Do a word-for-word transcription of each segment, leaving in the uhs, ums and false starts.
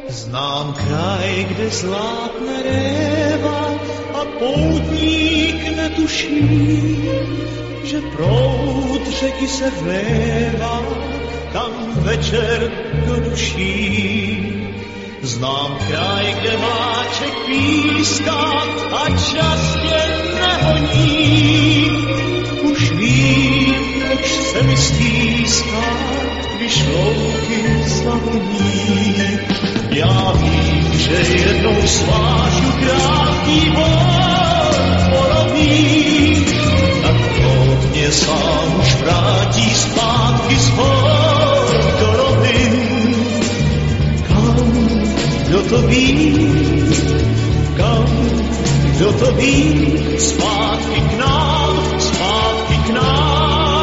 Znám kraj, kde zlátne réva a poutník netuší, že proud řeky se vlévá, tam večer do duší. Znám kraj, kde vláček píská a čas tě nehoní. Už vím, proč se mi stýská, když louky zavoní. Já vím, že jednou svážu krátký boj porodný, tak to mě sám už vrátí zpátky z hor do rovin. Kam, kdo to ví, kam, kdo to ví, zpátky k nám, zpátky k nám.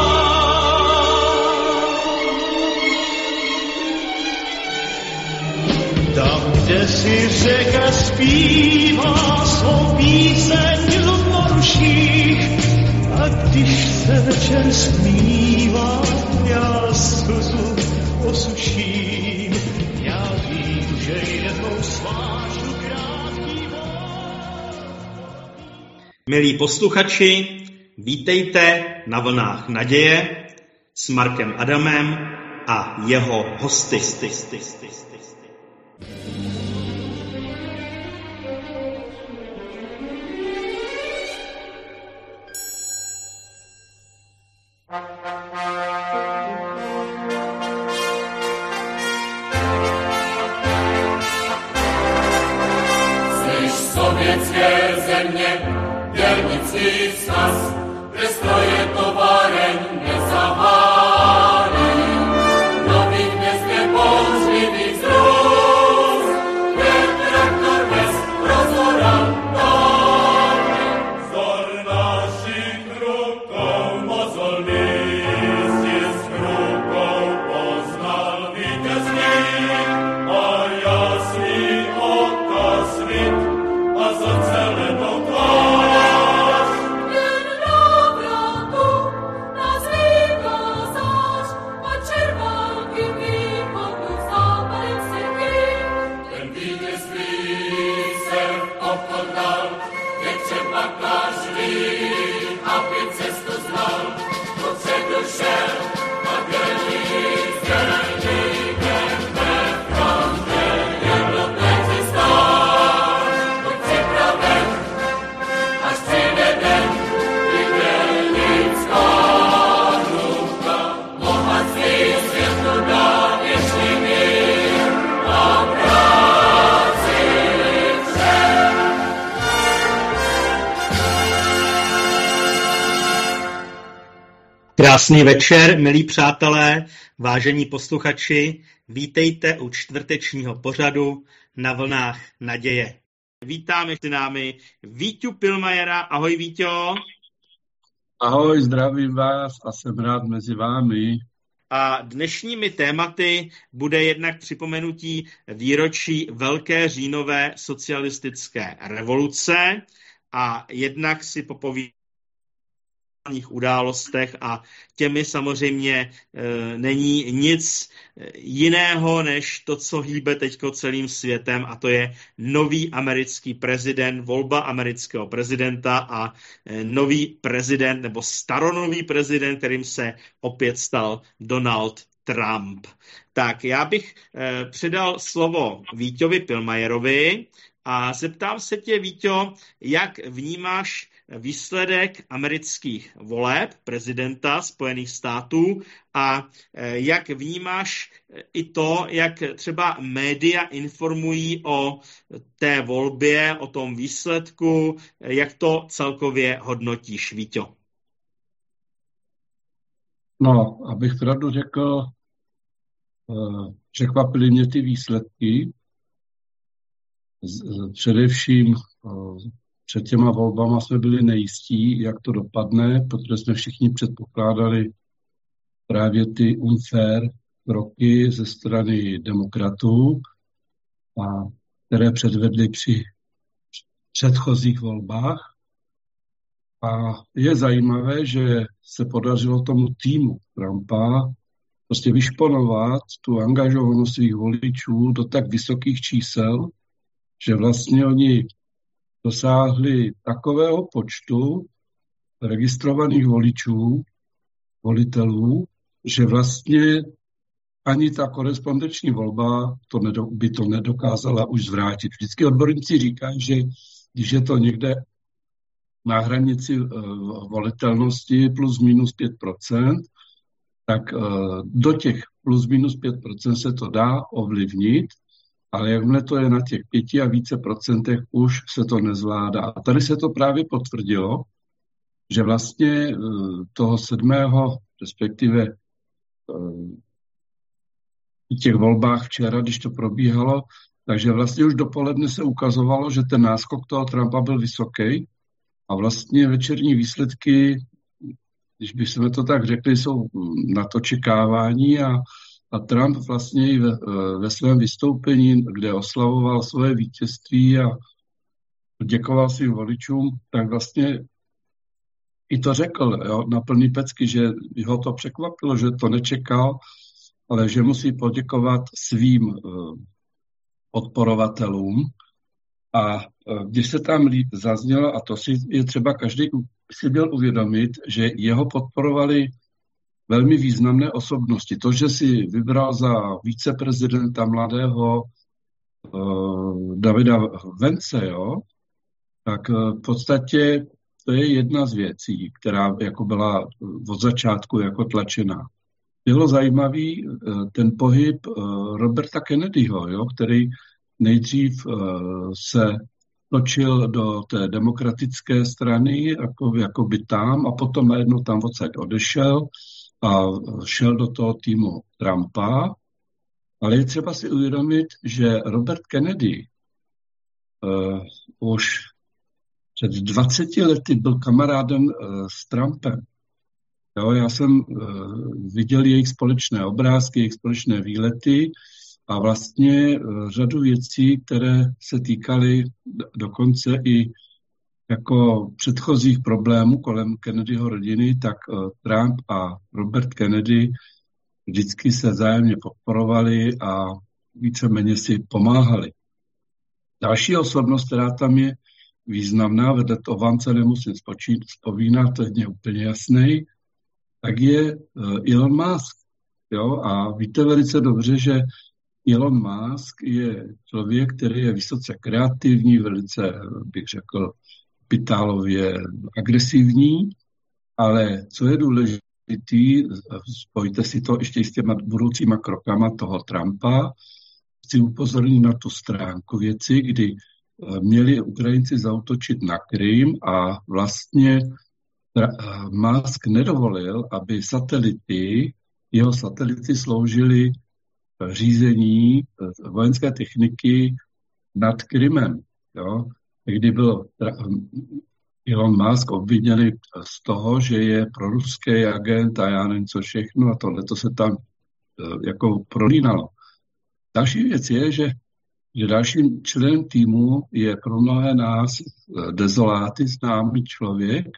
Tam, kde si řeka zpívá svou píseň v moruších, a když se večer smívá, já slzu osuším. Já vím, že jednou svážu krátký boj. Milí posluchači, vítejte na vlnách naděje s Markem Adamem a jeho hosty. Sovětské země, dělnický svaz, kde stoje továreň nezaválí. Nových měst nepoužlivých zrůst, kde traktor bez rozhoran táhne. Vzor našich rukou mozolný, stisk rukou poznal vítězník a jasný oka svit. A zrcelenou tvář. Jen návratu nás vykázáš a červánky východu západem světí. Ten vítězství se obchod dal, je třeba každý, aby cestu znal. Popředu šel a dělník s dělníkem ve frontě jednotnej stál. Krásný večer, milí přátelé, vážení posluchači, vítejte u čtvrtečního pořadu Na vlnách naděje. Vítám mezi námi Víťu Pilmajera. Ahoj, Víťo. Ahoj, zdravím vás a jsem rád mezi vámi. A dnešními tématy bude jednak připomenutí výročí Velké říjnové socialistické revoluce a jednak si popovídáme událostech a těmi samozřejmě e, není nic jiného, než to, co hýbe teďko celým světem, a to je nový americký prezident, volba amerického prezidenta a e, nový prezident nebo staronový prezident, kterým se opět stal Donald Trump. Tak já bych e, předal slovo Víťovi Pilmajerovi a zeptám se tě, Víťo, jak vnímáš výsledek amerických voleb prezidenta Spojených států a jak vnímáš i to, jak třeba média informují o té volbě, o tom výsledku, jak to celkově hodnotíš, Víťo? No, abych pravdu řekl, překvapily mě ty výsledky. Především před těma volbama jsme byli nejistí, jak to dopadne, protože jsme všichni předpokládali právě ty unfair kroky ze strany demokratů, a které předvedli při předchozích volbách. A je zajímavé, že se podařilo tomu týmu Trumpa prostě vyšponovat tu angažovanost svých voličů do tak vysokých čísel, že vlastně oni dosáhli takového počtu registrovaných voličů, volitelů, že vlastně ani ta korespondenční volba to nedo, by to nedokázala už zvrátit. Vždycky odborníci říkají, že když je to někde na hranici uh, volitelnosti plus minus pět procent, tak uh, do těch plus minus pět procent se to dá ovlivnit, ale jakmile to je na těch pěti a více procentech, už se to nezvládá. A tady se to právě potvrdilo, že vlastně uh, toho sedmého, respektive uh, v těch volbách včera, když to probíhalo, takže vlastně už dopoledne se ukazovalo, že ten náskok toho Trumpa byl vysoký a vlastně večerní výsledky, když bychom to tak řekli, jsou na to čekávání a, a Trump vlastně i ve, ve svém vystoupení, kde oslavoval svoje vítězství a děkoval svým voličům, tak vlastně i to řekl, jo, na plný pecky, že ho to překvapilo, že to nečekal, ale že musí poděkovat svým uh, podporovatelům. A uh, když se tam zaznělo, a to si je třeba každý si měl uvědomit, že jeho podporovali velmi významné osobnosti. To, že si vybral za viceprezidenta mladého uh, Davida Vance, jo, tak uh, v podstatě to je jedna z věcí, která jako byla od začátku jako tlačená. Bylo zajímavý ten pohyb Roberta Kennedyho, jo, který nejdřív se točil do té demokratické strany, jako, jako by tam, a potom najednou tam odsaď odešel a šel do toho týmu Trumpa. Ale je třeba si uvědomit, že Robert Kennedy uh, už před dvaceti lety byl kamarádem uh, s Trumpem. Jo, já jsem uh, viděl jejich společné obrázky, jejich společné výlety a vlastně uh, řadu věcí, které se týkaly dokonce i jako předchozích problémů kolem Kennedyho rodiny, tak uh, Trump a Robert Kennedy vždycky se vzájemně podporovali a víceméně si pomáhali. Další osobnost, která tam je významná, vedle toho Vance nemusím vzpomínat, to je úplně jasný, tak je Elon Musk. Jo? A víte velice dobře, že Elon Musk je člověk, který je vysoce kreativní, velice, bych řekl, kapitálově agresivní, ale co je důležitý, spojte si to ještě s těma budoucíma krokama toho Trumpa, chci upozornit na tu stránku věci, kdy měli Ukrajinci zaútočit na Krym a vlastně Musk nedovolil, aby satelity, jeho satelity sloužily řízení vojenské techniky nad Krymem. Jo? Kdy byl Elon Musk obviněný z toho, že je proruský agent a já nevím co všechno a tohle to se tam jako prolínalo. Další věc je, že, že dalším členem týmu je pro mnohé nás dezoláty známý člověk,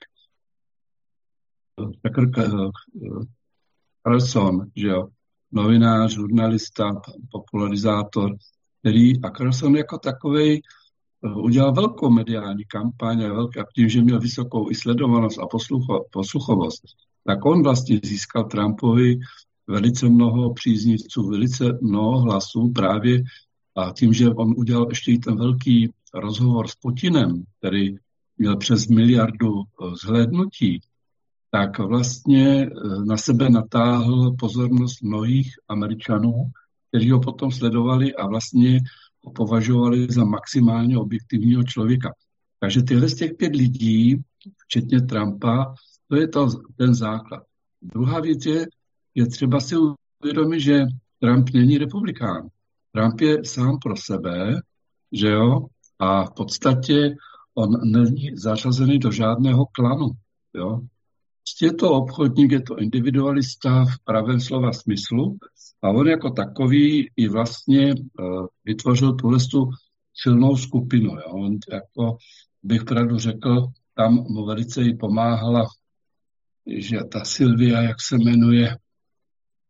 Tucker Carlson, že jo, novinář, žurnalista, popularizátor, který a Carlson jako takovej udělal velkou mediální kampaň a velká, tím, že měl vysokou i sledovanost a poslucho, posluchovost, tak on vlastně získal Trumpovi velice mnoho příznivců, velice mnoho hlasů právě a tím, že on udělal ještě i ten velký rozhovor s Putinem, který měl přes miliardu zhlédnutí, tak vlastně na sebe natáhl pozornost mnohých Američanů, kteří ho potom sledovali a vlastně ho považovali za maximálně objektivního člověka. Takže tyhle z těch pět lidí, včetně Trumpa, to je to, ten základ. Druhá věc je, je třeba si uvědomit, že Trump není republikán. Trump je sám pro sebe, že jo, a v podstatě on není zařazený do žádného klanu, jo. Je to obchodník, je to individualista v pravém slova smyslu a on jako takový i vlastně uh, vytvořil tuhle silnou skupinu. Jo. On jako bych pravdu řekl, tam mu velice jí pomáhala, že ta Sylvia, jak se jmenuje,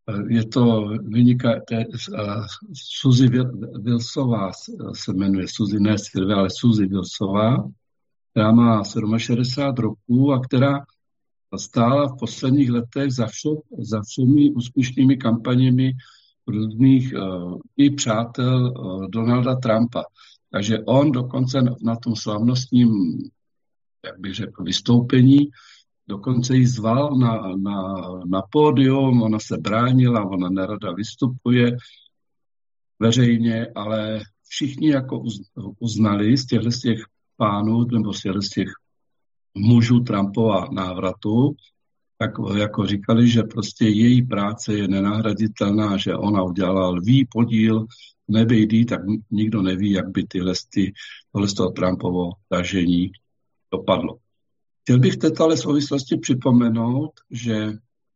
je to vyniká, Suzy Wilsová se jmenuje, Suzy ne Silvia, ale Suzy Wilsová, která má šedesát sedm roků a která stála v posledních letech za, vše, za všemi úspěšnými kampaněmi různých uh, i přátel uh, Donalda Trumpa. Takže on dokonce na tom slavnostním, jak bych řekl, vystoupení, dokonce ji zval na, na, na pódium, ona se bránila, ona nerada vystupuje veřejně, ale všichni jako uznali z těchto z těch pánů, nebo z těchto z těch mužů Trumpova návratu, tak jako říkali, že prostě její práce je nenahraditelná, že ona udělala lví podíl, nebejdy, tak nikdo neví, jak by tyhle, ty, tohle z toho Trumpovo tažení dopadlo. Chtěl bych v této ale souvislosti připomenout, že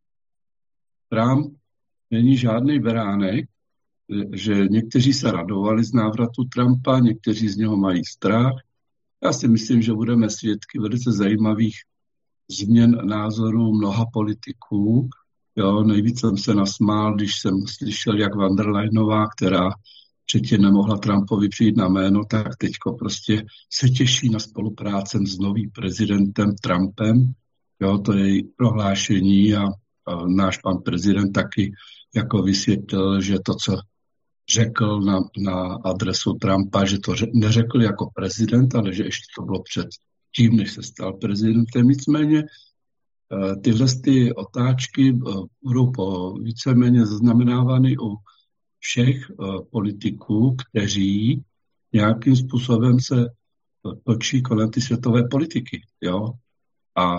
Trump není žádný beránek, že někteří se radovali z návratu Trumpa, někteří z něho mají strach. Já si myslím, že budeme svědky velice zajímavých změn názorů mnoha politiků. Jo, nejvíc jsem se nasmál, když jsem slyšel, jak von der Leyenová, která předtím nemohla Trumpovi přijít na jméno, tak teďko prostě se těší na spoluprácem s novým prezidentem Trumpem. Jo, to je její prohlášení a, a náš pan prezident taky jako vysvětlil, že to, co řekl na, na adresu Trumpa, že to neřekl jako prezident, ale že ještě to bylo před tím, než se stal prezidentem. Nicméně tyhle ty otáčky budou po víceméně zaznamenávány u všech politiků, kteří nějakým způsobem se točí kolem ty světové politiky. Jo? A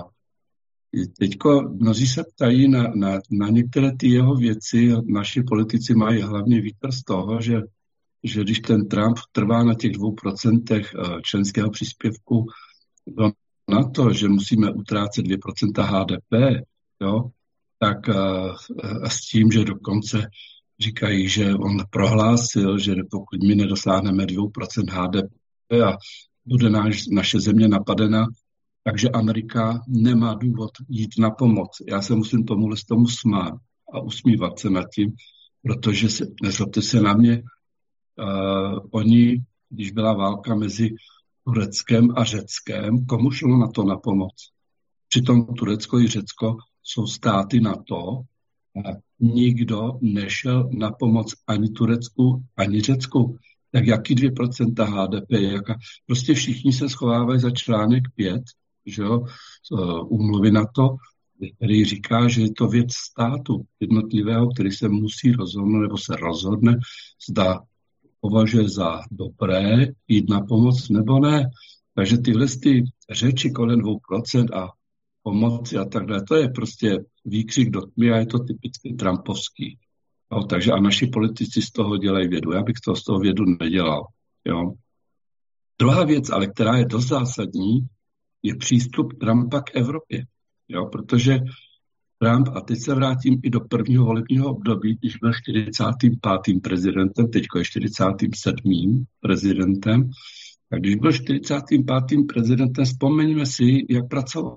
teďko mnozí se ptají na, na, na některé ty jeho věci. Naši politici mají hlavně vítr z toho, že, že když ten Trump trvá na těch dvou procentech členského příspěvku na to, že musíme utrácet dvě procenta H D P, jo, tak a, a s tím, že dokonce říkají, že on prohlásil, že pokud my nedosáhneme dvě procenta H D P a bude náš, naše země napadena, takže Amerika nemá důvod jít na pomoc. Já se musím tomuhle z tomu smát a usmívat se nad tím, protože se, nezlobte se na mě, uh, oni, když byla válka mezi Tureckem a Řeckem, komu šlo na to na pomoc? Přitom Turecko i Řecko jsou státy na to, a nikdo nešel na pomoc ani Turecku, ani Řecku. Tak jaký dvě procenta H D P? Jaka? Prostě všichni se schovávají za článek pět, že jo, úmluvy na to, který říká, že je to věc státu jednotlivého, který se musí rozhodnout, nebo se rozhodne, zda považuje za dobré jít na pomoc, nebo ne. Takže tyhle ty řeči kolem dvou procent a pomoci a tak dále, to je prostě výkřik do tmy a je to typicky trumpovský. Jo, takže a naši politici z toho dělají vědu. Já bych to z toho vědu nedělal. Jo. Druhá věc, ale která je dost zásadní, je přístup Trumpa k Evropě. Jo, protože Trump, a teď se vrátím i do prvního volebního období, když byl čtyřicátým pátým prezidentem, teďko je čtyřicátým sedmým prezidentem, tak když byl čtyřicátým pátým prezidentem, vzpomeňme si, jak pracoval.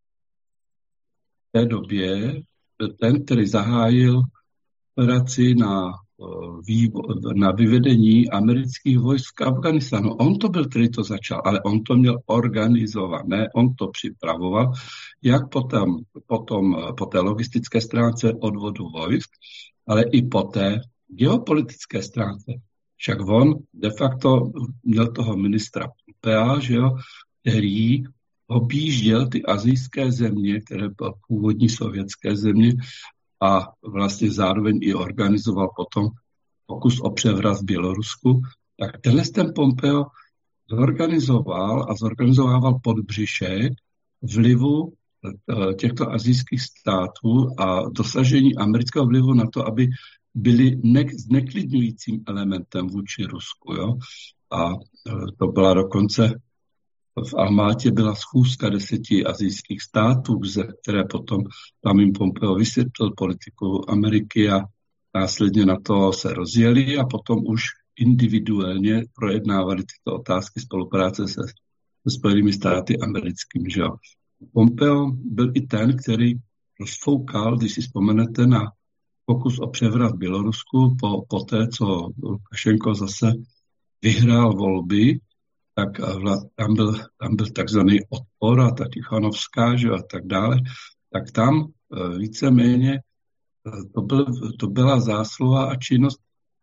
V té době ten, který zahájil operaci na, na vyvedení amerických vojsk v Afganistánu. On to byl, který to začal, ale on to měl organizovat, ne, on to připravoval, jak potom, potom po té logistické stránce odvodu vojsk, ale i po té geopolitické stránce. Však on de facto měl toho ministra Pompea, že jo, který objížděl ty asijské země, které byly původní sovětské země, a vlastně zároveň i organizoval potom pokus o převrat v Bělorusku, tak tenhle ten Pompeo zorganizoval a zorganizovával podbřišek vlivu těchto asijských států a dosažení amerického vlivu na to, aby byli ne- zneklidňujícím elementem vůči Rusku. Jo? A to byla dokonce v Almátě byla schůzka deseti asijských států, které potom tam jim Pompeo vysvětlil politiku Ameriky a následně na to se rozjeli a potom už individuálně projednávali tyto otázky spolupráce se, se Spojenými státy americkými. Že? Pompeo byl i ten, který rozfoukal, když si vzpomenete na pokus o převrat v Bělorusku po, po té, co Lukašenko zase vyhrál volby, tak tam byl, tam byl takzvaný odpor a ta Tichanovská, že, a tak dále, tak tam víceméně to, byl, to byla zásluha a činnost,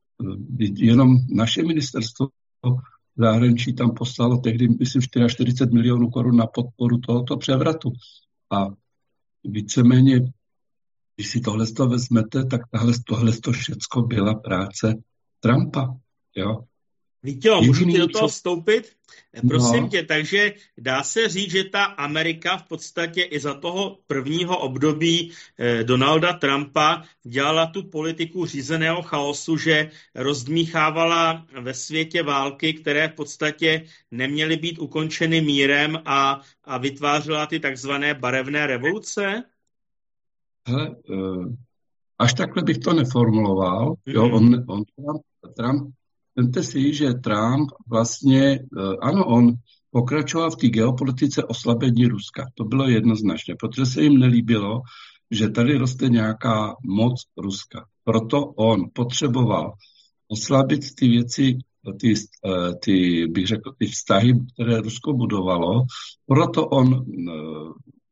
jenom naše ministerstvo zahraničí tam poslalo tehdy, myslím, čtyřicet čtyři milionů korun na podporu tohoto převratu. A víceméně, když si tohle to vezmete, tak tahle, tohle to všecko byla práce Trumpa. Jo? Vítělo, můžu ti do toho vstoupit? Prosím no. tě, takže dá se říct, že ta Amerika v podstatě i za toho prvního období eh, Donalda Trumpa dělala tu politiku řízeného chaosu, že rozdmíchávala ve světě války, které v podstatě neměly být ukončeny mírem a, a vytvářela ty takzvané barevné revoluce? Hele, eh, až takhle bych to neformuloval. Mm-hmm. Jo, on, on Trump, Trump Vemte si, že Trump vlastně, ano, on pokračoval v té geopolitice oslabení Ruska. To bylo jednoznačně, protože se jim nelíbilo, že tady roste nějaká moc Ruska. Proto on potřeboval oslabit ty věci, ty, ty, bych řekl, ty vztahy, které Rusko budovalo. Proto on uh,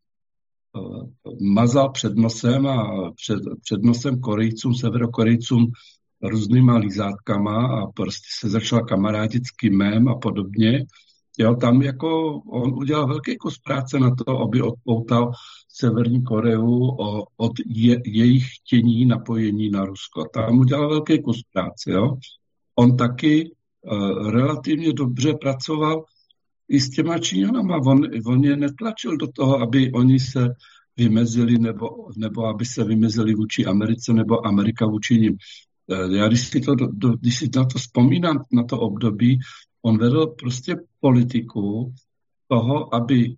uh, mazal před nosem a před, před nosem Korejcům, Severokorejcům různýma lízátkama a prostě se začal kamarádit s Kimem a podobně. Jo, tam jako on udělal velký kus práce na to, aby odpoutal Severní Koreu o, od je, jejich chtění napojení na Rusko. Tam udělal velký kus práce. Jo. On taky uh, relativně dobře pracoval i s těma Číňanama. On, on je netlačil do toho, aby oni se vymezili nebo, nebo aby se vymezili vůči Americe nebo Amerika vůči nim. Já když si, to, když si na to vzpomínám, na to období, on vedl prostě politiku toho, aby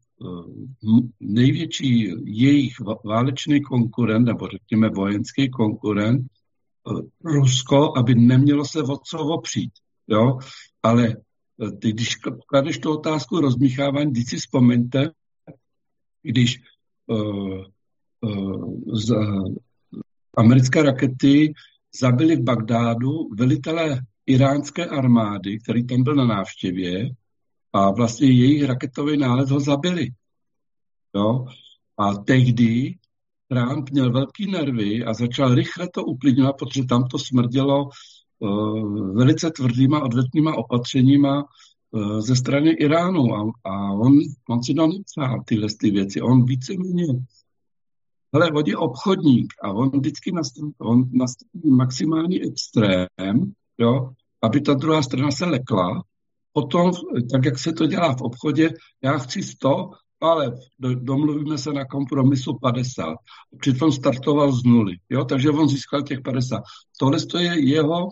největší jejich válečný konkurent, nebo řekněme vojenský konkurent, Rusko, aby nemělo se o co opřít. Jo? Ale ty, když kladeš tu otázku rozmíchávání, když si vzpomeňte, když uh, uh, z, uh, americké rakety zabili v Bagdádu velitele iránské armády, který tam byl na návštěvě, a vlastně jejich raketový nálet ho zabili. Jo? A tehdy Trump měl velký nervy a začal rychle to uklidňovat, protože tam to smrdělo uh, velice tvrdýma odvetnýma opatřeníma uh, ze strany Iránu. A, a on, on si tam nepřál tyhle ty věci. On víceméně ale on je obchodník a on vždycky nastaví, on nastaví maximální extrém, jo, aby ta druhá strana se lekla. Potom, tak jak se to dělá v obchodě, já chci sto, ale domluvíme se na kompromisu padesát. Přitom startoval z nuly, jo, takže on získal těch padesát. Tohle je jeho,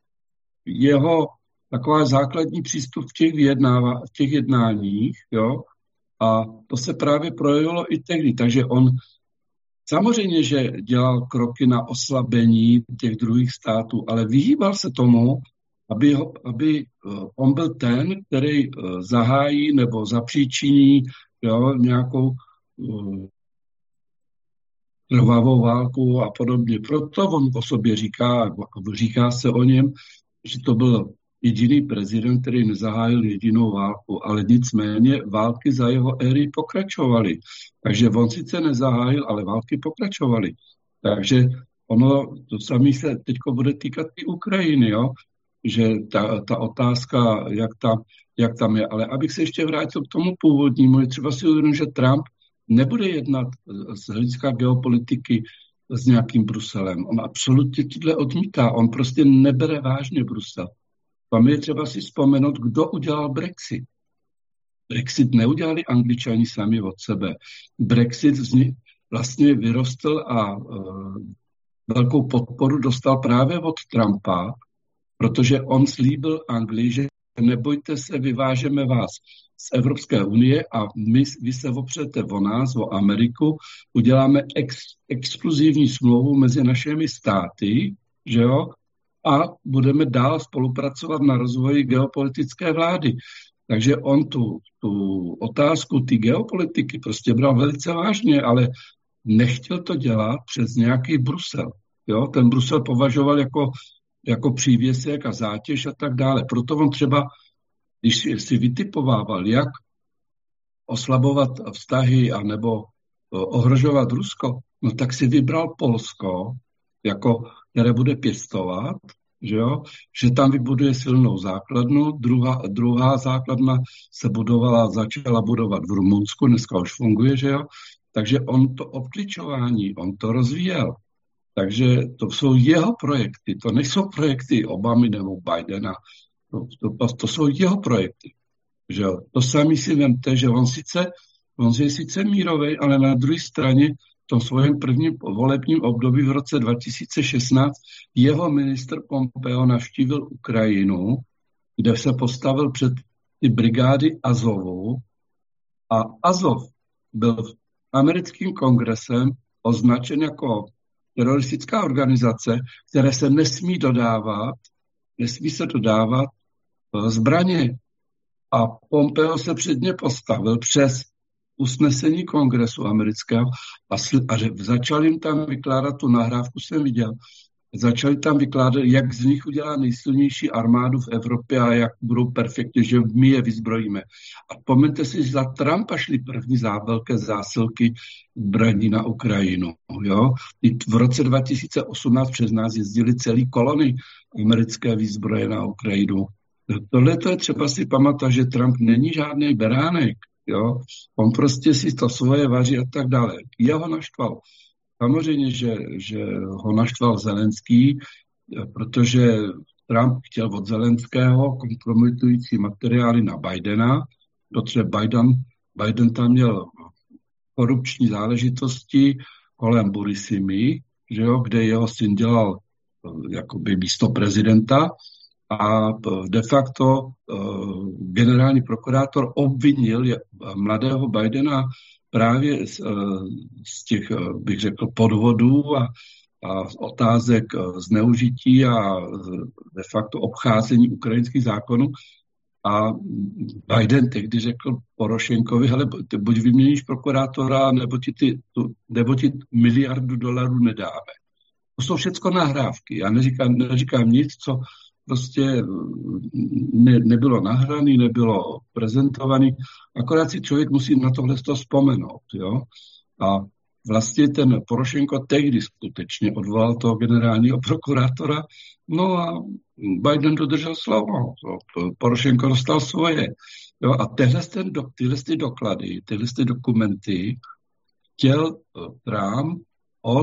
jeho taková základní přístup v těch, vyjednává, v těch jednáních, jo, a to se právě projevilo i tehdy, takže on samozřejmě, že dělal kroky na oslabení těch druhých států, ale vyhýbal se tomu, aby, ho, aby on byl ten, který zahájí nebo zapříčiní, jo, nějakou uh, krvavou válku a podobně. Proto on o sobě říká, říká se o něm, že to byl jediný prezident, který nezahájil jedinou válku, ale nicméně války za jeho éry pokračovaly. Takže on sice nezahájil, ale války pokračovaly. Takže ono, to samé se teď bude týkat i Ukrajiny, jo? Že ta, ta otázka, jak tam, jak tam je. Ale abych se ještě vrátil k tomu původnímu, je třeba si uvědomit, že Trump nebude jednat z hlediska geopolitiky s nějakým Bruselem. On absolutně tohle odmítá. On prostě nebere vážně Brusel. Tam je třeba si vzpomenout, kdo udělal Brexit. Brexit neudělali Angličani sami od sebe. Brexit vlastně vyrostl a uh, velkou podporu dostal právě od Trumpa, protože on slíbil Anglii, že nebojte se, vyvážeme vás z Evropské unie a my, vy se opřete o nás, o Ameriku, uděláme ex, exkluzivní smlouvu mezi našimi státy, že jo, a budeme dál spolupracovat na rozvoji geopolitické vlády. Takže on tu, tu otázku ty geopolitiky prostě bral velice vážně, ale nechtěl to dělat přes nějaký Brusel. Jo? Ten Brusel považoval jako, jako přívěsek a zátěž a tak dále. Proto on třeba, když si vytipovával, jak oslabovat vztahy anebo ohrožovat Rusko, no tak si vybral Polsko, jako, které bude pěstovat, že, jo? Že tam vybuduje silnou základnu, druhá, druhá základna se budovala, začala budovat v Rumunsku, dneska už funguje, že jo? Takže on to obkličování, on to rozvíjel. Takže to jsou jeho projekty, to nejsou projekty Obamy nebo Bidena, to, to, to jsou jeho projekty. Že jo? To sami si vemte, že on sice, on je sice mírovej, ale na druhé straně v tom svém prvním volebním období v roce dva tisíce šestnáct jeho ministr Pompeo navštívil Ukrajinu, kde se postavil před ty brigády Azovu a Azov byl americkým kongresem označen jako teroristická organizace, které se nesmí dodávat, nesmí se dodávat zbraně. A Pompeo se před ně postavil přes usnesení kongresu amerického a, sl- a začal jim tam vykládat, tu nahrávku jsem viděl, začali tam vykládat, jak z nich udělá nejsilnější armádu v Evropě a jak budou perfektně, že my je vyzbrojíme. A vzpomeňte si, že za Trumpa šly první zá, velké zásilky zbraní na Ukrajinu. Jo? I v roce dva tisíce osmnáct přes nás jezdili celý kolony americké výzbroje na Ukrajinu. Tohle to je třeba si pamatovat, že Trump není žádný beránek. Jo? On prostě si to svoje vaří a tak dále. Jeho naštval. Samozřejmě, že, že ho naštval Zelenský, protože Trump chtěl od Zelenského kompromitující materiály na Bidena, protože Biden, Biden tam měl korupční záležitosti kolem Burisimy, že jo, kde jeho syn dělal jakoby místo prezidenta a de facto uh, generální prokurátor obvinil mladého Bidena právě z, z těch, bych řekl, podvodů a, a otázek zneužití a de facto obcházení ukrajinských zákonů. A Biden tehdy řekl Porošenkovi, hele, buď vyměníš prokurátora, nebo ti, ty, tu, nebo ti miliardu dolarů nedáme. To jsou všecko nahrávky. Já neříkám, neříkám nic, co prostě ne, nebylo nahraný, nebylo prezentovaný. Akorát si člověk musí na tohle to vzpomenout. Jo? A vlastně ten Porošenko tehdy skutečně odvolal toho generálního prokurátora, no a Biden dodržel slovo. Porošenko dostal svoje. Jo? A tyhle, ten, tyhle ty doklady, tyhle ty dokumenty chtěl Trump od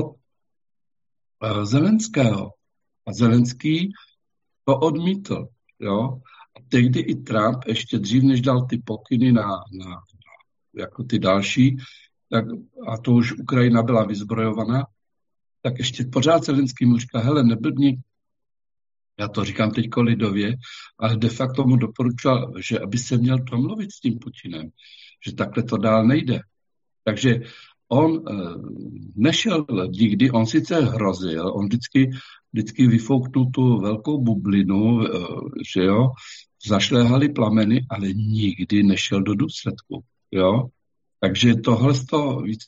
uh, Zelenského. A Zelenský to odmítl. Jo? A tehdy i Trump, ještě dřív, než dal ty pokyny na, na, na jako ty další, tak, a to už Ukrajina byla vyzbrojovaná, tak ještě pořád Zelenský mu říká, hele, neblbni, já to říkám teďko lidově, ale de facto mu doporučoval, že aby se měl domluvit s tím Putinem, že takhle to dál nejde. Takže on e, nešel nikdy, on sice hrozil, on vždycky, vždycky vyfouknul tu velkou bublinu, e, že jo, zašléhaly plameny, ale nikdy nešel do důsledku, jo. Takže tohle to víc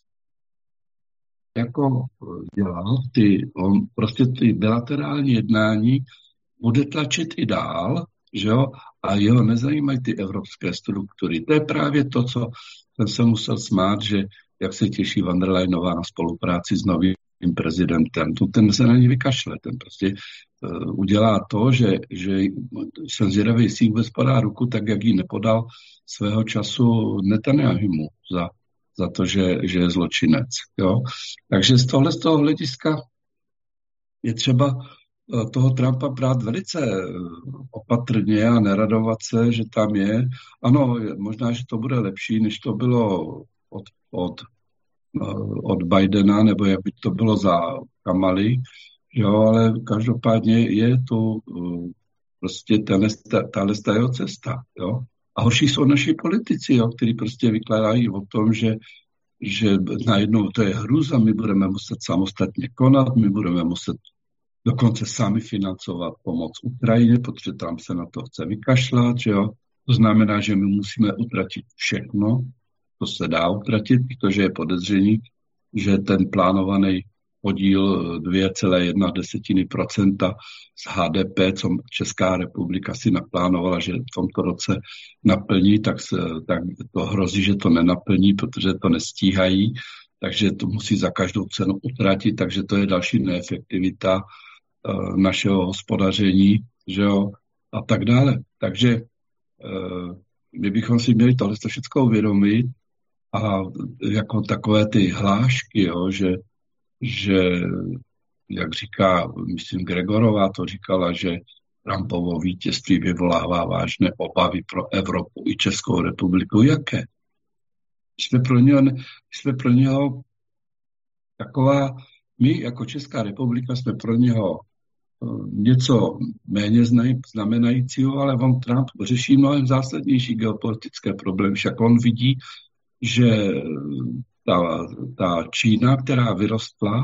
jako dělal, ty, on prostě ty bilaterální jednání bude tlačit i dál, že jo, a jeho nezajímají ty evropské struktury. To je právě to, co jsem se musel smát, že jak se těší van der Leyenová na spolupráci s novým prezidentem. Tu ten se na ní vykašle, ten prostě uh, udělá to, že, že jsem zvědavý, jestli jí vůbec podá ruku, tak jak ji nepodal svého času Netanyahumu za, za to, že, že je zločinec. Jo? Takže z tohle z toho hlediska je třeba toho Trumpa brát velice opatrně a neradovat se, že tam je. Ano, možná, že to bude lepší, než to bylo od, od, od Bidena, nebo jak by to bylo za Kamaly, jo, ale každopádně je to prostě tahle jeho cesta, jo. A horší jsou naši politici, jo, kteří prostě vykládají o tom, že, že najednou to je hrůza, my budeme muset samostatně konat, my budeme muset dokonce sami financovat pomoc Ukrajině, protože tam se na to chce vykašlat, že jo. To znamená, že my musíme utratit všechno, to se dá utratit, protože je podezření, že ten plánovaný podíl dvě celá jedna procenta z H D P, co Česká republika si naplánovala, že v tomto roce naplní, tak, se, tak to hrozí, že to nenaplní, protože to nestíhají, takže to musí za každou cenu utratit, takže to je další neefektivita uh, našeho hospodaření, že jo, a tak dále. Takže uh, my bychom si měli tohle všechno uvědomit a jako takové ty hlášky, jo, že že, jak říká, myslím, Gregorová to říkala, že Trumpovo vítězství vyvolává vážné obavy pro Evropu i Českou republiku. Jaké? Jsme pro něho, jsme pro něho taková, my jako Česká republika jsme pro něho něco méně znamenajícího, ale on Trump řeší mnohem zásadnější geopolitické problémy. Však on vidí, že Ta, ta Čína, která vyrostla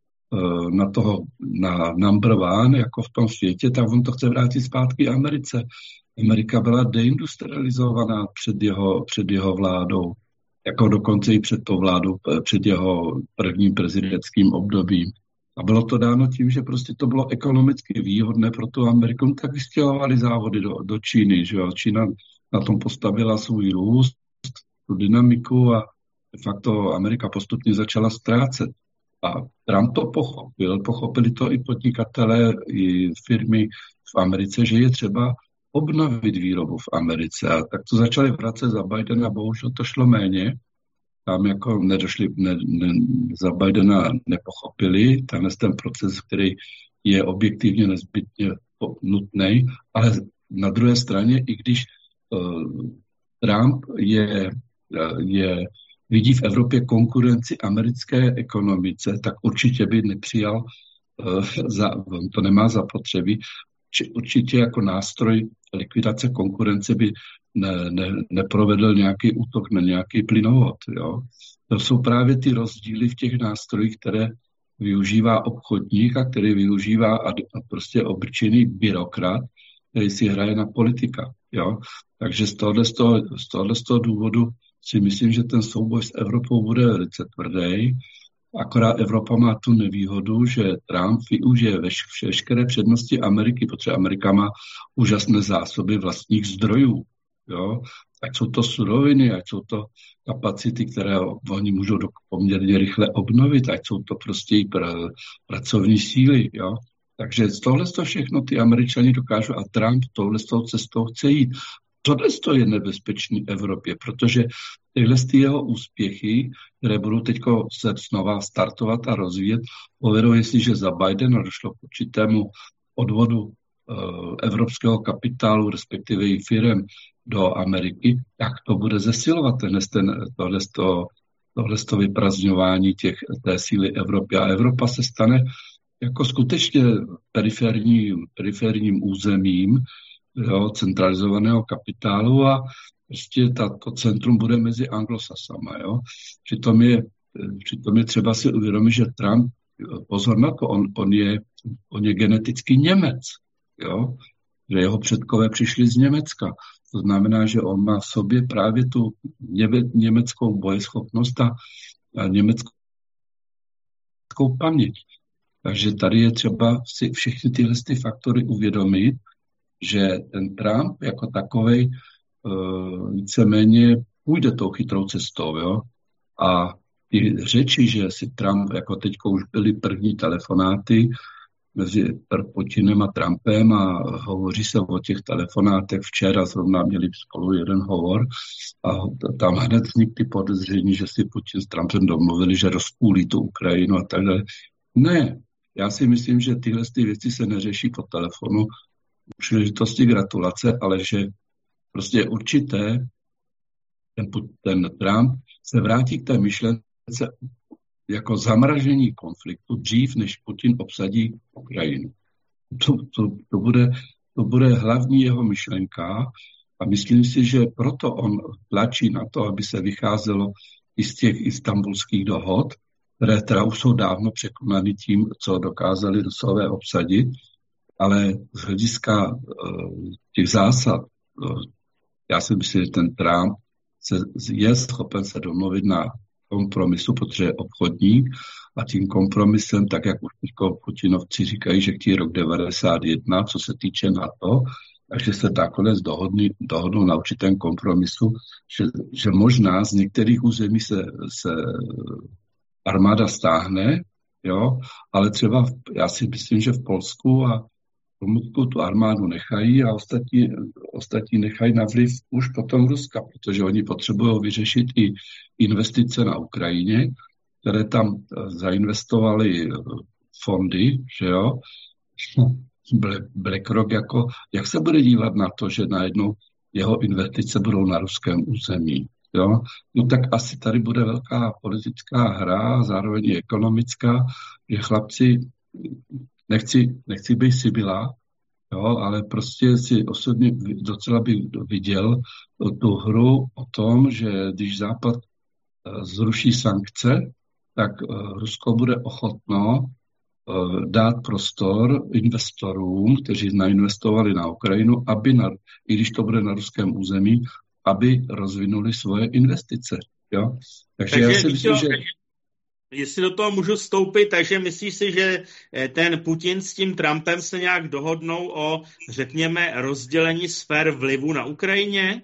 uh, na toho, na number one, jako v tom světě, tak on to chce vrátit zpátky Americe. Amerika byla deindustrializovaná před jeho, před jeho vládou, jako dokonce i před tou vládou, před jeho prvním prezidentským obdobím. A bylo to dáno tím, že prostě to bylo ekonomicky výhodné pro tu Ameriku, tak vystěhovali závody do, do Číny, že jo. Čína na tom postavila svůj růst, tu dynamiku a de facto Amerika postupně začala ztrácet. A Trump to pochopil, pochopili to i podnikatelé, i firmy v Americe, že je třeba obnovit výrobu v Americe. A tak to začali vracet za Bidena, bohužel to šlo méně. Tam jako nedošli, ne, ne, za Bidena nepochopili tenhle ten proces, který je objektivně nezbytně nutný, ale na druhé straně, i když uh, Trump je, je vidí v Evropě konkurenci americké ekonomice, tak určitě by nepřijal, uh, za, to nemá zapotřebí, či určitě jako nástroj likvidace konkurence by ne, ne, neprovedl nějaký útok na nějaký plynovod. Jo? To jsou právě ty rozdíly v těch nástrojích, které využívá obchodník a který využívá a, a prostě obyčejný byrokrat, který si hraje na politika. Jo? Takže z tohohle, z toho, z tohohle z toho důvodu si myslím, že ten souboj s Evropou bude velice tvrdý. Akorát Evropa má tu nevýhodu, že Trump využije veš- veškeré přednosti Ameriky, protože Amerika má úžasné zásoby vlastních zdrojů. Jo? Ať jsou to suroviny, ať jsou to kapacity, které oni můžou poměrně rychle obnovit, ať jsou to prostě i pr- pracovní síly. Jo? Takže z tohle to všechno ty Američani dokážou a Trump tohle s tou cestou chce jít. Tohle je nebezpečný Evropě, protože tyhle ty jeho úspěchy, které budou teď se znova startovat a rozvíjet, povedou, jestliže za Bidena došlo k určitému odvodu uh, evropského kapitálu, respektive i firem do Ameriky, tak to bude zesilovat tenhle, ten, tohle, to, tohle to vyprazňování těch, té síly Evropy. A Evropa se stane jako skutečně periferní, periferním územím, jo, centralizovaného kapitálu a prostě to centrum bude mezi anglosasama. Jo. Přitom, je, přitom je třeba si uvědomit, že Trump, pozor na to, on, on, je, on je geneticky Němec, jo, že jeho předkové přišli z Německa. To znamená, že on má v sobě právě tu něme, německou bojeschopnost a, a německou paměť. Takže tady je třeba si všechny tyhle ty faktory uvědomit, že ten Trump jako takovej uh, víceméně půjde tou chytrou cestou, jo. A ty řeči, že si Trump, jako teďko už byly první telefonáty mezi Putinem a Trumpem a hovoří se o těch telefonátech. Včera zrovna měli spolu jeden hovor a tam hned vznikly podezření, že si Putin s Trumpem domluvili, že rozpůlí tu Ukrajinu a tak dále. Ne, já si myslím, že tyhle ty věci se neřeší po telefonu, příležitosti gratulace, ale že prostě je určité, ten, ten Trump se vrátí k té myšlence jako zamražení konfliktu dřív, než Putin obsadí Ukrajinu. To, to, to, bude, to bude hlavní jeho myšlenka a myslím si, že proto on tlačí na to, aby se vycházelo i z těch istanbulských dohod, které teda už jsou dávno překonány tím, co dokázali Rusové obsadit, ale z hlediska uh, těch zásad, uh, já si myslím, že ten Trump se, je schopen se domluvit na kompromisu, protože je obchodník A tím kompromisem, tak jak už Putinovci říkají, že chtějí rok devadesát jedna, co se týče NATO, takže se nakonec dohodnou, dohodnou na určitém kompromisu, že, že možná z některých území se, se armáda stáhne, jo, ale třeba já si myslím, že v Polsku a v Rumunsku tu armádu nechají a ostatní, ostatní nechají na vliv už potom Ruska, protože oni potřebují vyřešit i investice na Ukrajině, které tam zainvestovaly fondy, že jo. BlackRock jako, jak se bude dívat na to, že najednou jeho investice budou na ruském území, jo. No tak asi tady bude velká politická hra, zároveň i ekonomická, že chlapci, nechci, nechci být Sibila, jo, ale prostě si osobně docela bych viděl tu hru o tom, že když Západ zruší sankce, tak Rusko bude ochotno dát prostor investorům, kteří nainvestovali na Ukrajinu, aby, na, i když to bude na ruském území, aby rozvinuli svoje investice. Jo? Takže, takže já si myslím, že... Jestli do toho můžu vstoupit, takže myslíš si, že ten Putin s tím Trumpem se nějak dohodnou o, řekněme, rozdělení sfér vlivu na Ukrajině?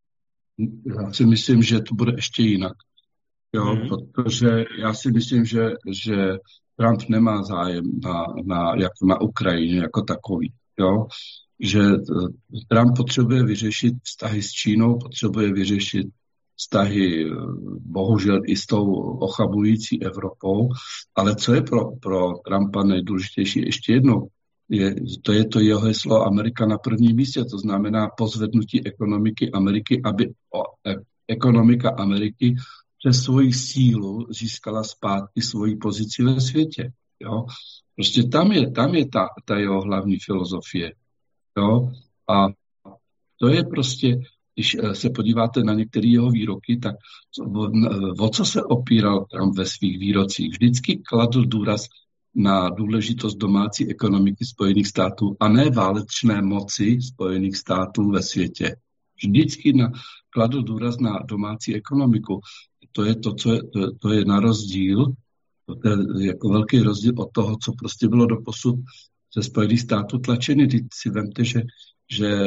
Já si myslím, že to bude ještě jinak. Jo, hmm. Protože já si myslím, že, že Trump nemá zájem na, na, jako na Ukrajině jako takový. Jo? Že Trump potřebuje vyřešit vztahy s Čínou, potřebuje vyřešit vztahy bohužel i s tou ochabující Evropou, ale co je pro, pro Trumpa nejdůležitější ještě jednou, je, to je to jeho heslo Amerika na prvním místě, to znamená pozvednutí ekonomiky Ameriky, aby o, e, ekonomika Ameriky přes svoji sílu získala zpátky svoji pozici ve světě. Jo? Prostě tam je, tam je ta, ta jeho hlavní filozofie. Jo? A to je prostě, když se podíváte na některé jeho výroky, tak o, o co se opíral Trump ve svých výrocích? Vždycky kladl důraz na důležitost domácí ekonomiky Spojených států a ne válečné moci Spojených států ve světě. Vždycky na, kladl důraz na domácí ekonomiku. To je to, co je, to, to je na rozdíl, to je jako velký rozdíl od toho, co prostě bylo doposud ze Spojených států tlačeny. Teď si vemte, že, že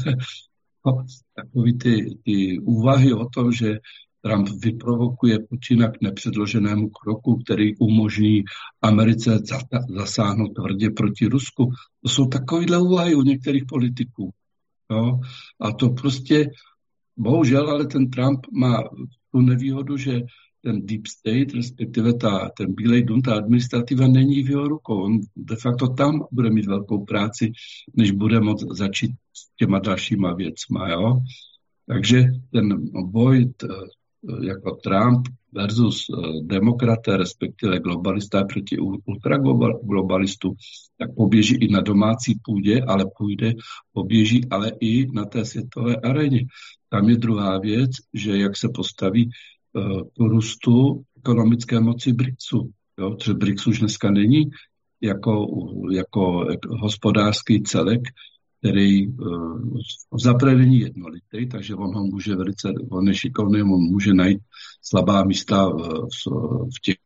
no, takový ty, ty úvahy o tom, že Trump vyprovokuje Putina k nepředloženému kroku, který umožní Americe zasáhnout tvrdě proti Rusku. To jsou takovýhle úvahy u některých politiků. Jo? A to prostě, bohužel, ale ten Trump má tu nevýhodu, že ten deep state, respektive ta, ten bílej dům, ta administrativa není v jeho rukou. On de facto tam bude mít velkou práci, než bude moct začít s těma dalšíma věcma. Jo? Takže ten boj t, jako Trump versus demokraté, respektive globalisté proti ultraglobalistu, tak poběží i na domácí půdě, ale půjde, poběží ale i na té světové aréně. Tam je druhá věc, že jak se postaví uh, po růstu ekonomické moci BRICSu. Jo? Protože BRICS už dneska není jako, jako, jako hospodářský celek, který uh, zaprvé není jednolitý, takže on ho může velice, on je šikovný, on může najít slabá místa v, v těch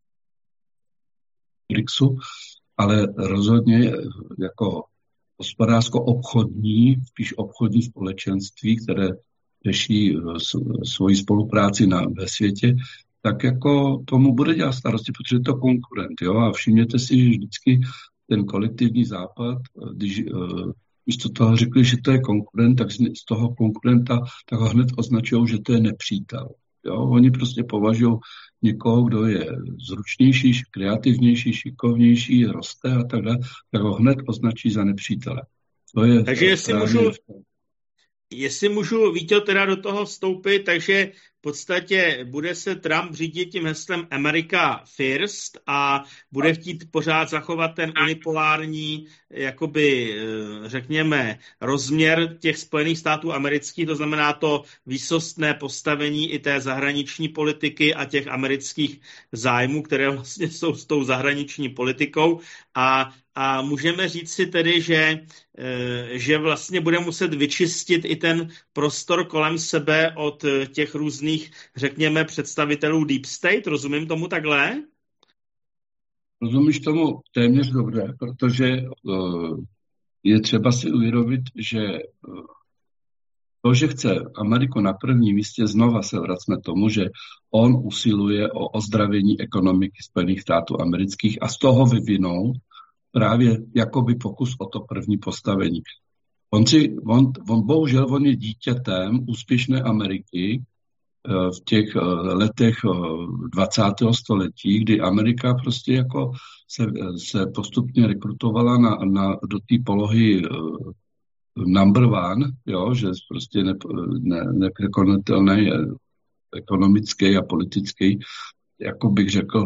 BRICSu, ale rozhodně jako hospodářsko-obchodní, spíš obchodní společenství, které řeší svoji spolupráci na, ve světě, tak jako tomu bude dělat starosti, protože je to konkurent. Jo? A všimněte si, že vždycky ten kolektivní západ, když uh, místo toho řekli, že to je konkurent, tak z toho konkurenta tak ho hned označují, že to je nepřítel. Jo? Oni prostě považují někoho, kdo je zručnější, kreativnější, šikovnější, roste a tak dále, tak ho hned označí za nepřítele. To je Takže jestli můžu, jestli můžu, Víťo, teda do toho vstoupit, takže v podstatě bude se Trump řídit tím heslem America First a bude chtít pořád zachovat ten unipolární, jakoby, řekněme, rozměr těch Spojených států amerických, to znamená to výsostné postavení i té zahraniční politiky a těch amerických zájmů, které vlastně jsou s tou zahraniční politikou. A A můžeme říct si tedy, že, že vlastně bude muset vyčistit i ten prostor kolem sebe od těch různých, řekněme, představitelů Deep State. Rozumím tomu takhle? rozumíš tomu téměř dobře, protože uh, je třeba si uvědomit, že uh, to, že chce Ameriku na prvním místě, znova se vracíme tomu, že on usiluje o ozdravění ekonomiky Spojených států amerických a z toho vyvinou právě jakoby pokus o to první postavení. On, si, on, on bohužel on je dítětem úspěšné Ameriky v těch letech dvacátého století, kdy Amerika prostě jako se, se postupně rekrutovala na, na, do té polohy number one, jo, že prostě ne, ne, nepřekonatelný ekonomický a politický, jako bych řekl,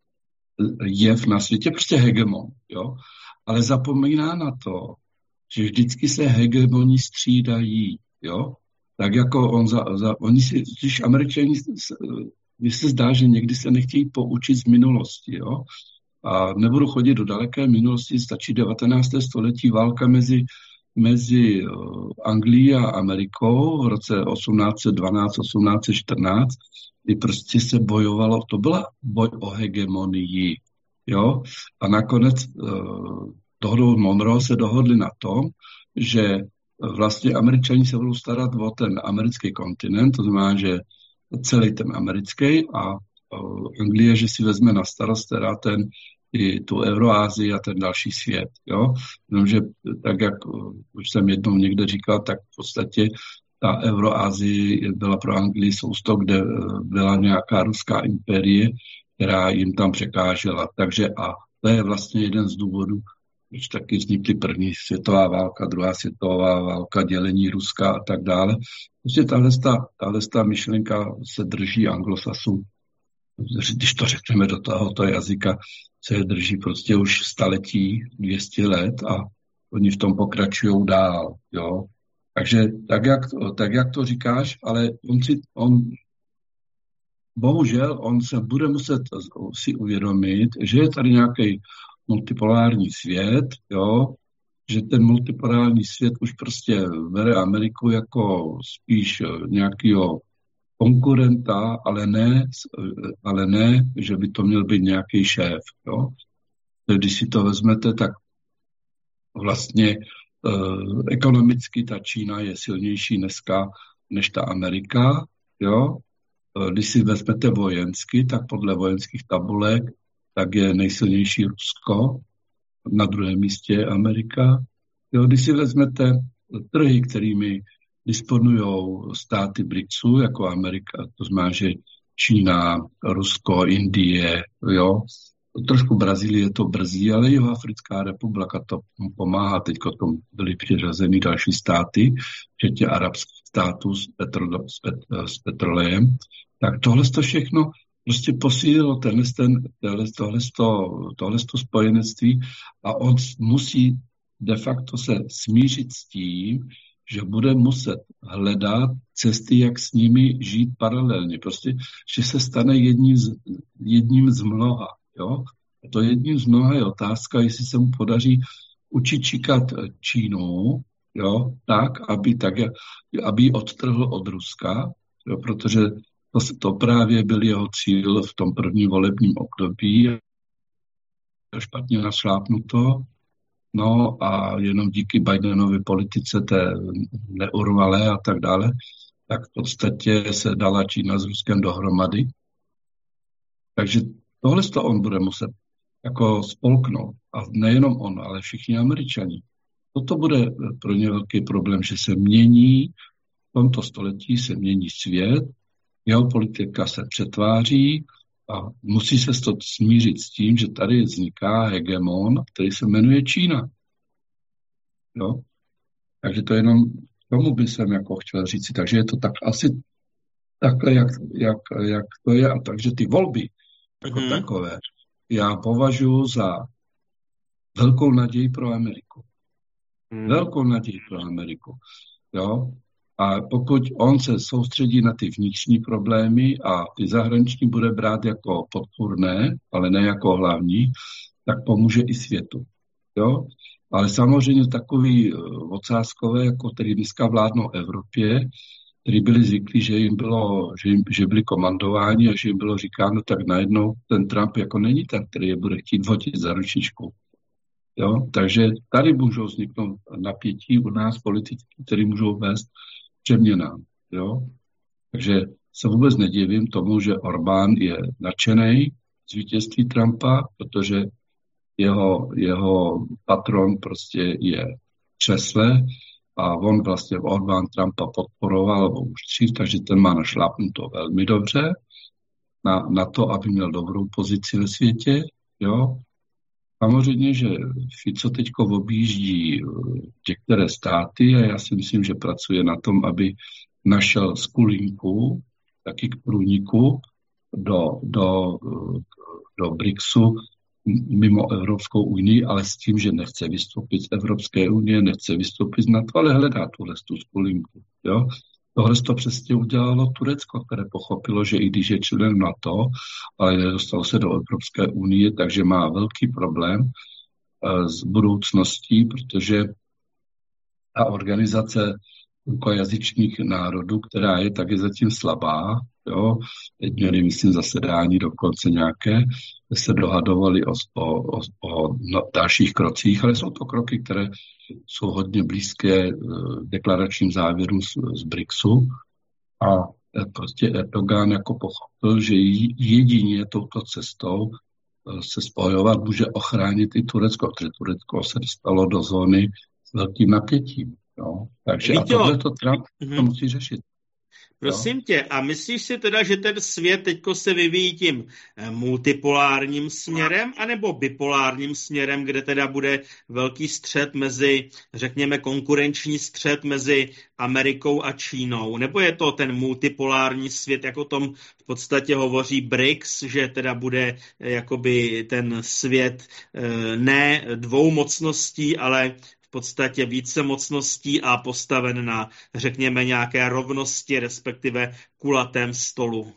jev na světě, prostě hegemon, jo. Ale zapomíná na to, že vždycky se hegemoni střídají, jo. Tak jako on za, za oni si, když Američani, mi se zdá, že někdy se nechtějí poučit z minulosti, jo. A nebudu chodit do daleké minulosti, stačí devatenácté století, válka mezi mezi Anglií a Amerikou v roce osmnáct set dvanáct osmnáct set čtrnáct, kdy prostě se bojovalo, to byla boj o hegemonii, jo, a nakonec uh, dohodou Monroe se dohodli na tom, že vlastně Američani se budou starat o ten americký kontinent, to znamená, že celý ten americký a uh, Anglie, že si vezme na starost teda ten i tu Euroázii a ten další svět. Jo? Jenomže tak, jak už jsem jednou někde říkal, tak v podstatě ta Euroázii byla pro Anglii sousto, kde byla nějaká ruská impérie, která jim tam překážela. Takže a to je vlastně jeden z důvodů, proč taky vznikly první světová válka, druhá světová válka, dělení Ruska a tak dále. Prostě tahle ta myšlenka se drží Anglosasů. Když to řekneme do tohoto jazyka, se drží prostě už staletí, dvě stě let a oni v tom pokračují dál, jo. Takže tak jak, tak, jak to říkáš, ale on si, on, bohužel, on se bude muset si uvědomit, že je tady nějaký multipolární svět, jo, že ten multipolární svět už prostě bere Ameriku jako spíš nějakýho konkurenta, ale ne, ale ne, že by to měl být nějaký šéf. Jo? Když si to vezmete, tak vlastně eh, ekonomicky ta Čína je silnější dneska než ta Amerika. Jo? Eh, když si vezmete vojensky, tak podle vojenských tabulek tak je nejsilnější Rusko, na druhém místě Amerika. Jo? Když si vezmete trhy, kterými disponují státy BRICSu, jako Amerika, to znamená, že Čína, Rusko, Indie, jo. Trošku Brazílie to brzdí, ale Jihoafrická republika to pomáhá. Teď tom byly přiřazeny další státy, včetně arabských států s, petro, s, pet, s petrolejem. Tak tohle to všechno prostě posílilo tenhle, ten, tohle, tohle, tohle spojenectví a on musí de facto se smířit s tím, že bude muset hledat cesty, jak s nimi žít paralelně. Prostě, že se stane jedním z, jedním z mnoha. Jo? A to jedním z mnoha je otázka, jestli se mu podaří učit číkat Čínu, jo? Tak, aby, tak, aby ji odtrhl od Ruska, jo? Protože to, to právě byl jeho cíl v tom prvním volebním období. Špatně našlápnuto. No a jenom díky Bidenovy politice té neurvalé a tak dále, tak v podstatě se dala Čína s Ruskem dohromady. Takže tohle to on bude muset jako spolknout. A nejenom on, ale všichni Američani. Toto bude pro ně velký problém, že se mění, v tomto století se mění svět, jeho politika se přetváří a musí se to smířit s tím, že tady vzniká hegemon, který se jmenuje Čína. Jo? Takže to jenom tomu by jsem jako chtěl říct. Takže je to tak asi takhle, jak, jak, jak to je. A takže ty volby jako mm-hmm. takové já považuji za velkou naději pro Ameriku. Mm. Velkou naději pro Ameriku. Jo? A pokud on se soustředí na ty vnitřní problémy a ty zahraniční bude brát jako podpůrné, ale ne jako hlavní, tak pomůže i světu. Jo? Ale samozřejmě takový ocázkové, jako který dneska vládnou Evropě, kteří byli zvyklí, že jim bylo, že, jim, že byli komandováni a že jim bylo říkáno, tak najednou ten Trump jako není ten, který je bude chtít vodit za ručičku. Jo? Takže tady můžou vzniknout napětí u nás politický, které můžou vést přeměnám. Jo? Takže se vůbec nedivím tomu, že Orbán je nadšený z vítězství Trumpa, protože jeho, jeho patron prostě je křesle a on vlastně Orbán Trumpa podporoval už dřív, takže ten má našlápnuto velmi dobře na, na to, aby měl dobrou pozici ve světě. Jo? Samozřejmě, že Fico teďko objíždí některé státy a já si myslím, že pracuje na tom, aby našel skulinku, taky k průniku do, do, do BRICSu mimo Evropskou unii, ale s tím, že nechce vystoupit z Evropské unie, nechce vystoupit z NATO, ale hledá tuhle tu skulinku. Jo? Tohle to přesně udělalo Turecko, které pochopilo, že i když je členem NATO, ale nedostal se do Evropské unie, takže má velký problém uh, s budoucností, protože ta organizace jazyčných národů, která je, tak je zatím slabá. Jo? Teď měli, myslím, zasedání dokonce nějaké, kde se dohadovali o, o, o, o no, dalších krocích, ale jsou to kroky, které jsou hodně blízké deklaračním závěrům z, z BRICSu a prostě Erdogan jako pochopil, že jedině touto cestou se spojovat může ochránit i Turecko, protože Turecko se dostalo do zóny s velkým napětím. Jo? Takže Víťo, a tohle to Trump mm-hmm. to musí řešit. Prosím tě, a myslíš si teda, že ten svět teďko se vyvíjí tím multipolárním směrem, anebo bipolárním směrem, kde teda bude velký střet mezi, řekněme, konkurenční střet mezi Amerikou a Čínou? Nebo je to ten multipolární svět, jako o tom v podstatě hovoří BRICS, že teda bude jakoby ten svět ne dvou mocností, ale v podstatě více mocností a postaven na, řekněme, nějaké rovnosti, respektive kulatém stolu?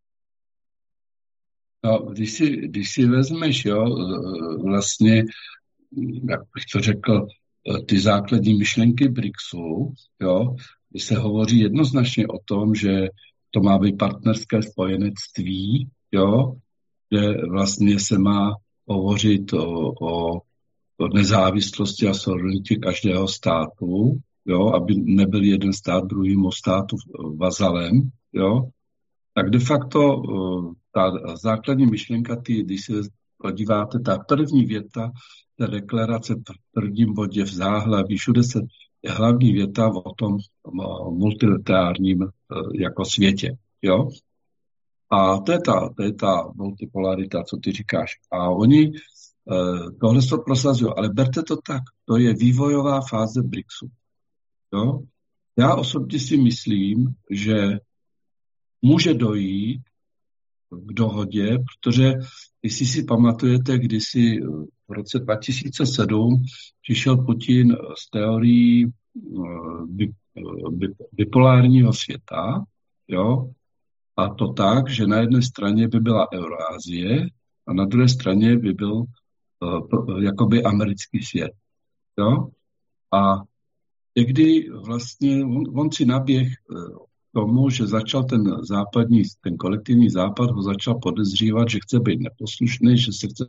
No, když si, když si vezmeš, jo, vlastně, jak bych to řekl, ty základní myšlenky BRICSu, jo, kdy se hovoří jednoznačně o tom, že to má být partnerské spojenectví, jo, kde vlastně se má hovořit o, o nezávislosti a suverenitě každého státu, jo, aby nebyl jeden stát druhýmu státu vazalem, jo, tak de facto ta základní myšlenka, ty, když se podíváte, ta první věta té deklarace v prvním bodě v záhlaví, všude se je hlavní věta o tom multilaterálním jako světě, jo. A to je ta, to je ta multipolarita, co ty říkáš. A oni tohle to prosazují, ale berte to tak, to je vývojová fáze BRICSu. Jo? Já osobně si myslím, že může dojít k dohodě, protože jestli si pamatujete, kdysi v roce dva tisíce sedm přišel Putin s teorií bipolárního světa, jo? A to tak, že na jedné straně by byla Eurázie a na druhé straně by byl jakoby americký svět. Jo? A někdy vlastně on, on si naběh tomu, že začal ten západní, ten kolektivní západ ho začal podezřívat, že chce být neposlušný, že se chce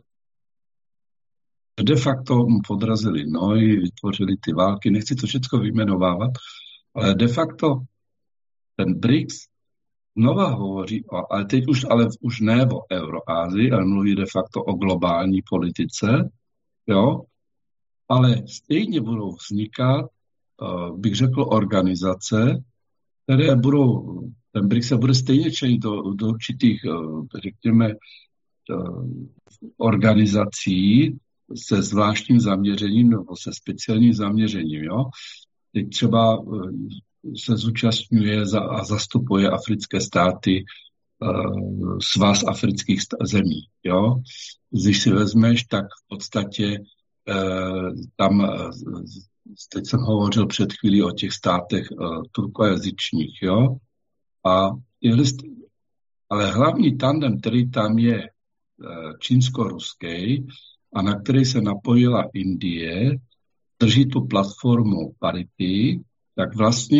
de facto mu podrazili nohy, vytvořili ty války, nechci to všechno vyjmenovávat, ale de facto ten BRICS znova hovoří, o, ale teď už, ale už ne o Euroázii, ale mluví de facto o globální politice, jo, ale stejně budou vznikat, uh, bych řekl, organizace, které budou, ten BRICS se bude stejně členit do, do určitých, uh, řekněme, uh, organizací se zvláštním zaměřením nebo se speciálním zaměřením, jo. Teď třeba uh, se zúčastňuje za, a zastupuje africké státy, uh, svaz afrických st- zemí. Jo? Když si vezmeš, tak v podstatě uh, tam, uh, teď jsem hovořil před chvílí o těch státech uh, turkojazyčních, jo? A ale hlavní tandem, který tam je uh, čínsko-ruský a na který se napojila Indie, drží tu platformu Parity, tak vlastně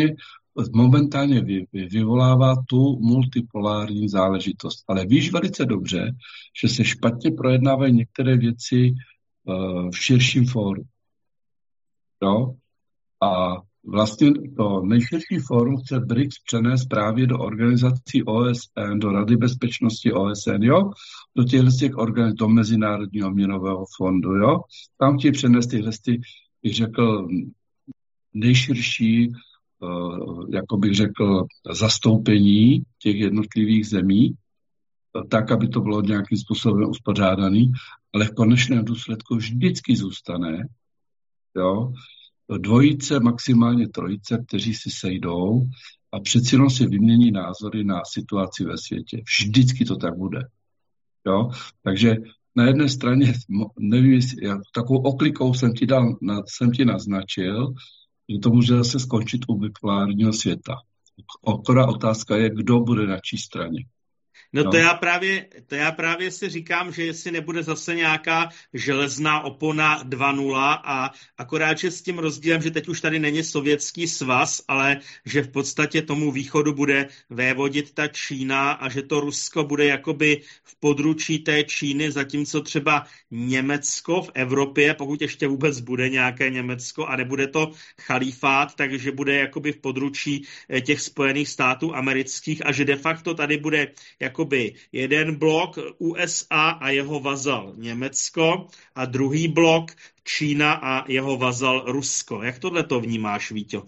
momentálně vy, vy, vyvolává tu multipolární záležitost. Ale víš velice dobře, že se špatně projednávají některé věci uh, v širším fóru. Jo? A vlastně to nejširší fórum chce B R I C S přenést právě do organizací O S N, do Rady bezpečnosti O S N, jo? Do těchto těch organizací, do Mezinárodního měnového fondu, jo? Tam chtějí přenést tyhle, bych řekl, nejširší, jako bych řekl, zastoupení těch jednotlivých zemí, tak, aby to bylo nějakým způsobem uspořádaný, ale v konečném důsledku vždycky zůstane, jo, dvojice, maximálně trojice, kteří si sejdou a přeci jenom si vymění názory na situaci ve světě. Vždycky to tak bude. Jo? Takže na jedné straně, nevím, jestli, já, takovou oklikou jsem ti, dal, jsem ti naznačil, že to může zase skončit u bipolárního světa. Akorát otázka je, kdo bude na čí straně. No, no. To, já právě, to já právě si říkám, že jestli nebude zase nějaká železná opona dva nula a akorát, že s tím rozdílem, že teď už tady není Sovětský svaz, ale že v podstatě tomu východu bude vévodit ta Čína a že to Rusko bude jakoby v područí té Číny, zatímco třeba Německo v Evropě, pokud ještě vůbec bude nějaké Německo a nebude to chalífát, takže bude jakoby v područí těch Spojených států amerických a že de facto tady bude jako jakoby jeden blok U S A a jeho vazal Německo a druhý blok Čína a jeho vazal Rusko. Jak tohle to vnímáš, Víťo?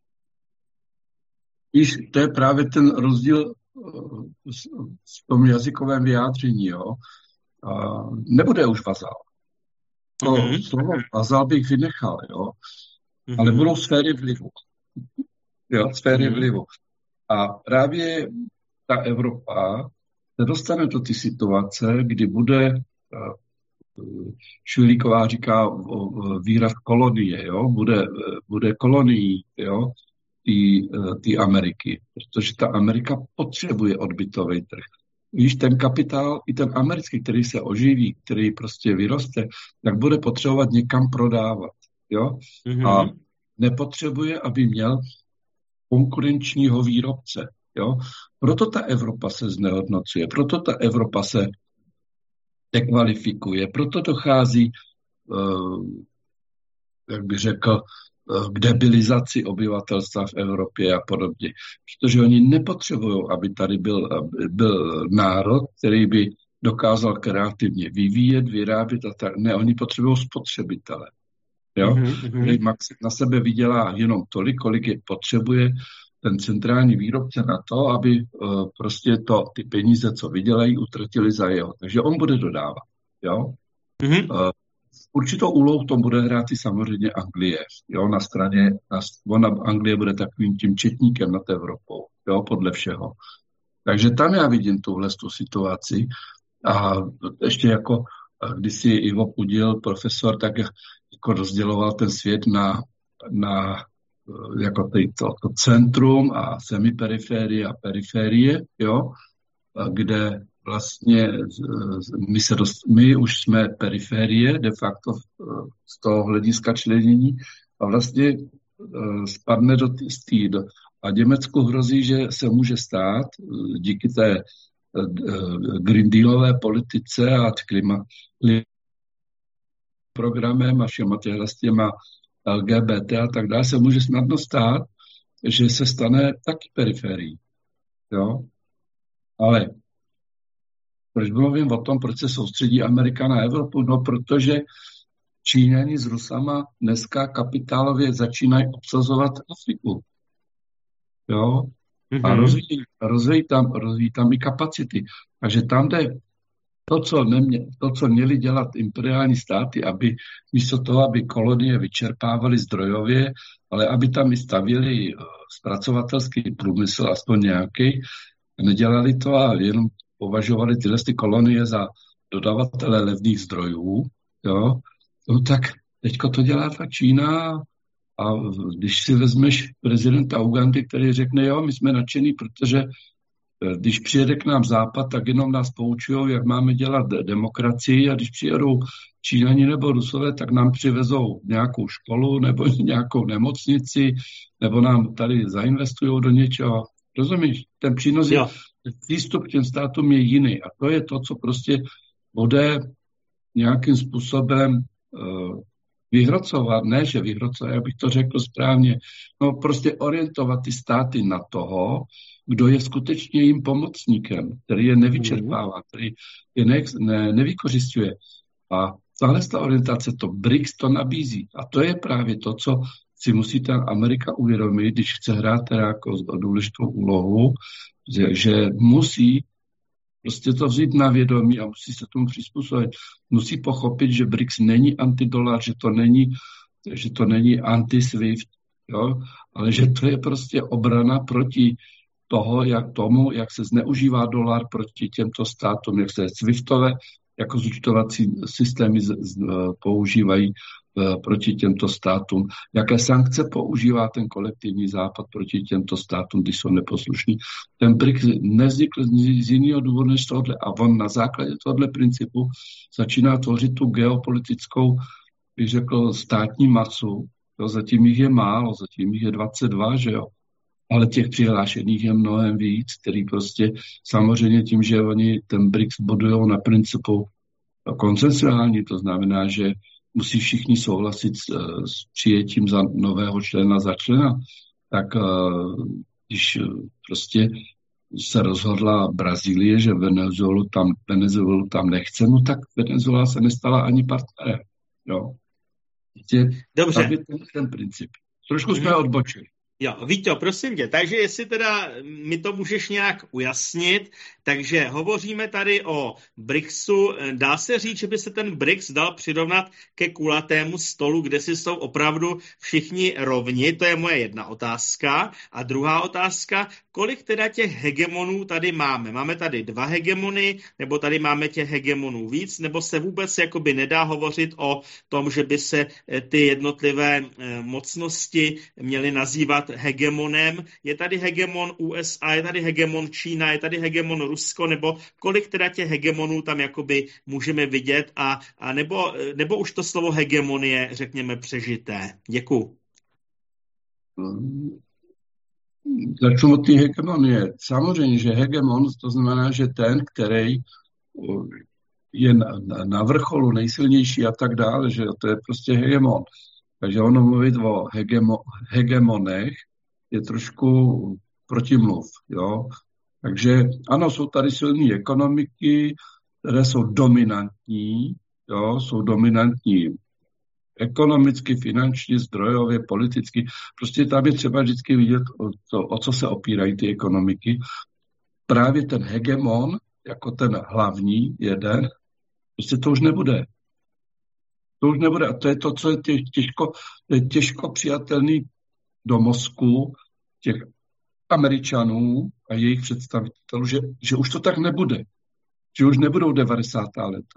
Víš, to je právě ten rozdíl v tom jazykovém vyjádření, jo. A nebude už vazal. To mm-hmm. slovo vazal bych vynechal, jo. Mm-hmm. Ale budou sféry vlivu. Jo, sféry mm-hmm. vlivu. A právě ta Evropa se dostane do ty situace, kdy bude, Švilíková říká výraz kolonie, jo? Bude, bude kolonií, jo? Ty, ty Ameriky, protože ta Amerika potřebuje odbytový trh. Víš, ten kapitál, i ten americký, který se oživí, který prostě vyroste, tak bude potřebovat někam prodávat, jo? Mm-hmm. A nepotřebuje, aby měl konkurenčního výrobce. Jo? Proto ta Evropa se znehodnocuje, proto ta Evropa se dekvalifikuje, proto dochází, uh, jak bych řekl, uh, k debilizaci obyvatelstva v Evropě a podobně. Protože oni nepotřebují, aby tady byl, aby byl národ, který by dokázal kreativně vyvíjet, vyrábět a tak. Ne, oni potřebují spotřebitele. Jo? Mm-hmm. Na sebe vydělá jenom tolik, kolik je potřebuje ten centrální výrobce na to, aby uh, prostě to, ty peníze, co vydělají, utratili za jeho. Takže on bude dodávat. Jo? Mm-hmm. Uh, určitou úlohu v tom bude hrát i samozřejmě Anglie. Jo? Na straně, na, ona Anglie bude takovým tím četníkem nad Evropou, jo? Podle všeho. Takže tam já vidím tuhle tu situaci. A ještě jako, když si Ivo Pudil, profesor, tak jako rozděloval ten svět na, na jako to, to centrum a semiperiferie a periferie, jo, kde vlastně my, se dost, my už jsme periferie de facto z toho hlediska členění a vlastně spadne do té do, a Německu hrozí, že se může stát díky té Green Dealové politice a klima, programem a všema těma L G B T a tak dále, se může snadno stát, že se stane taky periferií. Jo? Ale proč mluvím o tom, proč se soustředí Amerika na Evropu? No, protože Číňani s Rusama dneska kapitálově začínají obsazovat Afriku. Jo? Mm-hmm. A rozvíjí, rozvíjí, tam, rozvíjí tam i kapacity. Takže tam jde to, co, nemě, to, co měli dělat imperiální státy, aby místo toho, aby kolonie vyčerpávali zdrojově, ale aby tam i stavěli zpracovatelský průmysl, aspoň nějaký, nedělali to a jenom považovali tyhle ty kolonie za dodavatele levných zdrojů, jo, no tak teďko to dělá ta Čína a když si vezmeš prezidenta Ugandy, který řekne, jo, my jsme nadšený, protože když přijede k nám Západ, tak jenom nás poučují, jak máme dělat demokracii, a když přijedou Číňani nebo Rusové, tak nám přivezou nějakou školu nebo nějakou nemocnici, nebo nám tady zainvestují do něčeho. Rozumíš? Ten přínos je, přístup k těm státům je jiný. A to je to, co prostě bude nějakým způsobem uh, vyhrocovat, ne, že vyhrocovat, já bych to řekl správně, no prostě orientovat ty státy na toho, kdo je skutečně jim pomocníkem, který je nevyčerpává, který je ne, ne, nevykořistuje. A tahle ta orientace, to B R I C S to nabízí. A to je právě to, co si musí ta Amerika uvědomit, když chce hrát teda jako důležitou úlohu, že, že musí prostě to vzít na vědomí a musí se tomu přizpůsobit. Musí pochopit, že B R I C S není antidolar, že to není, že to není anti-SWIFT, jo? Ale že to je prostě obrana proti toho, jak tomu, jak se zneužívá dolar proti těmto státům, jak se SWIFTové jako zúčtovací systémy z, z, používají uh, proti těmto státům, jaké sankce používá ten kolektivní západ proti těmto státům, když jsou neposlušní. Ten B R I C S nevznikl z jiného důvodu než tohle a on na základě tohle principu začíná tvořit tu geopolitickou, bych řekl, státní masu. Jo, zatím jich je málo, zatím jich je dvacet dva, že jo. Ale těch přihlášených je mnohem víc, který prostě samozřejmě tím, že oni ten B R I C S budují na principu konsensuální, to znamená, že musí všichni souhlasit s, s přijetím za nového člena za člena, tak když prostě se rozhodla Brazílie, že Venezuelu tam, Venezuelu tam nechce, no tak Venezuela se nestala ani partnerem. Jo. Dobře. Tam je ten, ten princip. Trošku jsme mm-hmm. odbočili. Jo, Víťo, prosím tě, takže jestli teda mi to můžeš nějak ujasnit, takže hovoříme tady o B R I C Su, dá se říct, že by se ten B R I C S dal přirovnat ke kulatému stolu, kde si jsou opravdu všichni rovni, to je moje jedna otázka. A druhá otázka, kolik teda těch hegemonů tady máme? Máme tady dva hegemony, nebo tady máme těch hegemonů víc, nebo se vůbec jakoby nedá hovořit o tom, že by se ty jednotlivé mocnosti měly nazývat hegemonem? Je tady hegemon U S A, je tady hegemon Čína, je tady hegemon Rusko, nebo kolik teda těch hegemonů tam jakoby můžeme vidět a, a nebo, nebo už to slovo hegemon je, řekněme, přežité? Děkuju. Začnu od té hegemonie. Samozřejmě, že hegemon, to znamená, že ten, který je na, na vrcholu, nejsilnější a tak dále, že to je prostě hegemon. Takže ono mluvit o hegemo, hegemonech je trošku protimluv, jo. Takže ano, jsou tady silné ekonomiky, které jsou dominantní, jo, jsou dominantní ekonomicky, finančně, zdrojově, politicky. Prostě tam je třeba vždycky vidět, o, to, o co se opírají ty ekonomiky. Právě ten hegemon, jako ten hlavní jeden, prostě to už nebude. To už nebude. A to je to, co je těžko, je těžko přijatelný do mozku těch Američanů a jejich představitelů, že, že už to tak nebude. Že už nebudou devadesátá léta.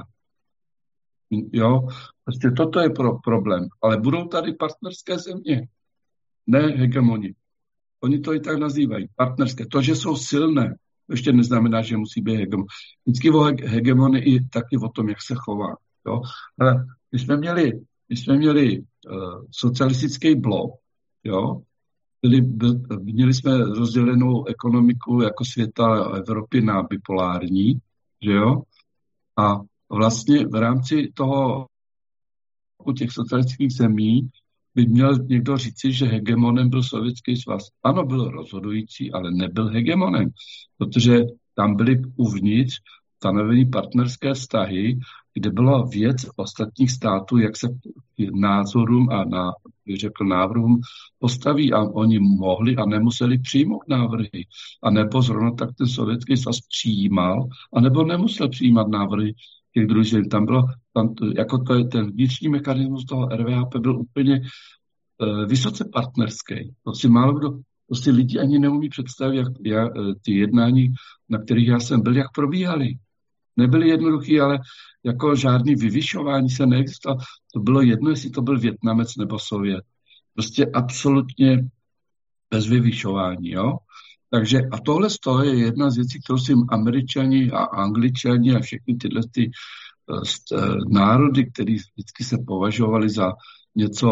Jo, prostě toto je pro, problém. Ale budou tady partnerské země. Ne hegemoni. Oni to i tak nazývají. Partnerské. To, že jsou silné, ještě neznamená, že musí být hegemon. Vždycky o hegemony i taky o tom, jak se chová. Jo. Ale my jsme měli, my jsme měli uh, socialistický blok, jo, byli, byl, měli jsme rozdělenou ekonomiku jako světa Evropy na bipolární, že jo, a vlastně v rámci toho u těch socialistických zemí by měl někdo říci, že hegemonem byl Sovětský svaz. Ano, byl rozhodující, ale nebyl hegemonem, protože tam byly uvnitř stanovený partnerské vztahy, kde byla věc ostatních států, jak se k názorům a na, bych řekl, návrhům postaví a oni mohli a nemuseli přijmout návrhy. A nebo zrovna tak ten Sovětský svaz přijímal a nebo nemusel přijímat návrhy těch druhých zemí. Tam bylo, tam, jako to je ten vnitřní mechanismus toho R V H P byl úplně uh, vysoce partnerský. To si málo kdo, to si lidi ani neumí představit, jak, jak ty jednání, na kterých já jsem byl, jak probíhaly. Nebyly jednoduchý, ale jako žádný vyvyšování se neexistovalo. To bylo jedno, jestli to byl Vietnamec nebo Sovět. Prostě absolutně bez vyvyšování, jo. Takže a tohle je jedna z věcí, kterou si Američani a Angličani a všechny tyhle ty národy, které vždycky se považovali za něco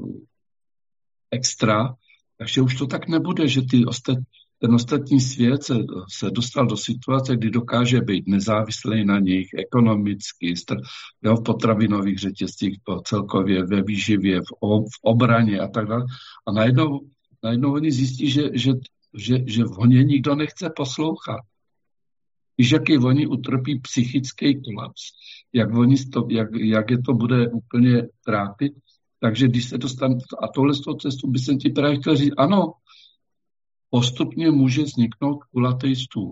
extra, takže už to tak nebude, že ty ostat, ten ostatní svět se, se dostal do situace, kdy dokáže být nezávislý na nich ekonomicky, jo, v potravinových řetězcích, celkově ve výživě, v, v obraně a tak dále. A najednou, najednou oni zjistí, že, že, že, že oni nikdo nechce poslouchat. Víš, jaký oni utrpí psychický kolaps, jak, oni to, jak, jak je to bude úplně trápit. Takže když se dostane, a tohle z toho cestu by jsem ti právě chtěl říct, ano, postupně může vzniknout kulatý stůl.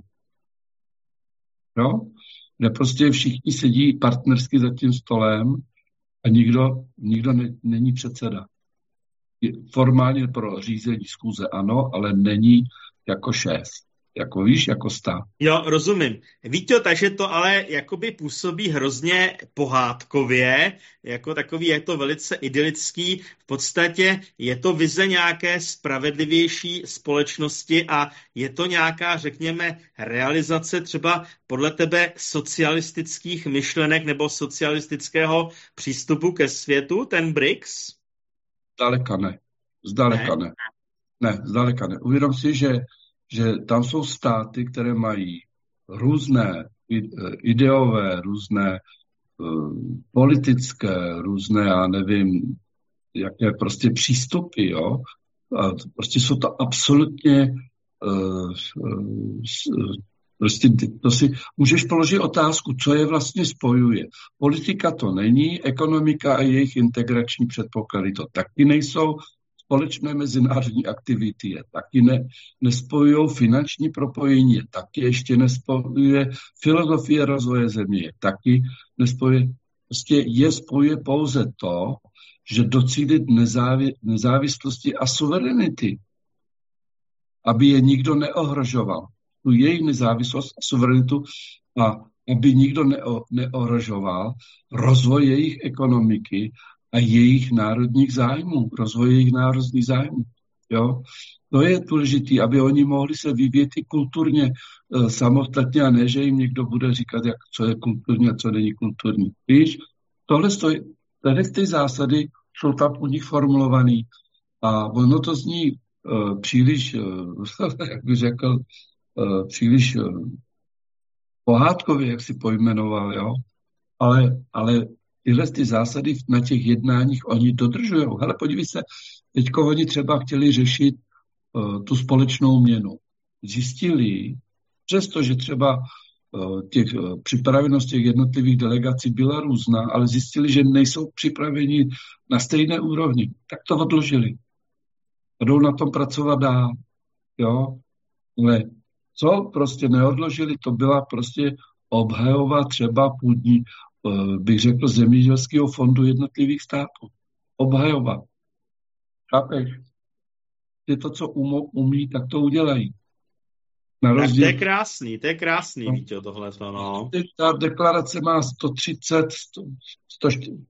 Jo? Kde prostě všichni sedí partnersky za tím stolem a nikdo, nikdo ne, není předseda. Je formálně pro řízení schůze ano, ale není jako šéf. Jako víš, jako stát. Jo, rozumím. Víte, takže to ale jakoby působí hrozně pohádkově, jako takový, je to velice idylický. V podstatě je to vize nějaké spravedlivější společnosti a je to nějaká, řekněme, realizace třeba podle tebe socialistických myšlenek nebo socialistického přístupu ke světu, ten B R I C S? Zdaleka ne. Zdaleka ne. Ne, ne zdaleka ne. Uvědom si, že že tam jsou státy, které mají různé ideové, různé uh, politické, různé, já nevím, jaké prostě přístupy, jo. A prostě jsou to absolutně uh, uh, prostě to si můžeš položit otázku, co je vlastně spojuje. Politika to není, ekonomika a jejich integrační předpoklady to taky nejsou, společné mezinárodní aktivity je taky ne, nespojují, finanční propojení je taky ještě nespojuje, filozofie rozvoje země je taky nespojuje. Prostě je spojuje pouze to, že docílit nezávi, nezávislosti a suverenity, aby je nikdo neohrožoval. Tu jejich nezávislost a suverenitu a aby nikdo neo, neohrožoval rozvoj jejich ekonomiky a jejich národních zájmů, rozvoj jejich národních zájmů. Jo? To je důležité, aby oni mohli se vyvíjet i kulturně e, samostatně a ne, že jim někdo bude říkat, jak, co je kulturní a co není kulturní. Víš, tohle stojí, tady ty zásady jsou tam u nich formulovaný a ono to zní e, příliš, e, jak bych řekl, e, příliš e, pohádkově, jak si pojmenoval, jo? Ale, ale tyhle ty zásady na těch jednáních oni dodržují. Hele, podívej se, teďko oni třeba chtěli řešit uh, tu společnou měnu. Zjistili, přestože třeba uh, těch uh, připravenost těch jednotlivých delegací byla různá, ale zjistili, že nejsou připraveni na stejné úrovni. Tak to odložili. A jdou na tom pracovat dál. Jo? Ale co prostě neodložili, to byla prostě obhajova třeba půdní, bych řekl, zemědělského fondu jednotlivých států. Obhajovat. Chápeš? Je to, co umou, umí, tak to udělají. Na rozdíl... Tak to je krásný, to je krásný, no. Víte, tohle. No. Ta deklarace má sto třicet, sto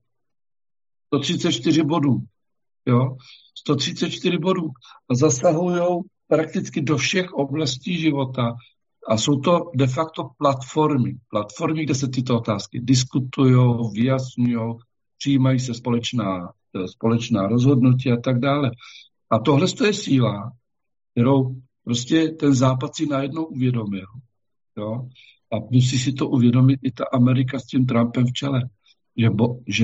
třicet čtyři bodů. Jo? sto třicet čtyři bodů. A zasahují prakticky do všech oblastí života. A jsou to de facto platformy. Platformy, kde se tyto otázky diskutují, vyjasňují, přijímají se společná, společná rozhodnutí a tak dále. A tohle je síla, kterou prostě ten Západ si najednou uvědomil. Jo? A musí si to uvědomit i ta Amerika s tím Trumpem v čele. Že, bo, že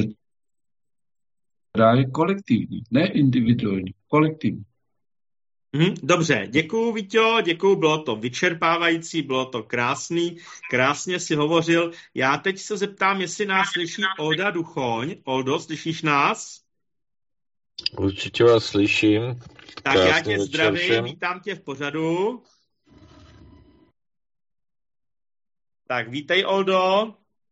která je kolektivní, ne individuální, kolektivní. Dobře, děkuju, Víťo, děkuju, bylo to vyčerpávající, bylo to krásný, krásně si hovořil. Já teď se zeptám, jestli nás slyší Olda Duchoň. Oldo, slyšíš nás? Určitě vás slyším. Tak krásný já tě zdravím, vítám tě v pořadu. Tak vítej, Oldo.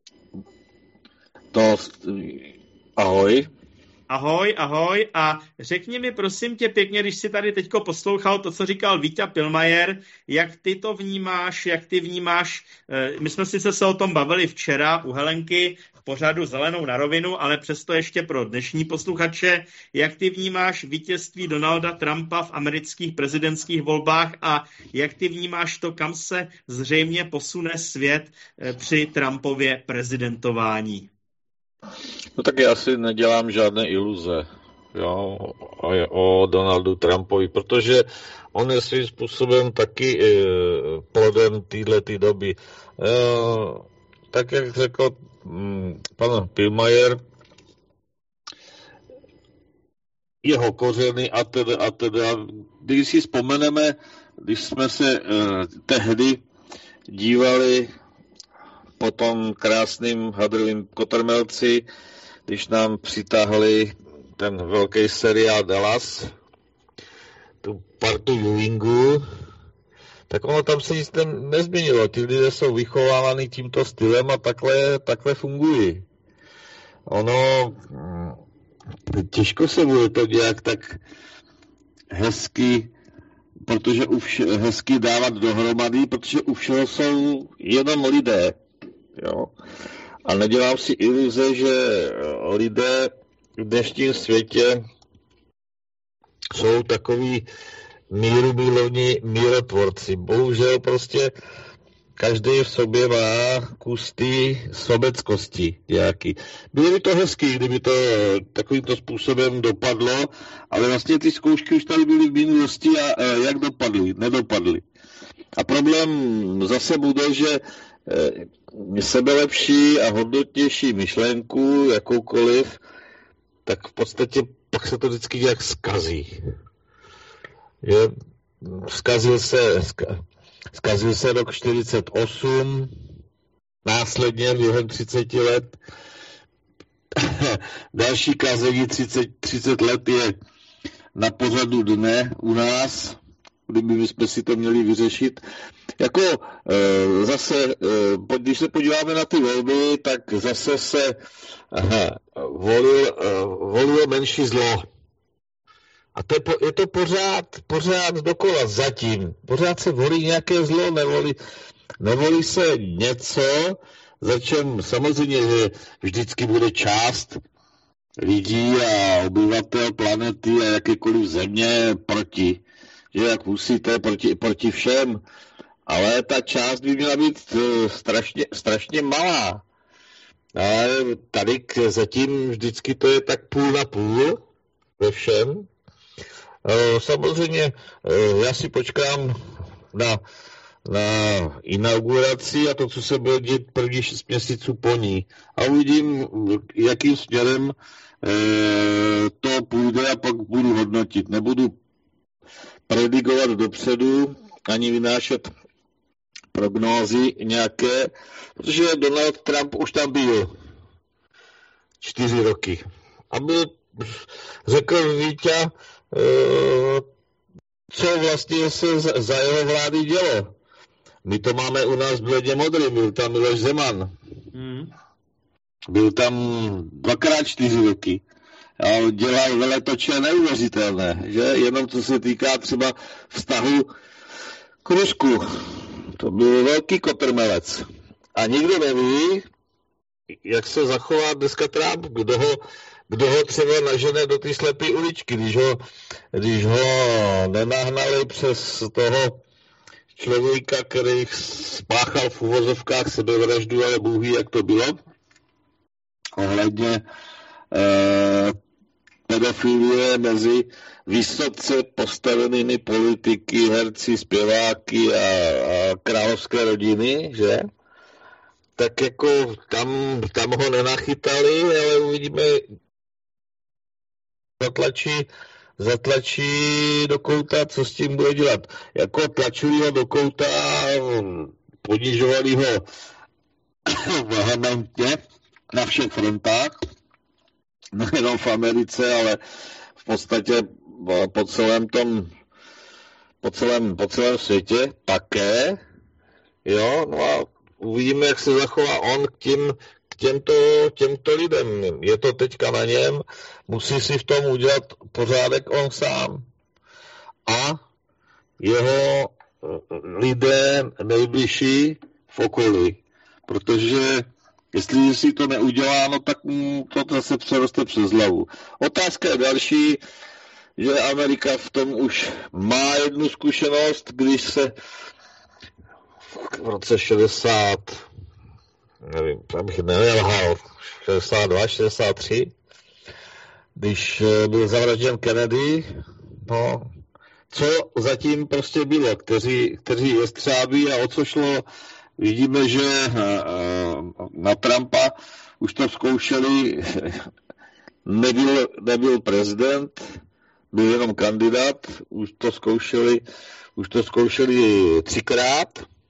To, ahoj. Ahoj, ahoj a řekni mi prosím tě pěkně, když jsi tady teďko poslouchal to, co říkal Víťa Pilmajer, jak ty to vnímáš, jak ty vnímáš, my jsme sice se o tom bavili včera u Helenky, pořadu Zelenou na rovinu, ale přesto ještě pro dnešní posluchače, jak ty vnímáš vítězství Donalda Trumpa v amerických prezidentských volbách a jak ty vnímáš to, kam se zřejmě posune svět při Trumpově prezidentování? No tak já si nedělám žádné iluze, jo, o Donaldu Trumpovi, protože on je svým způsobem taky e, plodem této doby. E, tak jak řekl m, pan Pilmajer, jeho kořeny a teda a teda. Když si vzpomeneme, když jsme se e, tehdy dívali po tom krásným hadrovým kotrmelci, když nám přitáhli ten velký seriál Dallas, tu partu Ewingu, tak ono tam se nic nezměnilo. Ti lidé jsou vychovávaný tímto stylem a takhle, takhle fungují. Ono těžko se bude to nějak tak hezky, protože u vše, hezky dávat dohromady, protože u všeho jsou jenom lidé. Jo? A nedělám si iluze, že lidé v dnešním světě jsou takový mírumilovní mírotvorci. Bohužel prostě každý v sobě má kus té sobeckosti nějaký. Bylo by to hezký, kdyby to takovýmto způsobem dopadlo, ale vlastně ty zkoušky už tady byly v minulosti a, a jak dopadly? Nedopadly. A problém zase bude, že e, sebelepší a hodnotnější myšlenku, jakoukoliv, tak v podstatě pak se to vždycky nějak zkazí. Je, zkazil se, zkazil se rok čtyřicet osm, následně během třicet let, další kazení třicet, třicet let je na pořadu dne u nás, kdyby jsme si to měli vyřešit. Jako e, zase, e, když se podíváme na ty volby, tak zase se aha, volil, e, volilo menší zlo. A to je, po, je to pořád, pořád dokola zatím. Pořád se volí nějaké zlo, nevolí, nevolí se něco, za čem samozřejmě, že vždycky bude část lidí a obyvatel planety a jakékoliv země proti. Že jak musíte proti, proti všem. Ale ta část by měla být strašně, strašně malá. Ale tady zatím vždycky to je tak půl na půl ve všem. Samozřejmě já si počkám na, na inauguraci a to, co se bude dít první šest měsíců po ní. A uvidím, jakým směrem to půjde a pak budu hodnotit. Nebudu predigovat dopředu, ani vynášet prognózy nějaké, protože Donald Trump už tam byl čtyři roky. A byl, řekl Vítě, co vlastně se za jeho vlády dělo. My to máme u nás bledě modrý, byl tam Miloš Zeman. Hmm. Byl tam dvakrát čtyři roky. A dělal veletoče neuvěřitelné, že? Jenom co se týká třeba vztahu k Rusku. To byl velký kotrmelec. A nikdo neví, jak se zachová dneska Trump, kdo ho, kdo ho třeba nažene do té slepé uličky, když ho, když ho nenahnali přes toho člověka, který spáchal v uvozovkách sebevraždu, ale Bůh ví, jak to bylo. Ohledně eh, pedofilie mezi vysoce postavenými politiky, herci, zpěváky a, a královské rodiny, že? Tak jako tam, tam ho nenachytali, ale uvidíme, zatlačí, zatlačí do kouta, co s tím bude dělat. Jako tlačili ho do kouta, ponižovali ho vehementně na všech frontách, nejenom v Americe, ale v podstatě po celém tom, po celém, po celém světě také, jo, no a uvidíme, jak se zachová on k, tím, k těmto, těmto lidem. Je to teďka na něm, musí si v tom udělat pořádek on sám. A jeho lidé nejbližší v okolí, protože Jestli si to neudělá, no tak mu to zase přeroste přes hlavu. Otázka je další, že Amerika v tom už má jednu zkušenost, když se v roce šedesát, nevím, abych nelhal, šedesát dva, šedesát tři, když byl zavražděn Kennedy, no, co zatím prostě bylo, kteří, kteří jestřábí a o co šlo, vidíme, že na Trumpa už to zkoušeli, nebyl, nebyl prezident, byl jenom kandidát, už to zkoušeli, už to zkoušeli třikrát,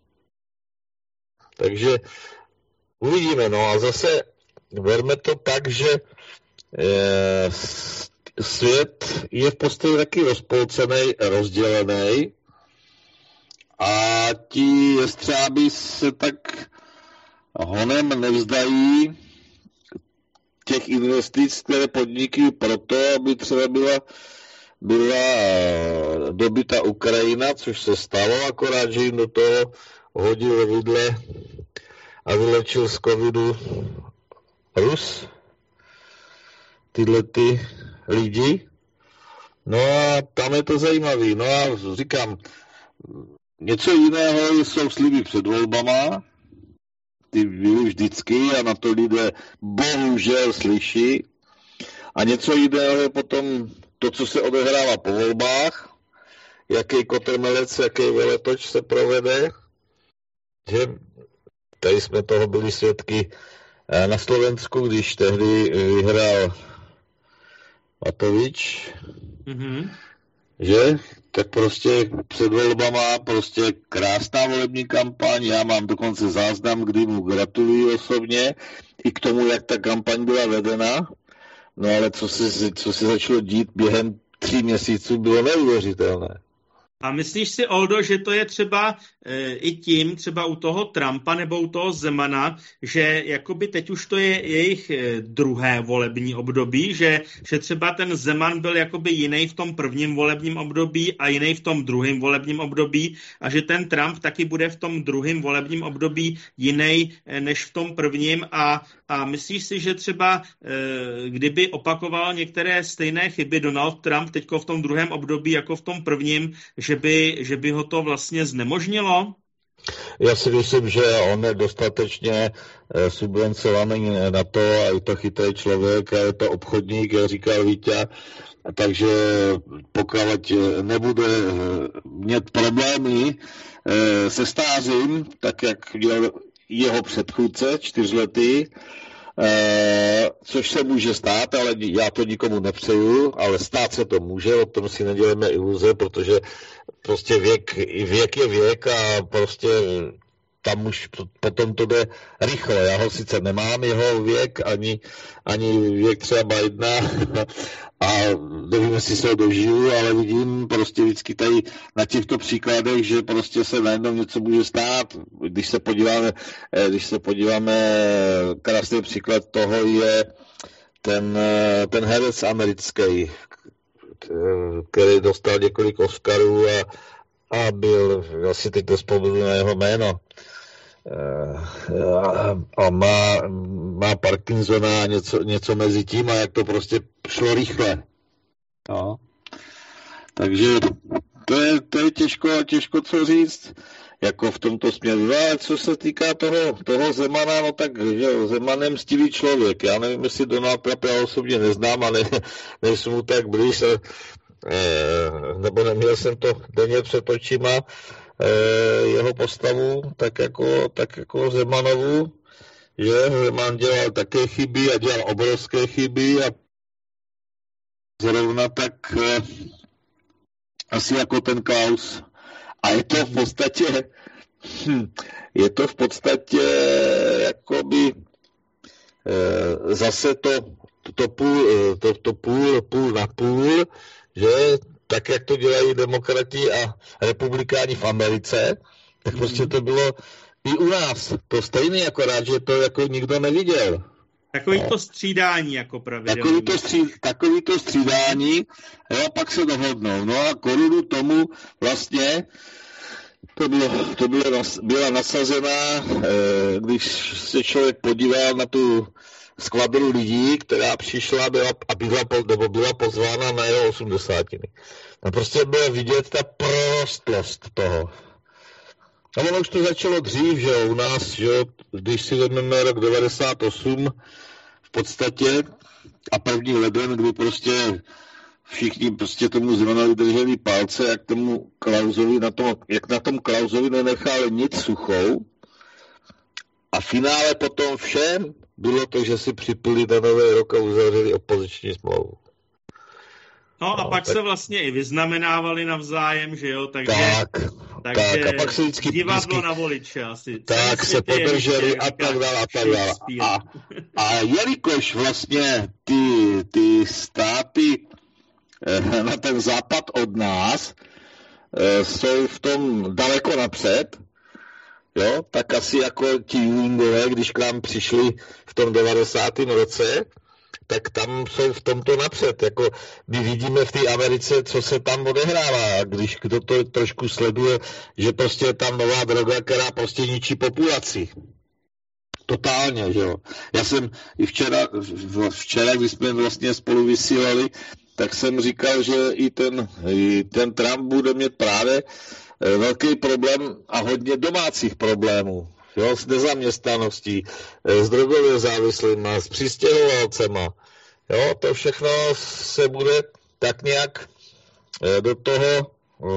takže uvidíme, no a zase berme to tak, že eh, svět je v podstatě taky rozpolcený, rozdělený a ti jestřábi se tak honem nevzdají těch investic, které podniky proto, aby třeba byla, byla dobyta Ukrajina, což se stalo, akorát, že jim do toho hodil vidle a vylečil z covidu Rus, tyhle ty lidi. No a tam je to zajímavý. No a říkám, něco jiného jsou sliby před volbama, ty byly vždycky a na to lidé bohužel slyší. A něco jiného je potom to, co se odehrává po volbách, jaký kotrmelec, jaký veletoč se provede, že tady jsme toho byli svědky na Slovensku, když tehdy vyhrál Matovič, mm-hmm. že? Tak prostě před volbama prostě krásná volební kampaň, já mám dokonce záznam, kdy mu gratuluji osobně i k tomu, jak ta kampaň byla vedena, no ale co se, co se začalo dít během tří měsíců, bylo neuvěřitelné. A myslíš si, Oldo, že to je třeba e, i tím, třeba u toho Trumpa nebo u toho Zemana, že jakoby teď už to je jejich e, druhé volební období, že, že třeba ten Zeman byl jakoby jiný v tom prvním volebním období a jiný v tom druhém volebním období a že ten Trump taky bude v tom druhém volebním období jiný e, než v tom prvním a, a myslíš si, že třeba e, kdyby opakoval některé stejné chyby Donald Trump teďko v tom druhém období jako v tom prvním, že by, že by ho to vlastně znemožnilo? Já si myslím, že on je dostatečně subvencovaný na to a je to chytrý člověk a je to obchodník, jak říkal Vítě, takže pokud nebude mít problémy se stářím, tak jak dělal jeho předchůdce čtyřletý, Eh, což se může stát, ale já to nikomu nepřeju, ale stát se to může, o tom si neděláme iluze, protože prostě věk, věk je věk a prostě tam už potom to jde rychle. Já ho sice nemám, jeho věk, ani, ani věk třeba Bidena a nevím, jestli se ho dožiju, ale vidím prostě vždycky tady na těchto příkladech, že prostě se najednou něco může stát. Když se podíváme, když se podíváme, krásný příklad toho je ten, ten herec americký, který dostal několik Oscarů a, a byl, asi teď to vzpomenu na jeho jméno, a má, má Parkinsona a něco, něco mezi tím a jak to prostě šlo rychle. No. Takže to je, to je těžko, těžko co říct, jako v tomto směru. No, ale co se týká toho, toho Zemana, no tak že Zemanem stivý člověk. Já nevím, jestli Donald Trump já osobně neznám a ne, nejsem mu tak blíž, eh, nebo neměl jsem to denně před očima, jeho postavu, tak jako, tak jako Zemanovu, že Zeman dělal také chyby a dělal obrovské chyby a zrovna tak eh, asi jako ten Klaus. A je to v podstatě hm, je to v podstatě jakoby eh, zase to, to, půl, to, to půl, půl na půl, že tak, jak to dělají demokrati a republikáni v Americe, tak prostě to bylo i u nás. To stejný, akorát, že to jako nikdo neviděl. Takový to střídání jako pravidelný. Takový to, stří, takový to střídání, jo, a pak se dohodnou. No a korunu tomu vlastně To, bylo, to bylo, byla nasazená, když se člověk podíval na tu skvadru lidí, která přišla byla, a byla, nebo byla pozvána na jeho osmdesátiny. A prostě bylo vidět ta prostlost toho. A ono už to začalo dřív, že u nás, že když si vezmeme rok devadesát osm v podstatě a první leden, kdy prostě všichni prostě tomu Zemanovi drželi palce, jak tomu Klausovi na tom, jak na tom Klausovi nenechali nic suchou. A finále potom všem bylo to, že si připili na Nový rok a uzavřeli opoziční smlouvu. No a no, pak tak... se vlastně i vyznamenávali navzájem, že jo, takže, tak, takže tak, a pak se vždycky, divadlo vždycky, na voliče asi. Tak se podrželi a tak dále a tak dále. A, a jelikož vlastně ty, ty státy eh, na ten západ od nás eh, jsou v tom daleko napřed, jo, tak asi jako ti Ewingové, když k nám přišli v tom devadesátém roce, tak tam jsou v tomto napřed. Jako my vidíme v té Americe, co se tam odehrává. Když kdo to trošku sleduje, že prostě je tam nová droga, která prostě ničí populaci. Totálně, že jo. Já jsem i včera, včera, když jsme vlastně spolu vysílali, tak jsem říkal, že i ten, i ten Trump bude mít právě velký problém a hodně domácích problémů. Jo, s nezaměstnaností, s drogově závislými, s přistěhovalcema. Jo, to všechno se bude tak nějak do toho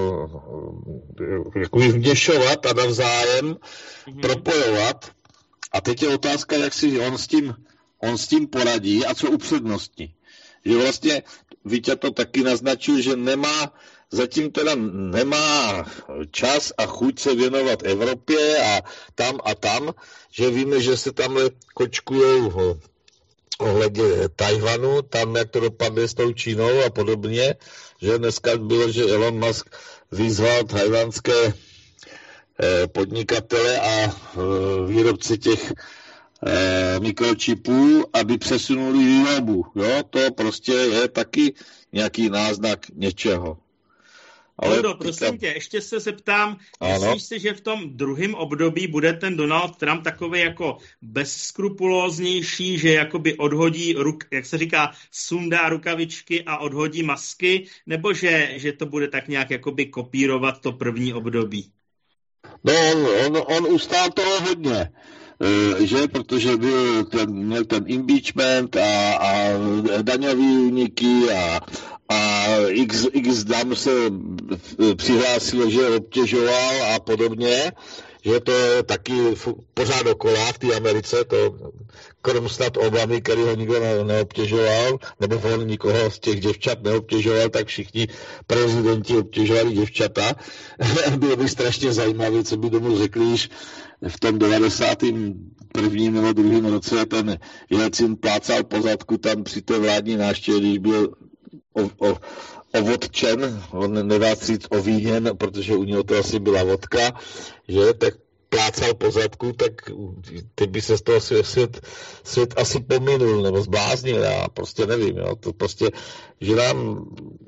jako vměšovat a navzájem mm-hmm. propojovat. A teď je otázka, jak si on s tím, on s tím poradí a co upřednostní. Že vlastně Vítě to taky naznačil, že nemá zatím teda nemá čas a chuť se věnovat Evropě a tam a tam, že víme, že se tam kočkujou ohledně Tajvanu, tam jak to dopadne s tou Čínou a podobně, že dneska bylo, že Elon Musk vyzval tajvanské podnikatele a výrobce těch mikročipů, aby přesunuli výrobu. Jo, to prostě je taky nějaký náznak něčeho. Oldo, prosím tě, ještě se zeptám, myslíš si, že v tom druhém období bude ten Donald Trump takový jako bezskrupulóznější, že jakoby odhodí, ruk, jak se říká, sundá rukavičky a odhodí masky, nebo že, že to bude tak nějak jakoby kopírovat to první období? No, on, on, on ustál toho hodně. Že, protože byl ten, měl ten impeachment a, a daňový úniky a, a x, x dám se přihlásilo, že obtěžoval a podobně, že to je taky pořád dokola v té Americe, to krom snad Obamy, který ho nikdo ne, neobtěžoval, nebo on nikoho z těch děvčat neobtěžoval, tak všichni prezidenti obtěžovali děvčata. Bylo by strašně zajímavé, co by tomu řekli, v tom devadesátém prvním nebo druhém roce ten Jelcin plácal po zadku tam při té vládní návštěvě, když byl o, o, ovodčen, on nedá si říct ovíněn, protože u něho to asi byla vodka, že, tak plácal po zadku, tak teď by se z toho svět, svět asi pominul, nebo zbláznil, já prostě nevím, jo, to prostě, že nám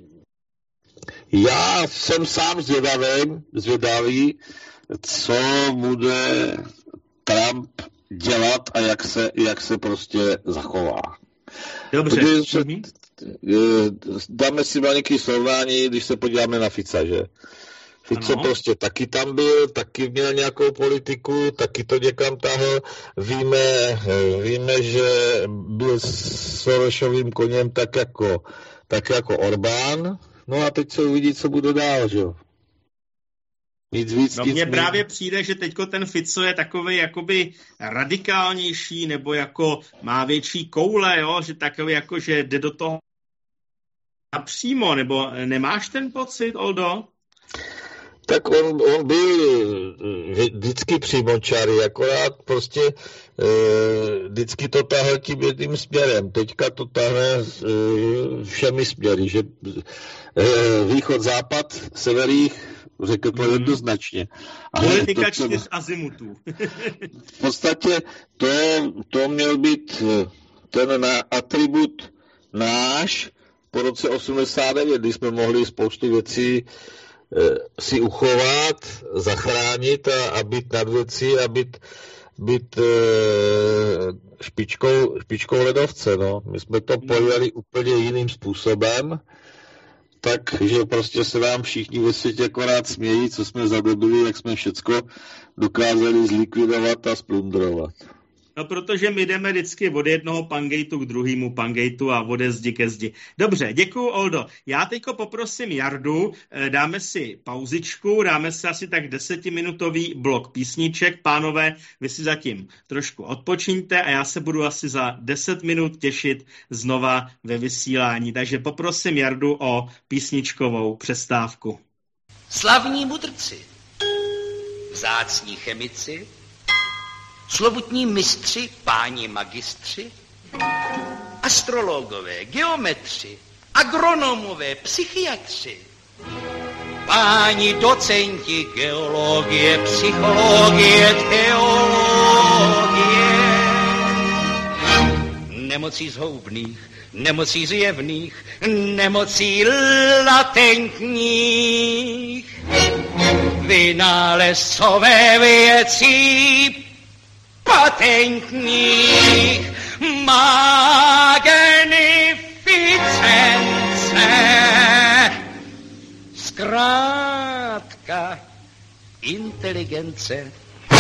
já jsem sám zvědavý, zvědavý, co bude Trump dělat a jak se, jak se prostě zachová. Dobře. Se, dáme si nějaké srovnání, když se podíváme na Fica, že? Fico ano. Prostě taky tam byl, taky měl nějakou politiku, taky to někam tahl. Víme, víme, že byl Sorosovým koněm tak jako, tak jako Orbán. No a teď se uvidí, co bude dál, že jo? Víc, víc, no mně právě přijde, že teďko ten Fico je takový jakoby radikálnější, nebo jako má větší koule, jo? Že takový jako, že jde do toho napřímo, nebo nemáš ten pocit, Oldo? Tak on, on byl vždycky přímočarý, akorát prostě e, vždycky to tahal tím jedným směrem. Teďka to tahne e, všemi směry, že e, východ, západ, severých, řekl to mm. jednoznačně. Politika čtyř azimutů. V podstatě to, to měl být ten na, atribut náš po roce osmdesát devět, kdy jsme mohli spoustu věcí si uchovat, zachránit a, a být nad věcí a být, být špičkou, špičkou ledovce. No. My jsme to pojali úplně jiným způsobem, takže prostě se nám všichni ve světě akorát smějí, co jsme zadobili, jak jsme všecko dokázali zlikvidovat a splundrovat. No, protože my jdeme vždycky od jednoho pangejtu k druhému pangejtu a ode zdi ke zdi. Dobře, děkuju, Oldo. Já teďko poprosím Jardu, dáme si pauzičku, dáme si asi tak desetiminutový blok písniček. Pánové, vy si zatím trošku odpočiňte a já se budu asi za deset minut těšit znova ve vysílání. Takže poprosím Jardu o písničkovou přestávku. Slavní mudrci, vzácní chemici, slovutní mistři, páni magistři, astrologové, geometři, agronomové, psychiatři, páni docenti, geologie, psychologie, teologie, nemocí zhoubných, nemocí zjevných, nemocí latentních, vynálezcové věcí patentních, magnificence, zkrátka inteligence.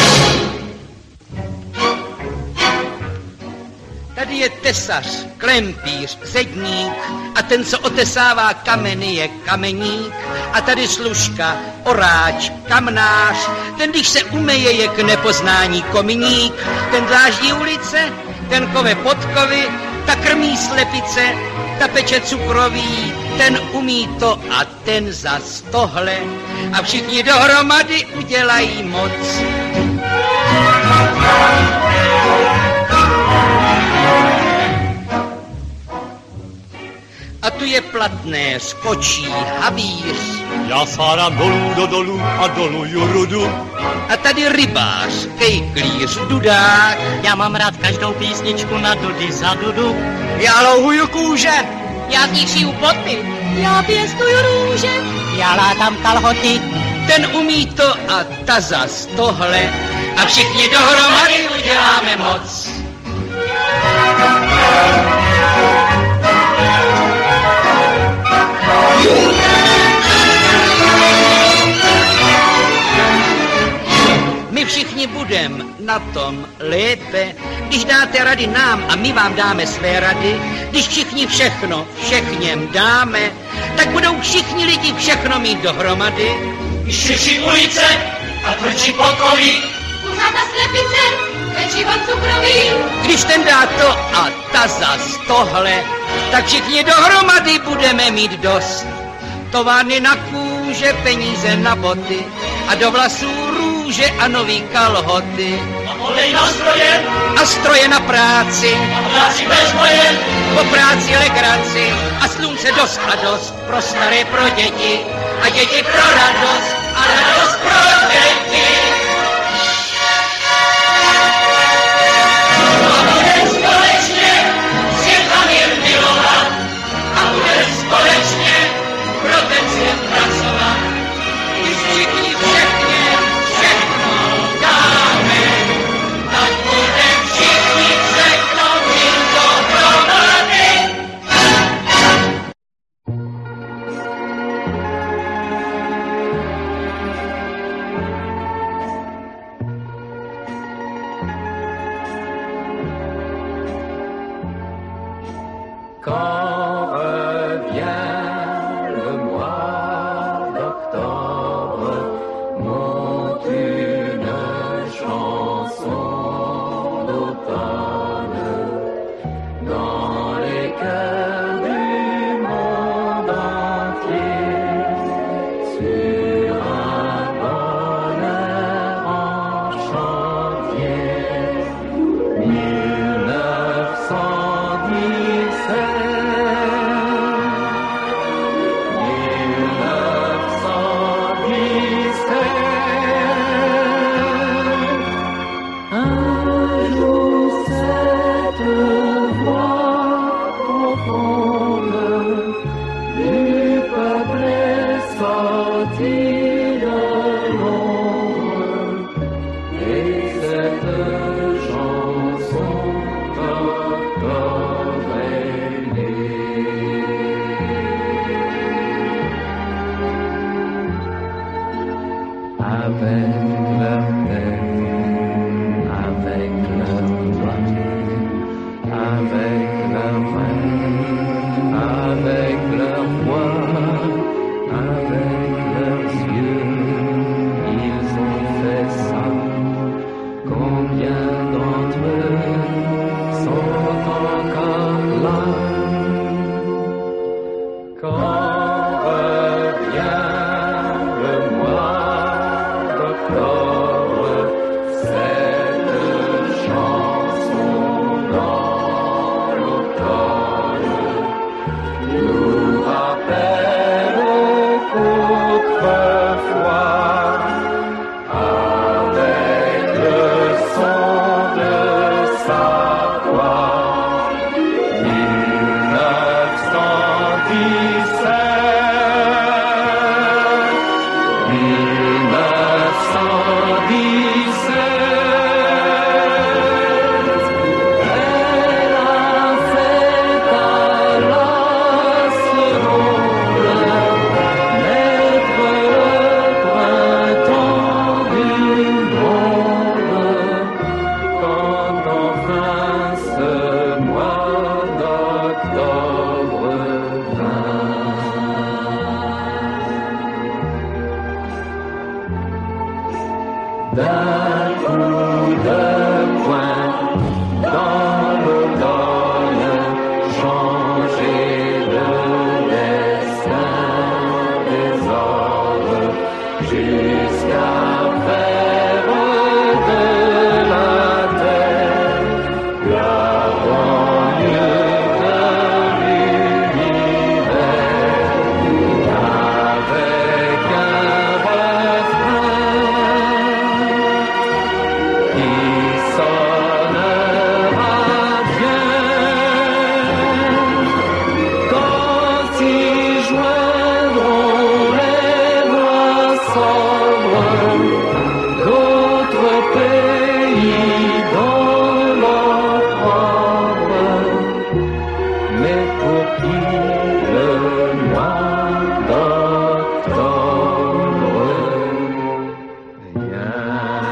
Tady je tesař, klempíř, zedník a ten, co otesává kameny, je kameník. A tady služka, oráč, kamnář, ten, když se umeje, je k nepoznání kominík. Ten dláždí ulice, ten kove podkovy, ta krmí slepice, ta peče cukroví, ten umí to a ten zas tohle. A všichni dohromady udělají moc. A tu je platnéř, kočí, havíř. Já sádám dolů do dolů a doluju rudu. A tady rybář, kejklíř, dudák. Já mám rád každou písničku na dudy za dudu. Já louhuju kůže. Já z nich šiju boty. Já pěstuju růže. Já látám kalhoty. Ten umí to a ta zas tohle. A všichni dohromady uděláme moc. My všichni budeme na tom lépe, když dáte rady nám a my vám dáme své rady. Když všichni všechno všechněm dáme, tak budou všichni lidi všechno mít dohromady. Širší ulice a tvrdší pokojí, kuřata slepice, pečivo cukroví. Když ten dá to a ta zas tohle, tak všichni dohromady budeme mít dost. Továrny na kůže, peníze na boty a do vlasů růže a nový kalhoty. a olej na stroje, A stroje na práci, a práci bez boje, po práci legraci a slunce dost a dost pro staré, pro děti a děti pro radost a radost pro děti. a budem společně světa mír milovat, a budem společně pro ten svět pracovat. Když všichni všechně všechno Dáme, tak budem všichni všechno mít dohromady. Quand revient le mois d'octobre, monte une chanson d'automne dans les cœurs du monde entier, sur un bonheur en chantier. mille neuf cent dix-sept un coup de poing dans l'automne, changer le destin des hommes jusqu'à faire de la terre la banlieue de l'univers, avec un refrain qui sonnera bien quand s'y joindront les voix sombres d'autres pays dans leur propre, mais pour qui le mois d'octobre vient.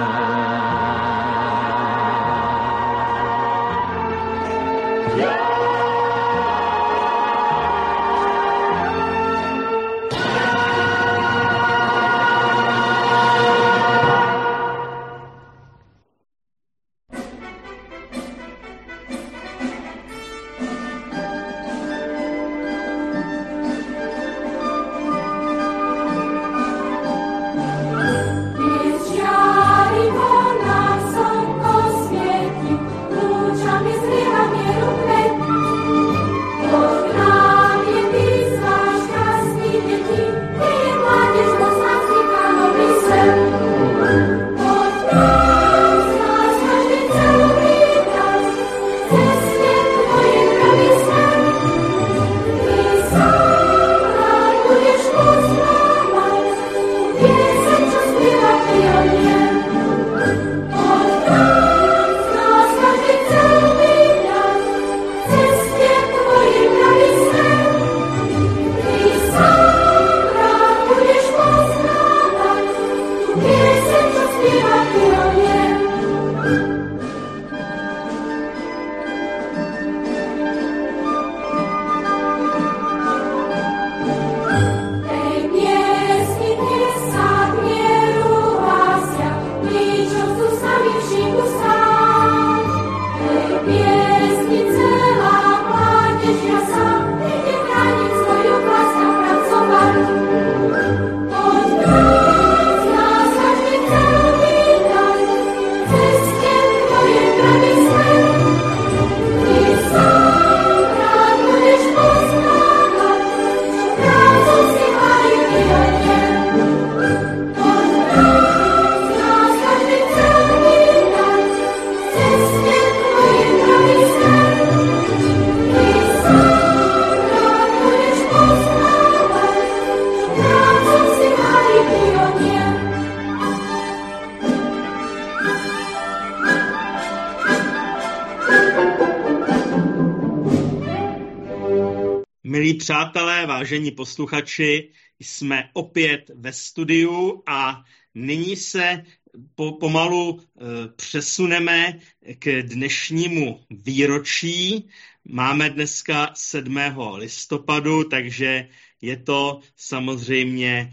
Milí přátelé, vážení posluchači, jsme opět ve studiu a nyní se po, pomalu e, přesuneme k dnešnímu výročí. Máme dneska sedmého listopadu, takže je to samozřejmě e,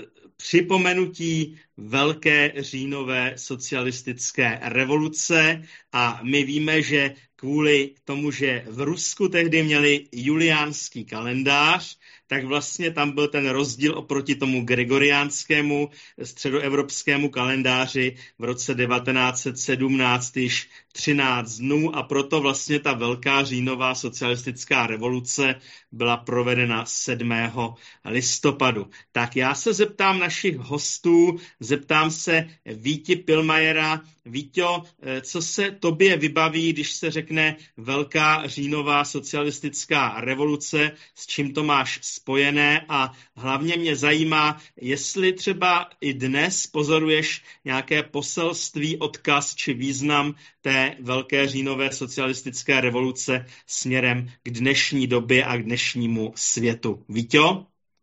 připomenutí velké říjnové socialistické revoluce a my víme, že kvůli tomu, že v Rusku tehdy měli juliánský kalendář, tak vlastně tam byl ten rozdíl oproti tomu gregoriánskému středoevropskému kalendáři v roce devatenáct set sedmnáct již třináct dnů a proto vlastně ta velká říjnová socialistická revoluce byla provedena sedmého listopadu. Tak já se zeptám našich hostů, zeptám se Víti Pilmajera. Víťo, co se tobě vybaví, když se řekne velká říjnová socialistická revoluce, s čím to máš spojené a hlavně mě zajímá, jestli třeba i dnes pozoruješ nějaké poselství, odkaz či význam té velké říjnové socialistické revoluce směrem k dnešní době a k dnešnímu světu. Víťo?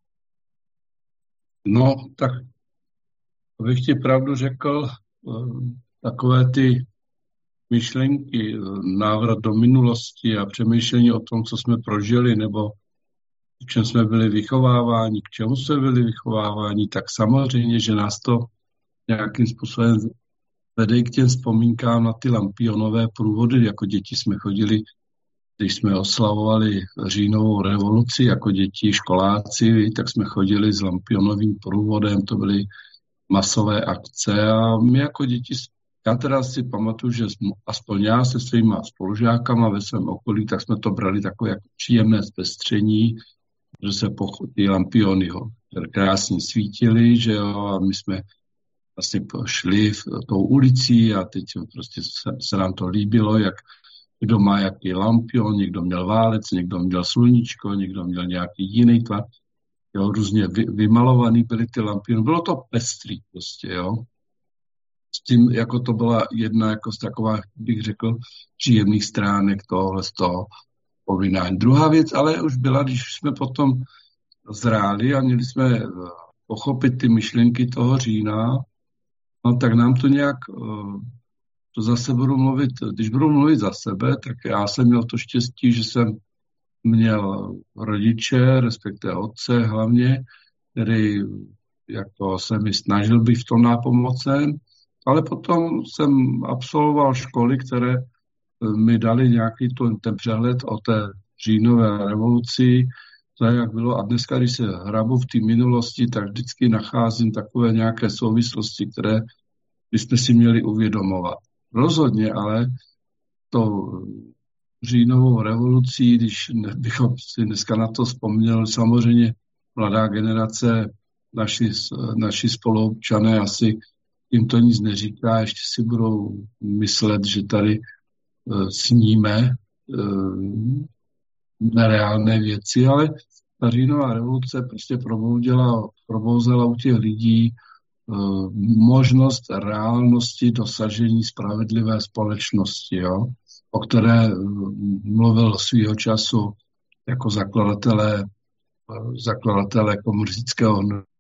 No, tak abych ti pravdu řekl, takové ty myšlenky, návrat do minulosti a přemýšlení o tom, co jsme prožili, nebo k čem jsme byli vychováváni, k čemu jsme byli vychováváni, tak samozřejmě, že nás to nějakým způsobem vede k těm vzpomínkám na ty lampionové průvody. Jako děti jsme chodili, když jsme oslavovali říjnovou revoluci, jako děti, školáci, tak jsme chodili s lampionovým průvodem, to byly masové akce a my jako děti, já teda si pamatuju, že aspoň já se svýma spolužákama ve svém okolí, tak jsme to brali takové jako příjemné zpestření, že se ty lampiony krásně svítily, že jo, a my jsme vlastně šli v tou ulicí a teď prostě se, se nám to líbilo, jak kdo má jaký lampion, někdo měl válec, někdo měl sluníčko, někdo měl nějaký jiný tvar. Jo, různě vy, vymalovaný byly ty lampiony. Bylo to pestrý prostě, jo. S tím, jako to byla jedna jako z takových, bych řekl, příjemných stránek tohle z toho povinání. Druhá věc ale už byla, když jsme potom zráli a měli jsme pochopit ty myšlenky toho října, no tak nám to nějak, to zase budu mluvit, když budu mluvit za sebe, tak já jsem měl to štěstí, že jsem měl rodiče, respektive otce hlavně, který jako se mi snažil být v tom nápomocen, ale potom jsem absolvoval školy, které mi dali nějaký to, ten přehled o té říjnové revoluci, to jak bylo. A dneska, když se hrabu v té minulosti, tak vždycky nacházím takové nějaké souvislosti, které bychom si měli uvědomovat. Rozhodně, ale to říjnovou revolucí, když bychom si dneska na to vzpomněli, samozřejmě mladá generace, naši, naši spoluobčané asi jim to nic neříká, ještě si budou myslet, že tady uh, sníme uh, nereálné věci, ale ta říjnová revoluce prostě probouzela, probouzela u těch lidí uh, možnost reálnosti dosažení spravedlivé společnosti, jo, o které uh, mluvil svýho času jako zakladatelé, uh, zakladatelé komunistického,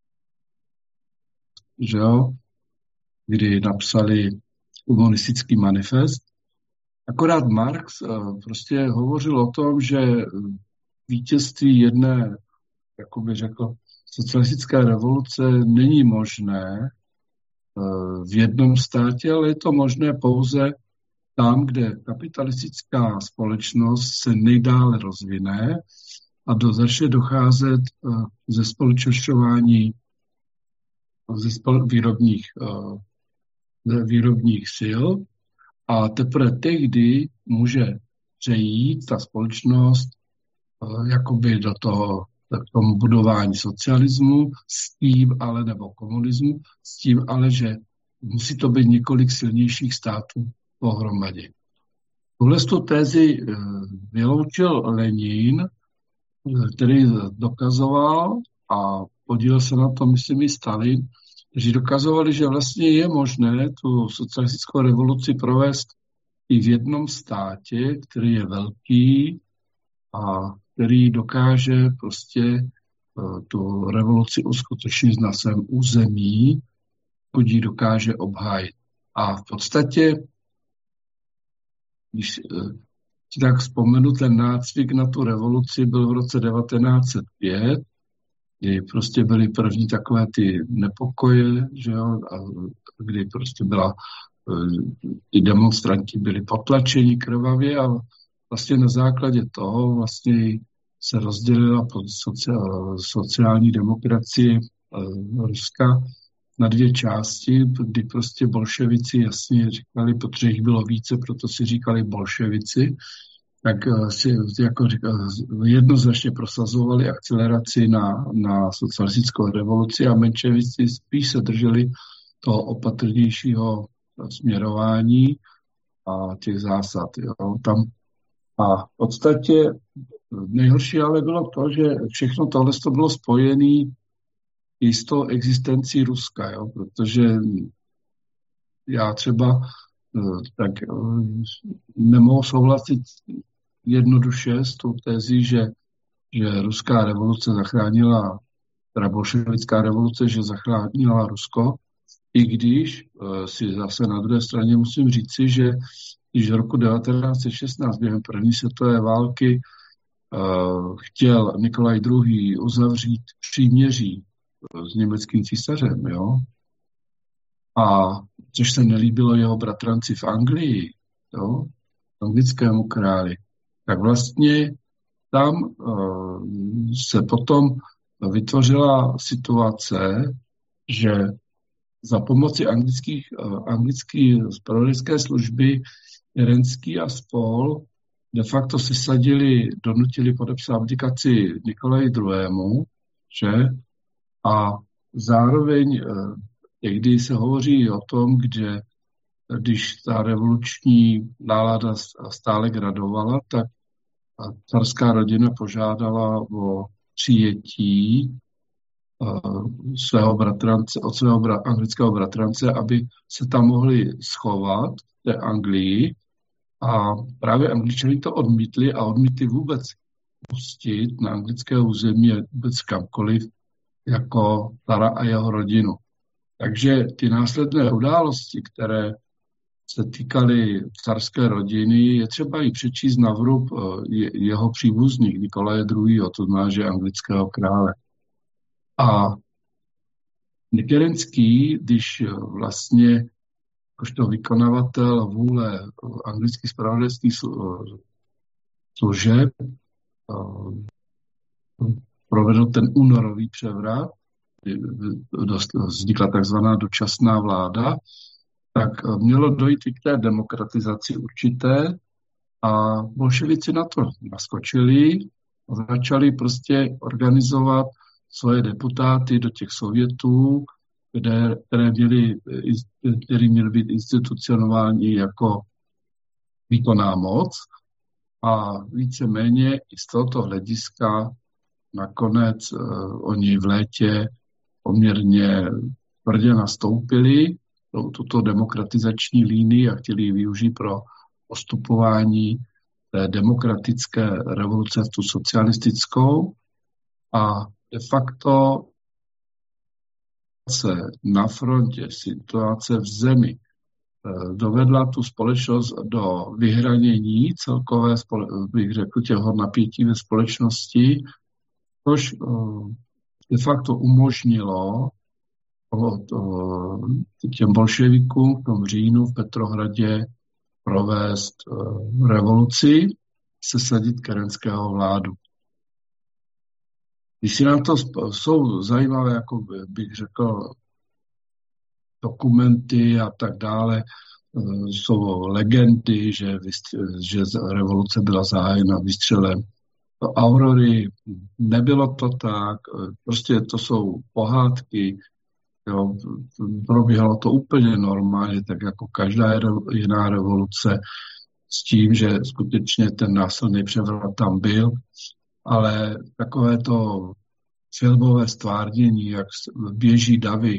že jo, kdy napsali komunistický manifest. Akorát Marx uh, prostě hovořil o tom, že vítězství jedné, jak by řekl, socialistické revoluce není možné uh, v jednom státě, ale je to možné pouze tam, kde kapitalistická společnost se nejdále rozvine a do, začne docházet uh, ze společenšťování ze spol- výrobních, uh, ze výrobních sil a teprve tehdy může přejít ta společnost uh, jakoby do toho, k tomu budování socialismu, s tím ale, nebo komunismu, s tím ale, že musí to být několik silnějších států pohromadě. Tuhle tu tézi uh, vyloučil Lenin, který dokazoval a podílel se na tom, myslím, i Stalin, kteří dokazovali, že vlastně je možné tu socialistickou revoluci provést i v jednom státě, který je velký a který dokáže prostě tu revoluci uskutečnit na svém území, pokud ji dokáže obhájit. A v podstatě, když si tak vzpomenu, ten nácvik na tu revoluci byl v roce devatenáct set pět, kdy prostě byly první takové ty nepokoje, že jo, a kdy prostě byla, ty demonstranti byli potlačeni krvavě a vlastně na základě toho vlastně se rozdělila sociální demokracie Ruska na dvě části, kdy prostě bolševici jasně říkali, protože jich bylo více, proto si říkali bolševici, tak si jako říkali, jednoznačně prosazovali akceleraci na, na socialistickou revoluci a menševici spíš se drželi toho opatrnějšího směrování a těch zásad. Jo. Tam, a v podstatě nejhorší ale bylo to, že všechno tohle to bylo spojené i s tou existencí Ruska, jo, protože já třeba tak nemohu souhlasit jednoduše s tou tezí, že, že ruská revoluce zachránila, teda bolševická revoluce, že zachránila Rusko, i když si zase na druhé straně musím říci, že když v roku devatenáct set šestnáct během první světové války uh, chtěl Nikolaj druhý. uzavřít příměří s německým císařem, jo, a což se nelíbilo jeho bratranci v Anglii, jo, anglickému králi, tak vlastně tam uh, se potom vytvořila situace, že za pomoci anglických, uh, anglické zpravodajské služby Kerenský a spol de facto sesadili, donutili podepsat abdikaci Nikolaji druhému, že? A zároveň někdy se hovoří o tom, kde když ta revoluční nálada stále gradovala, tak carská rodina požádala o přijetí svého bratrance, od svého bra, anglického bratrance, aby se tam mohli schovat v té Anglii. A právě Angličani to odmítli a odmítli vůbec pustit na anglické území vůbec kamkoliv jako Tara a jeho rodinu. Takže ty následné události, které se týkaly carské rodiny, je třeba i přečíst na vrub jeho příbuzník Nikolaje druhého., to znamená, že anglického krále. A Kerenský, když vlastně jakožto vykonavatel vůle anglických zpravodajských služeb provedl ten únorový převrat, vznikla takzvaná dočasná vláda, tak mělo dojít i k té demokratizaci určité a bolševici na to naskočili a začali prostě organizovat svoje deputáty do těch sovětů, které, které měly, které měly být institucionální jako výkonná moc a víceméně i z tohoto hlediska nakonec uh, oni v létě poměrně tvrdě nastoupili tuto demokratizační línii a chtěli ji využít pro postupování té demokratické revoluce v tu socialistickou a de facto se na frontě, situace v zemi dovedla tu společnost do vyhranění celkové, bych řekl, těho napětí ve společnosti, což de facto umožnilo těm bolševikům v tom říjnu v Petrohradě provést revoluci, sesadit kerenského vládu. Když si na to jsou zajímavé, jako bych řekl, dokumenty a tak dále, jsou legendy, že, že revoluce byla zahájena výstřelem Aurory. Nebylo to tak, prostě to jsou pohádky, jo, probíhalo to úplně normálně, tak jako každá jiná revoluce, s tím, že skutečně ten násilný převrat tam byl, ale takové to filmové stvárnění, jak běží davy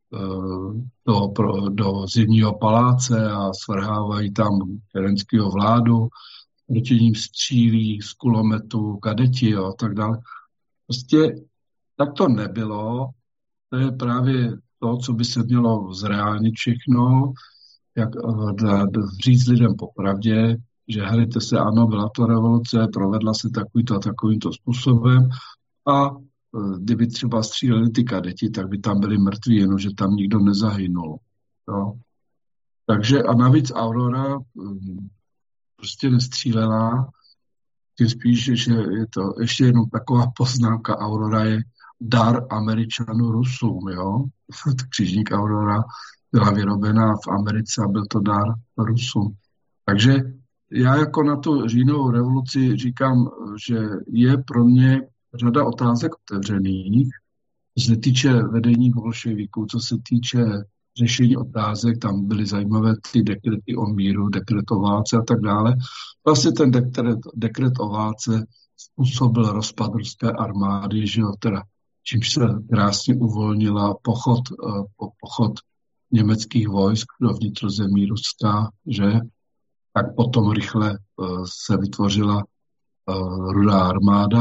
do, pro, do zimního paláce a svrhávají tam kerenského vládu, proti ním střílí z kulometu kadeti a tak dále. Prostě tak to nebylo. To je právě to, co by se mělo zreálnit všechno, jak říct lidem popravdě, že hledajte se, ano, byla to revoluce, provedla se takovýto a takovýmto způsobem a kdyby třeba stříleli ty kadeti, tak by tam byli mrtví, jenomže tam nikdo nezahynul. Jo. Takže a navíc Aurora prostě nestřílela, tím spíš, že je to ještě jenom taková poznámka, Aurora je dar Američanů Rusům, jo. Křižník Aurora byla vyrobená v Americe a byl to dar Rusům. Takže já jako na tu říjnovou revoluci říkám, že je pro mě řada otázek otevřených, co se týče vedení bolševiků, co se týče řešení otázek, tam byly zajímavé ty dekrety o míru, dekret o válce a tak dále. Vlastně ten dekret, dekret o válce způsobil rozpad ruské armády, že jo, teda, čímž se krásně uvolnila pochod, po, pochod německých vojsk do vnitrozemí Ruska, že tak potom rychle se vytvořila Rudá armáda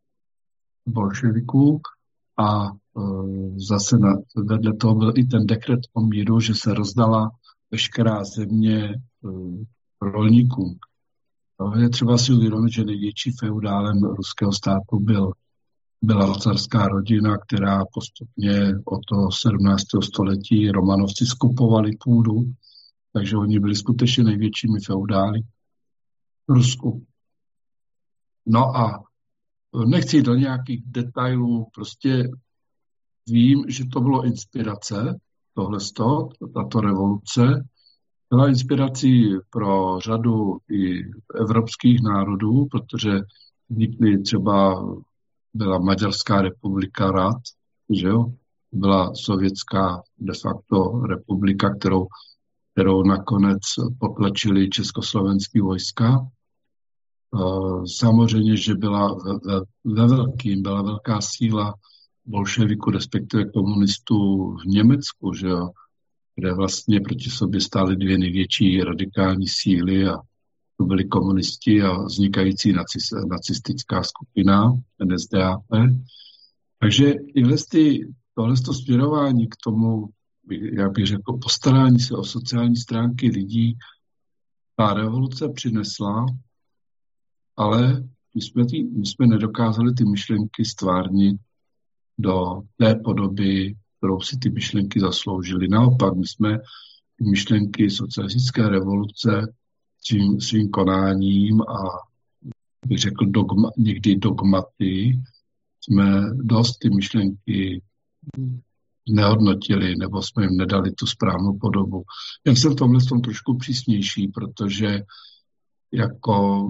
bolševiků a zase na, vedle toho byl i ten dekret o míru, že se rozdala veškerá země rolníkům. Je třeba si uvědomit, že největší feudálem ruského státu byl byla carská rodina, která postupně od toho sedmnáctého století Romanovci skupovali půdu, takže oni byli skutečně největšími feudály v Rusku. No a nechci jít do nějakých detailů, prostě vím, že to bylo inspirace, tohleto, tato revoluce, byla inspirací pro řadu i evropských národů, protože vznikly třeba, byla Maďarská republika Rad, že jo? Byla sovětská de facto republika, kterou, kterou nakonec potlačili československý vojska. Samozřejmě, že byla ve, ve velkým, byla velká síla bolševiku, respektive komunistů v Německu, že jo? Kde vlastně proti sobě stály dvě největší radikální síly a to byli komunisti a vznikající nacistická skupina N S D A P. Takže tohle směrování k tomu, já bych řekl, postarání se o sociální stránky lidí, ta revoluce přinesla, ale my jsme, tý, my jsme nedokázali ty myšlenky stvárnit do té podoby, kterou si ty myšlenky zasloužily. Naopak, my jsme ty myšlenky socialistické revoluce svým, svým konáním a bych řekl dogma, někdy dogmaty, jsme dost ty myšlenky nehodnotili, nebo jsme jim nedali tu správnou podobu. Já jsem v tomhle tom trošku přísnější, protože jako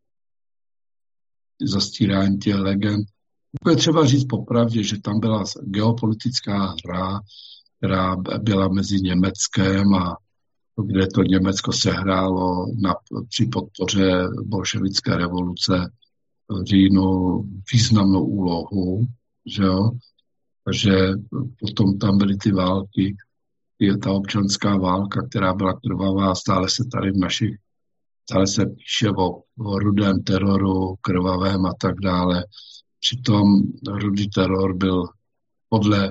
zastírání těch legend, je třeba říct popravdě, že tam byla geopolitická hra, která byla mezi Německem a kde to Německo sehrálo na, při podpoře bolševické revoluce v říjnu významnou úlohu, že jo? Takže potom tam byly ty války, je ta občanská válka, která byla krvavá, stále se tady v našich, stále se píše o, o rudém teroru, krvavém a tak dále. Přitom rudý teror byl podle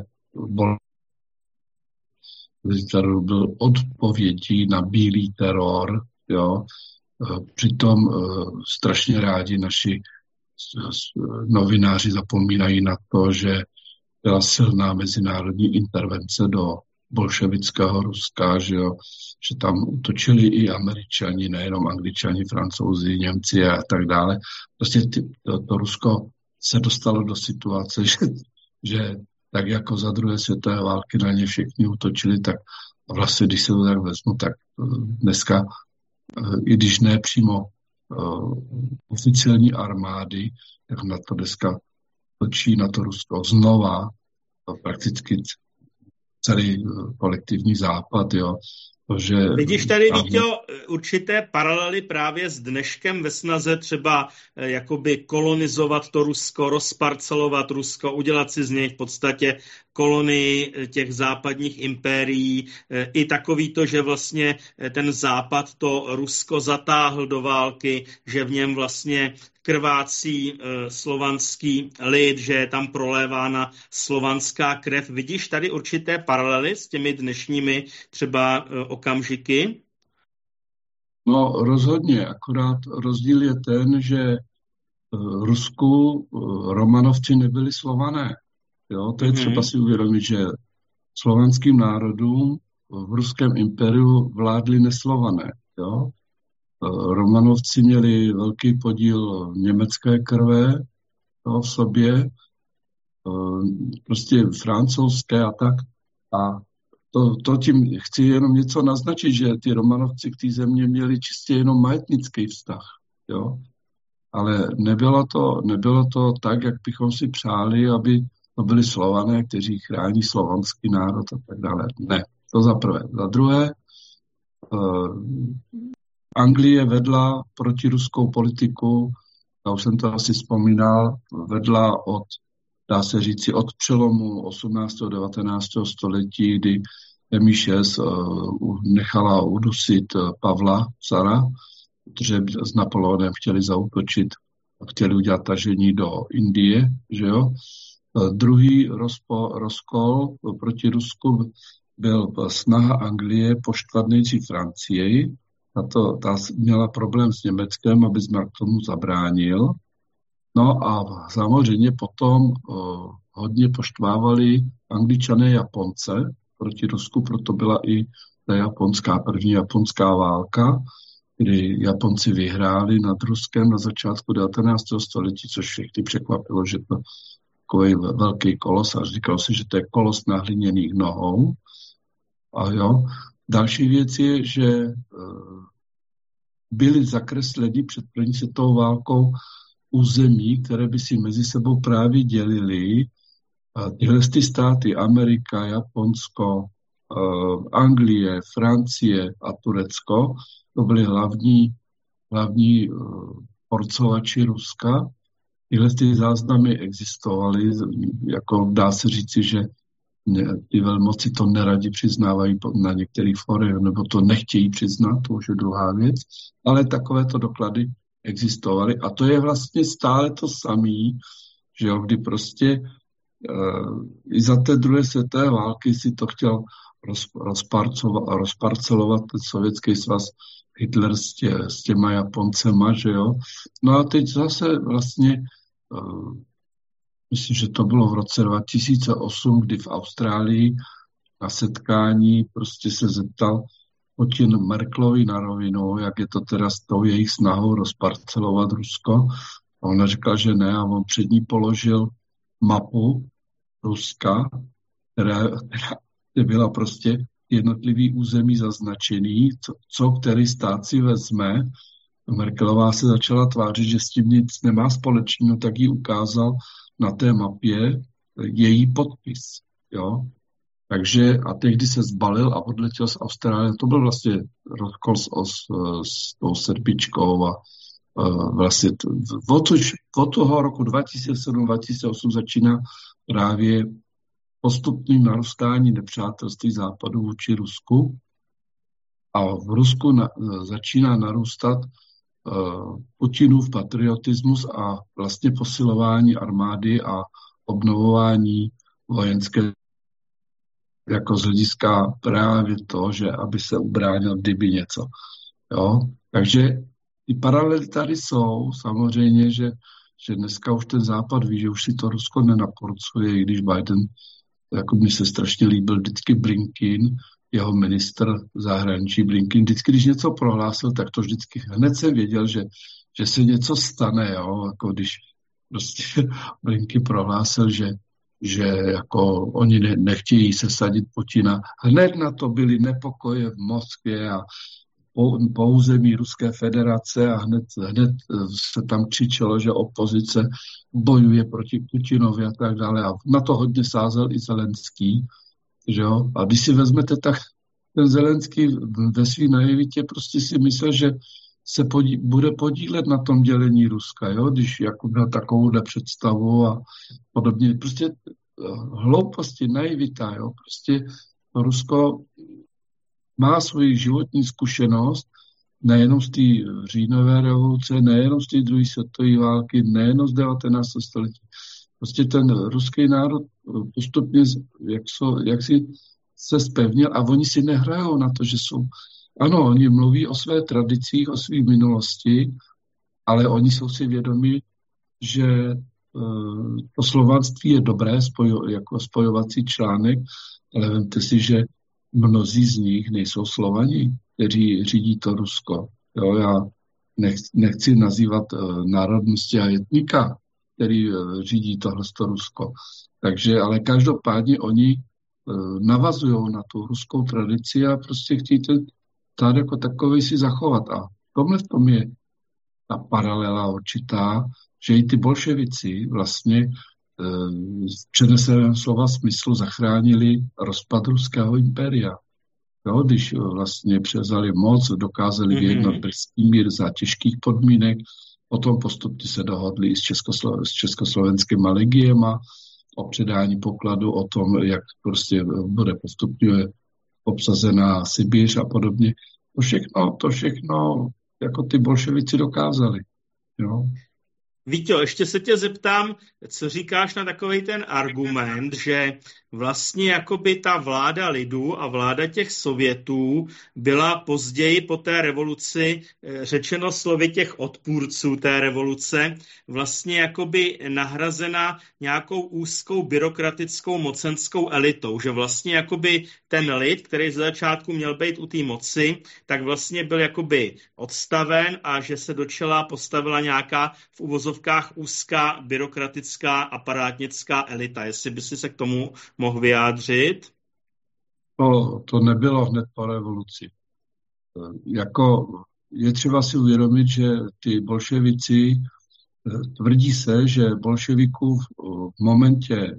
rudý teror byl odpovědí na bílý teror, jo. Přitom strašně rádi naši novináři zapomínají na to, že byla silná mezinárodní intervence do bolševického Ruska, že, jo, že tam útočili i Američani, nejenom Angličani, Francouzi, Němci a tak dále. Prostě ty, to, to Rusko se dostalo do situace, že, že tak jako za druhé světové války na ně všichni útočili, tak vlastně, když se to tak vezmu, tak dneska, i když ne přímo uh, oficiální armády, tak na to dneska točí na to Rusko znova, prakticky celý kolektivní západ, jo. Že vidíš tady, Víťo, určité paralely právě s dneškem ve snaze třeba jakoby kolonizovat to Rusko, rozparcelovat Rusko, udělat si z něj v podstatě kolonii těch západních impérií. I takový to, že vlastně ten západ to Rusko zatáhl do války, že v něm vlastně krvácí uh, slovanský lid, že je tam prolévána slovanská krev. Vidíš tady určité paralely s těmi dnešními třeba uh, okamžiky? No rozhodně, akorát rozdíl je ten, že v Rusku uh, Romanovci nebyli Slované. Jo? To je hmm. třeba si uvědomit, že slovanským národům v ruském impériu vládli neslované. Jo? Romanovci měli velký podíl německé krve v sobě, prostě francouzské a tak. A to, to tím chci jenom něco naznačit, že ty Romanovci k té země měli čistě jenom majetnický vztah. Jo? Ale nebylo to, nebylo to tak, jak bychom si přáli, aby to byli Slované, kteří chrání slovanský národ a tak dále. Ne, to za prvé. Za druhé, Anglie vedla protiruskou politiku, já už jsem to asi vzpomínal, vedla od, dá se říci, od přelomu osmnáctého a devatenáctého století, kdy M I šest uh, nechala udusit Pavla cara, protože s Napoleonem chtěli zaútočit a chtěli udělat tažení do Indie, že jo. Uh, druhý rozpo, rozkol proti Rusku byl snaha Anglie poštvat nejdřív Francii. Ta, to, ta měla problém s Německem, aby jsme k tomu zabránil. No a samozřejmě potom uh, hodně poštvávali Angličané Japonce proti Rusku, proto byla i ta japonská, první japonská válka, kdy Japonci vyhráli nad Ruskem na začátku devatenáctého století, což všechny překvapilo, že to takový velký kolos a říkalo se, že to je kolos na hliněných nohou. A jo. Další věc je, že uh, byly zakresleni před první světovou válkou území, které by si mezi sebou právě dělili. Tyhle ty státy, Amerika, Japonsko, Anglie, Francie a Turecko, to byly hlavní, hlavní porcovači Ruska. Tyhle ty záznamy existovaly, jako dá se říci, že ty velmoci to neradi přiznávají na některých forech, nebo to nechtějí přiznat, to už je druhá věc, ale takovéto doklady existovaly. A to je vlastně stále to samé, že jo, kdy prostě e, i za té druhé světové války si to chtěl roz, rozparcelovat ten Sovětský svaz, Hitler s, tě, s těma Japoncema, že jo. No a teď zase vlastně, e, myslím, že to bylo v roce dva tisíce osm, kdy v Austrálii na setkání prostě se zeptal Putin Merkelovi na rovinu, jak je to teda s tou jejich snahou rozparcelovat Rusko. A ona říkala, že ne, a on před ní položil mapu Ruska, která, která byla prostě jednotlivý území zaznačený, co, co který stát si vezme. Merkelová se začala tvářit, že s tím nic nemá společného, tak jí ukázal na té mapě její podpis. Jo? Takže a tehdy se zbalil a odletěl z Austrálie. To byl vlastně rozkol s, s, s tou Srbičkou a uh, vlastně t, od, od toho roku dva tisíce sedm dva tisíce osm začíná právě postupným narůstání nepřátelství Západu vůči Rusku a v Rusku na, začíná narůstat uh, Putinův patriotismus a vlastně posilování armády a obnovování vojenské jako z hlediska právě to, že aby se ubránil, kdyby něco. Jo? Takže ty paralely tady jsou, samozřejmě, že, že dneska už ten Západ ví, že už si to Rusko nenaporcuje, i když Biden, jako mi se strašně líbil vždycky Blinken, jeho ministr zahraničí Blinken, vždycky, když něco prohlásil, tak to vždycky hned jsem věděl, že, že se něco stane, jo? Jako když prostě Blinken prohlásil, že že jako oni ne, nechtějí sesadit Putina. Hned na to byly nepokoje v Moskvě a po, po území Ruské federace a hned, hned se tam křičelo, že opozice bojuje proti Putinovi a tak dále. A na to hodně sázel i Zelenský. Že jo? A když si vezmete, tak ten Zelenský ve své naivitě prostě si myslel, že se podí, bude podílet na tom dělení Ruska, jo? Když jako měl takovouhle představu a podobně. Prostě hlouposti, naivita, jo? Prostě Rusko má svoji životní zkušenost nejenom z té říjnové revoluce, nejenom z té druhé světové války, nejenom z devatenáctého století. Prostě ten ruský národ postupně jak, so, jak si se zpevnil a oni si nehrajou na to, že jsou. Ano, oni mluví o své tradicích, o své minulosti, ale oni jsou si vědomí, že uh, to slovanství je dobré spojo, jako spojovací článek, ale vemte si, že mnozí z nich nejsou Slovani, kteří řídí to Rusko. Jo, já nechci, nechci nazývat uh, národnosti a etnika, který uh, řídí tohle Rusko. Takže, ale každopádně oni uh, navazují na tu ruskou tradici a prostě chtějí ten stát jako takový si zachovat. A tomhle v tom je ta paralela určitá, že i ty bolševici vlastně e, v přeneseném slova smyslu zachránili rozpad ruského impéria. Jo, když vlastně převzali moc, dokázali mm-hmm. vyjednat brzký mír za těžkých podmínek, potom postupně se dohodli i s, Českoslo- s československými legiema o předání pokladu, o tom, jak prostě bude postupně obsazená Sibiř a podobně. To všechno, to všechno jako ty bolševici dokázali. Jo? Víťo, ještě se tě zeptám, co říkáš na takový ten argument, že vlastně jakoby ta vláda lidu a vláda těch Sovětů byla později po té revoluci, řečeno slovy těch odpůrců té revoluce, vlastně jakoby nahrazena nějakou úzkou byrokratickou mocenskou elitou, že vlastně jakoby ten lid, který z začátku měl být u té moci, tak vlastně byl jakoby odstaven a že se do čela postavila nějaká v uvozovkách úzká byrokratická aparátnická elita. Jestli by si se k tomu mohl vyjádřit? To, to nebylo hned po revoluci. Jako je třeba si uvědomit, že ty bolševici, tvrdí se, že bolševiků v momentě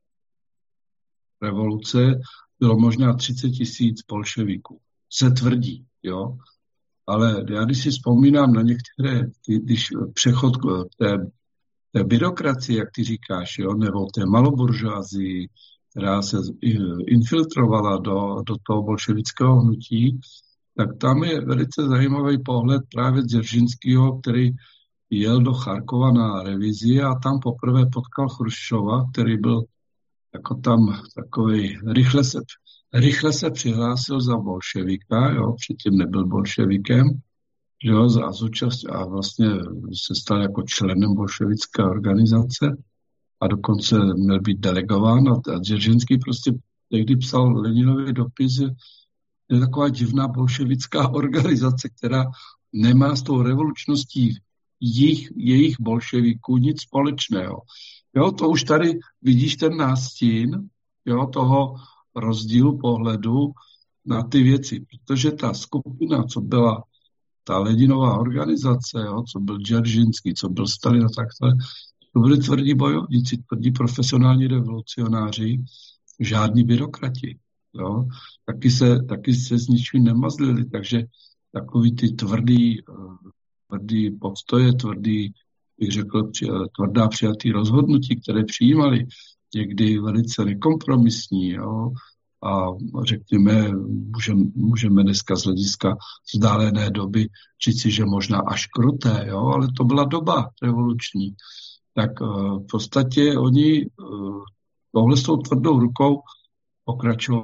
revoluce bylo možná třicet tisíc bolševiků. Se tvrdí, jo. Ale já když si vzpomínám na některé, když přechod k té, té byrokracii, jak ty říkáš, jo, nebo té maloburžoazii, která se infiltrovala do, do toho bolševického hnutí, tak tam je velice zajímavý pohled právě Dzeržinského, který jel do Charkova na revizi a tam poprvé potkal Chruščova, který byl jako tam takový, rychle se, rychle se přihlásil za bolševika, jo, předtím nebyl bolševikem, jo, a, zúčast, a vlastně se stal jako členem bolševické organizace a dokonce měl být delegován a Dzeržinský prostě tehdy psal Leninovi dopis, že je taková divná bolševická organizace, která nemá s tou revolučností jejich, jejich bolševiků nic společného. Jo, to už tady vidíš ten nástin, jo, toho rozdílu pohledu na ty věci, protože ta skupina, co byla ta Leninová organizace, jo, co byl Dzeržinský, co byl Stalin a tak dále, to byli tvrdí bojovníci, tvrdí profesionální revolucionáři, žádní byrokrati. Jo. Taky, se, taky se s ničím nemazlili, takže takový ty tvrdý, tvrdý postoje, tvrdý, bych řekl, tvrdá přijatý rozhodnutí, které přijímali, někdy velice nekompromisní, jo. A řekněme, můžeme, můžeme dneska z hlediska vzdálené doby říci, že možná až kruté, jo, ale to byla doba revoluční. Tak v podstatě oni tohle s tou tvrdou rukou pokračovali.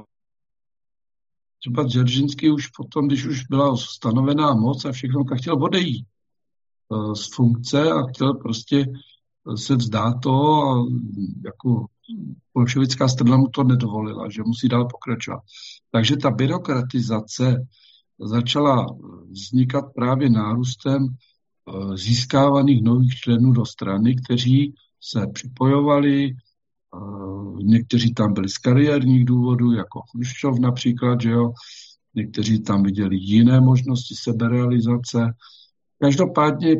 Třeba Dzeržinský už potom, když už byla stanovená moc a všechno, tak chtěl odejít z funkce a chtěl prostě se vzdát toho a jako bolševická strana mu to nedovolila, že musí dál pokračovat. Takže ta byrokratizace začala vznikat právě nárůstem získávaných nových členů do strany, kteří se připojovali, někteří tam byli z kariérních důvodů, jako Chruščov například, že jo, někteří tam viděli jiné možnosti seberealizace. Každopádně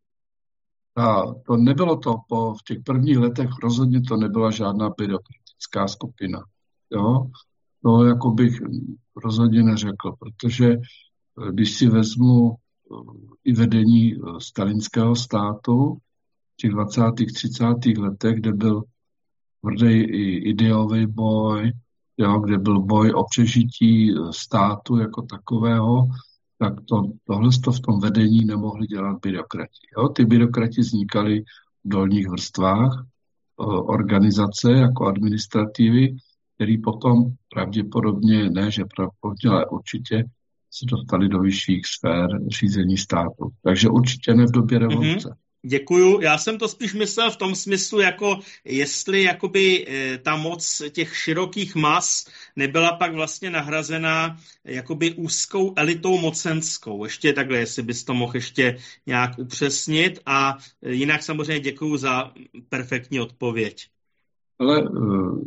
a to nebylo to, po, v těch prvních letech rozhodně to nebyla žádná byrokratická skupina. Jo? To jako bych rozhodně neřekl, protože když si vezmu i vedení stalinského státu v těch dvacátých třicátých letech, kde byl tvrdý i ideový boj, jo, kde byl boj o přežití státu jako takového, tak to, tohle to v tom vedení nemohli dělat byrokrati. Jo? Ty byrokrati vznikaly v dolních vrstvách organizace jako administrativy, který potom pravděpodobně, ne, že pravděpodobně, ale určitě se dostali do vyšších sfér řízení státu. Takže určitě ne v době revoluce. Mm-hmm. Děkuju. Já jsem to spíš myslel v tom smyslu, jako jestli jakoby ta moc těch širokých mas nebyla pak vlastně nahrazená jakoby úzkou elitou mocenskou. Ještě takhle, jestli bys to mohl ještě nějak upřesnit. A jinak samozřejmě děkuju za perfektní odpověď. Ale uh,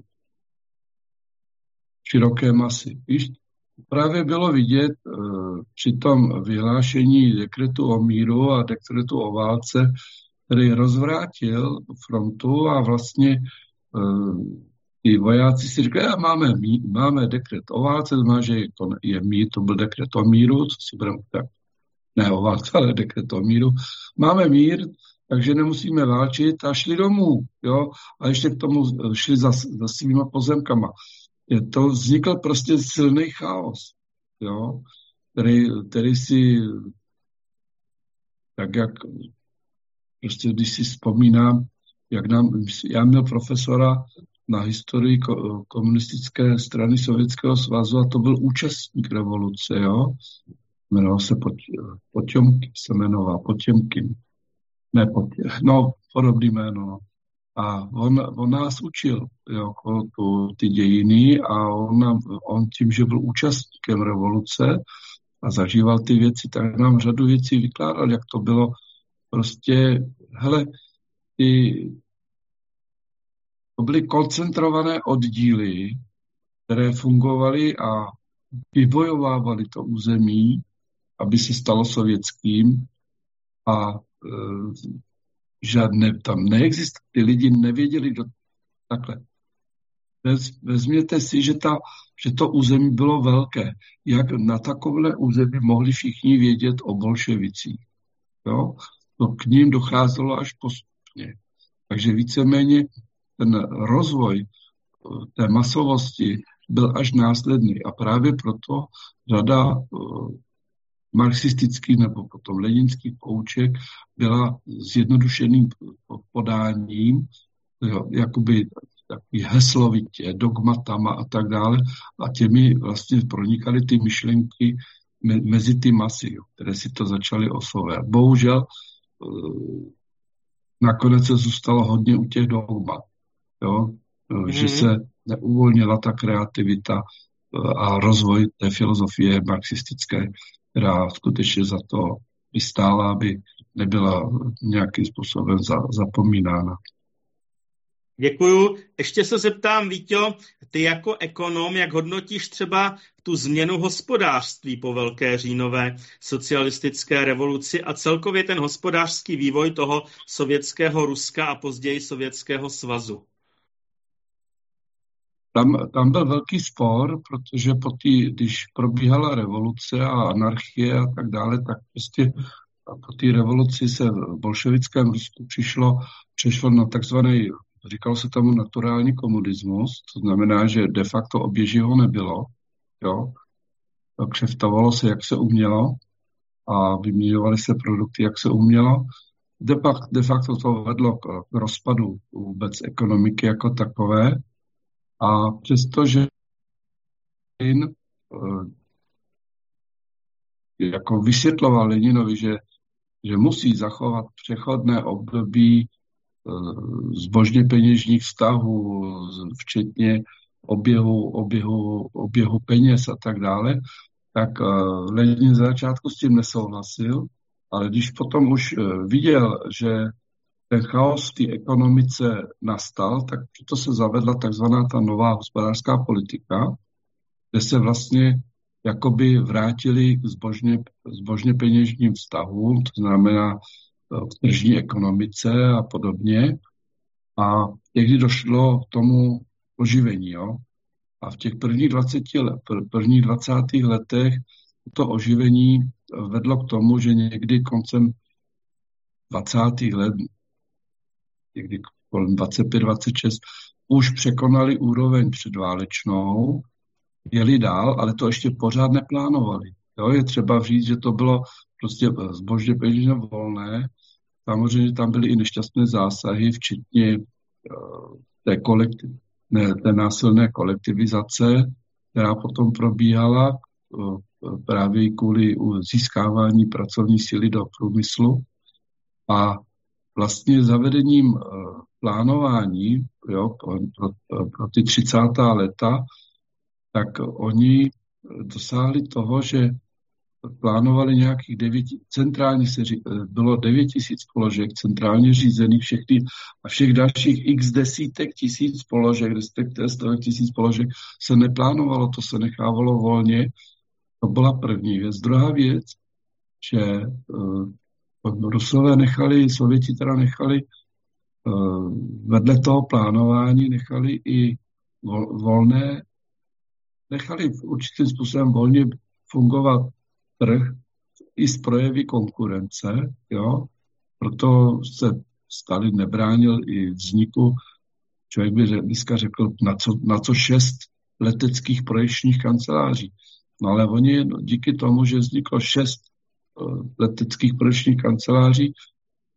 široké masy. Víš, právě bylo vidět uh, při tom vyhlášení dekretu o míru a dekretu o válce, který rozvrátil frontu a vlastně uh, ty vojáci si říkali, máme, mí, máme dekret o válce, to znamená, že to je mír, to byl dekret o míru, co si budeme tak, ne o válce, ale dekret o míru. Máme mír, takže nemusíme válčit a šli domů, jo, a ještě k tomu šli za, za svýma pozemkama. Je to vznikl prostě silný chaos, jo, který, který si tak jak prostě když si vzpomínám, jak nám, já měl profesora na historii komunistické strany Sovětského svazu a to byl účastník revoluce, jo. Jmenoval se Potěmkin, se jmenoval Potěmkin. Ne, Potě, no, podobný jméno, no. A on, on nás učil jo, tu, ty dějiny a on, nám, on tím, že byl účastníkem revoluce a zažíval ty věci, tak nám řadu věcí vykládal, jak to bylo prostě, hele, ty, to byly koncentrované oddíly, které fungovaly a vybojovávaly to území, aby se stalo sovětským a e, žádné tam neexistuje. Ty lidi nevěděli do... Takhle. Vez, vezměte si, že, ta, že to území bylo velké. Jak na takové území mohli všichni vědět o bolševicích. Jo? To k ním docházelo až postupně. Takže víceméně ten rozvoj té masovosti byl až následný. A právě proto řada uh, marxistických nebo potom leninských pouček byla zjednodušeným podáním, jo, jakoby takový heslovitě, dogmatama a tak dále. A těmi vlastně pronikaly ty myšlenky me, mezi ty masy, jo, které si to začaly osvojovat. Bohužel uh, nakonec se zůstalo hodně u těch dogmat. Jo, mm-hmm. Že se neuvolnila ta kreativita a rozvoj té filozofie marxistické, která skutečně za to vystála, aby nebyla nějakým způsobem za, zapomínána. Děkuju. Ještě se zeptám, Víťo, ty jako ekonom, jak hodnotíš třeba tu změnu hospodářství po Velké říjnové socialistické revoluci a celkově ten hospodářský vývoj toho sovětského Ruska a později Sovětského svazu? Tam, tam byl velký spor, protože po tý, když probíhala revoluce a anarchie a tak dále, tak prostě po té revoluci se v bolševickém Rusku přišlo, přišlo na takzvaný, říkalo se tomu naturální komunismus, to znamená, že de facto oběživo nebylo, jo, kšeftovalo se, jak se umělo a vyměňovaly se produkty, jak se umělo. De facto, de facto to vedlo k, k rozpadu vůbec ekonomiky jako takové. A přestože jako vysvětloval Leninovi, že, že musí zachovat přechodné období zbožně peněžních vztahů, včetně oběhu, oběhu, oběhu peněz a tak dále, tak Lenin z začátku s tím nesouhlasil, ale když potom už viděl, že ten chaos v té ekonomice nastal, tak proto se zavedla takzvaná ta nová hospodářská politika, kde se vlastně jakoby vrátili k zbožně, zbožně peněžním vztahům, to znamená k tržní ekonomice a podobně. A někdy došlo k tomu oživení. Jo? A v těch prvních dvaceti let, prvních dvacátých letech to oživení vedlo k tomu, že někdy koncem dvacátých let někdy kolem dvacet pět dvacet šest, už překonali úroveň předválečnou, jeli dál, ale to ještě pořád neplánovali. Jo, je třeba říct, že to bylo prostě zbožně peněžně volné. Samozřejmě tam byly i nešťastné zásahy, včetně uh, té, kolektiv, ne, té násilné kolektivizace, která potom probíhala uh, právě kvůli získávání pracovní síly do průmyslu. A vlastně zavedením uh, plánování jo, pro, pro, pro ty třicátá léta, tak oni dosáhli toho, že plánovali nějakých devět, centrálně se ří, bylo devět tisíc položek, centrálně řízených všechny a všech dalších x desítek tisíc položek, respektive stovek tisíc položek se neplánovalo, to se nechávalo volně. To byla první věc. Druhá věc, že uh, Rusové nechali, Sověti teda nechali uh, vedle toho plánování, nechali i vol, volné, nechali určitým způsobem volně fungovat trh i z projevy konkurence, jo, proto se Stalin nebránil i vzniku, člověk by dneska řekl, na co, na co šest leteckých projekčních kanceláří. No ale oni díky tomu, že vzniklo šest uh, leteckých projekčních kanceláří,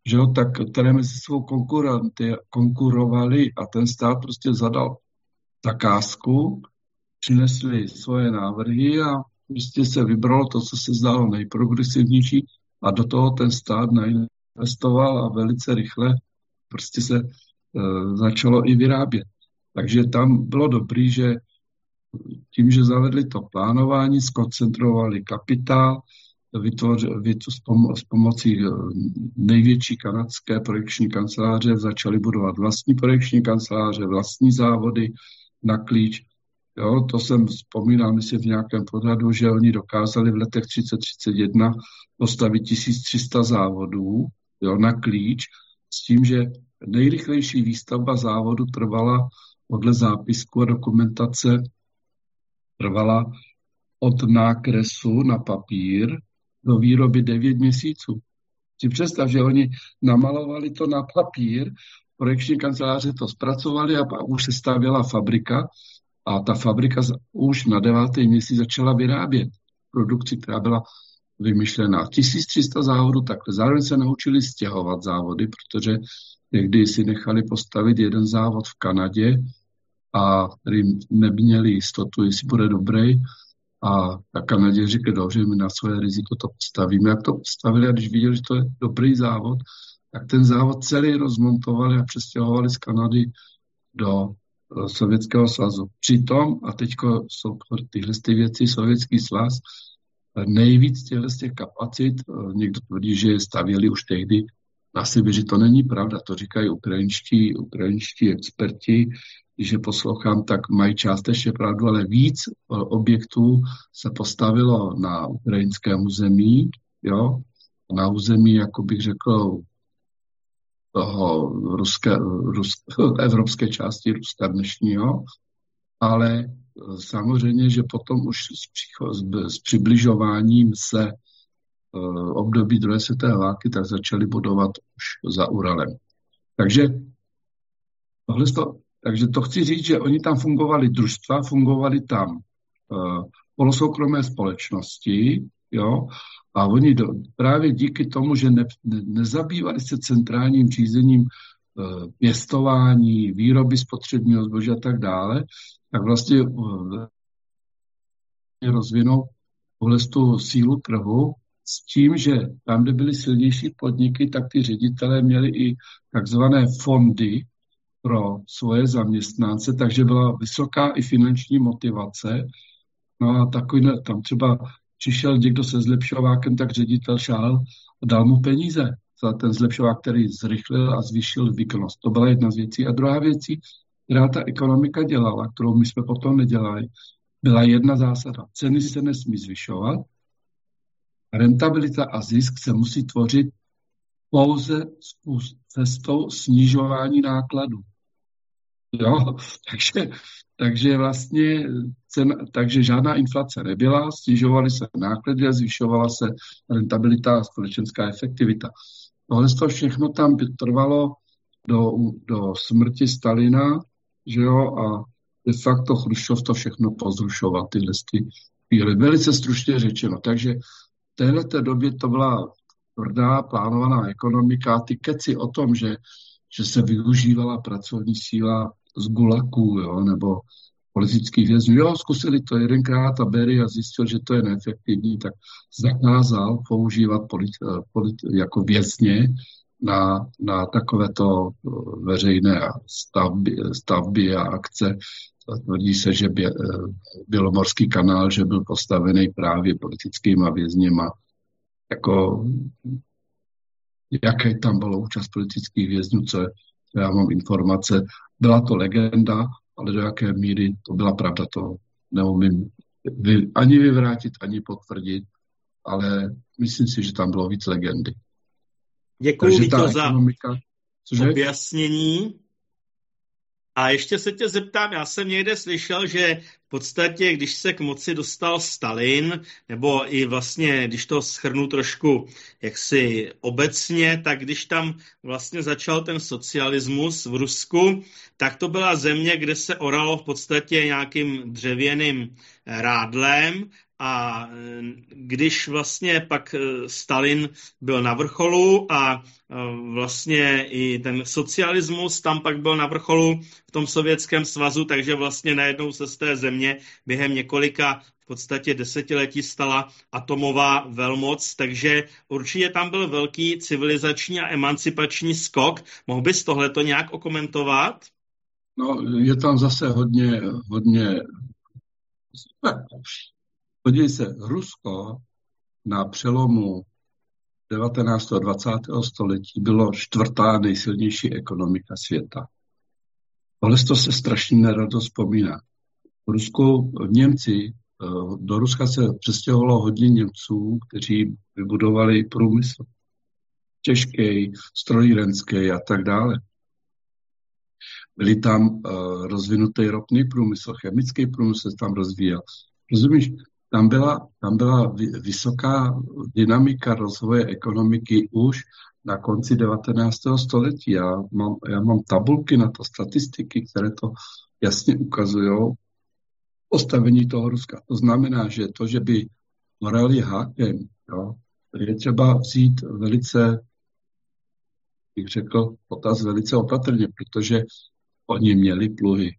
že jo, tak, které mezi svou konkurenty konkurovali a ten stát prostě zadal zakázku, přinesli svoje návrhy a prostě se vybralo to, co se zdálo nejprogresivnější a do toho ten stát nainvestoval a velice rychle prostě se e, začalo i vyrábět. Takže tam bylo dobrý, že tím, že zavedli to plánování, skoncentrovali kapitál, vytvořili s, pomo- s pomocí největší kanadské projekční kanceláře, začali budovat vlastní projekční kanceláře, vlastní závody na klíč. Jo, to jsem vzpomínal, myslím, v nějakém pořadu, že oni dokázali v letech třicet třicet jedna postavit tisíc tři sta závodů, jo, na klíč, s tím, že nejrychlejší výstavba závodu trvala podle zápisku a dokumentace trvala od nákresu na papír do výroby devět měsíců. Si představ, že oni namalovali to na papír, projekční kanceláře to zpracovali a pak už se stavěla fabrika a ta fabrika už na devátý měsíc začala vyrábět produkci, která byla vymyšlená. tisíc tři sta závodů takhle. Zároveň se naučili stěhovat závody, protože někdy si nechali postavit jeden závod v Kanadě a který neměli jistotu, jestli bude dobrý. A na Kanadě řekli, dobře, my na své riziko to postavíme. Jak to postavili a když viděli, že to je dobrý závod, tak ten závod celý rozmontovali a přestěhovali z Kanady do Sovětského svazu. Přitom, a teď jsou tyhle ty věci, Sovětský svaz, nejvíc těchto z těch kapacit, někdo tvrdí, že je stavěli už tehdy na sebe, že to není pravda, to říkají ukrajinští, ukrajinští experti, když je poslouchám, tak mají částečně pravdu, ale víc objektů se postavilo na ukrajinském území, jo, na území, jako bych řekl, toho ruské, ruské, evropské části Ruska dnešního, ale samozřejmě, že potom už s, přicho, s přibližováním se uh, období druhé světové války, tak začali budovat už za Uralem. Takže tohle to, takže to chci říct, že oni tam fungovali družstva, fungovali tam uh, polosoukromé společnosti, jo, a oni do, právě díky tomu, že ne, ne, nezabývali se centrálním řízením uh, pěstování, výroby spotřebního zboží a tak dále, tak vlastně uh, rozvinou tuhle tu sílu trhu s tím, že tam, kde byly silnější podniky, tak ty ředitelé měli i takzvané fondy pro svoje zaměstnance, takže byla vysoká i finanční motivace. No a takový, tam třeba přišel někdo se zlepšovákem, tak ředitel šál a dal mu peníze za ten zlepšovák, který zrychlil a zvýšil výkonnost. To byla jedna z věcí. A druhá věcí, která ta ekonomika dělala, kterou my jsme potom nedělali, byla jedna zásada. Ceny se nesmí zvyšovat, rentabilita a zisk se musí tvořit pouze cestou snižování nákladů. Jo, takže, takže vlastně cena, takže žádná inflace nebyla, snižovaly se náklady a zvyšovala se rentabilita a společenská efektivita. Tohle to všechno tam by trvalo do, do smrti Stalina, že jo, a de facto Chruščov to všechno pozrušoval, tyhle chvíli. Velice stručně řečeno. Takže v téhleté době to byla tvrdá plánovaná ekonomika. Ty keci o tom, že, že se využívala pracovní síla z gulaků, jo, nebo politických vězňů. Jo, zkusili to jedenkrát a Beria zjistil, že to je neefektivní, tak zakázal používat polit, polit, jako vězně na, na takovéto veřejné stavby, stavby a akce. Tvrdí se, že Bě, Bělomorský kanál, že byl postavený právě politickýma vězněma. Jako, jaké tam bylo účast politických vězňů, co já mám informace. Byla to legenda, ale do jaké míry to byla pravda, to neumím vy, ani vyvrátit, ani potvrdit, ale myslím si, že tam bylo víc legendy. Děkuji mi to za ekonomika, objasnění. A ještě se tě zeptám, já jsem někde slyšel, že v podstatě, když se k moci dostal Stalin, nebo i vlastně, když to shrnu trošku jaksi obecně, tak když tam vlastně začal ten socialismus v Rusku, tak to byla země, kde se oralo v podstatě nějakým dřevěným rádlem a když vlastně pak Stalin byl na vrcholu a vlastně i ten socialismus tam pak byl na vrcholu v tom Sovětském svazu, takže vlastně najednou se z té země během několika v podstatě desetiletí stala atomová velmoc, takže určitě tam byl velký civilizační a emancipační skok. Mohl bys tohleto nějak okomentovat? No, je tam zase hodně, hodně... Podívej se, Rusko na přelomu devatenáctého a dvacátého století bylo čtvrtá nejsilnější ekonomika světa. Tohle to se strašně nerado vzpomíná. V Rusku Němci, do Ruska se přestěhovalo hodně Němců, kteří vybudovali průmysl. Těžký, strojírenský a tak dále. Byli tam uh, rozvinutý ropný průmysl, chemický průmysl se tam rozvíjel. Rozumíš, tam byla, tam byla vysoká dynamika rozvoje ekonomiky už na konci devatenáctého století. Já mám, já mám tabulky na to, statistiky, které to jasně ukazují postavení toho Ruska. To znamená, že to, že by morali hákem, jo, je třeba vzít velice, bych řekl, potaz velice opatrně, protože oni měli pluhy.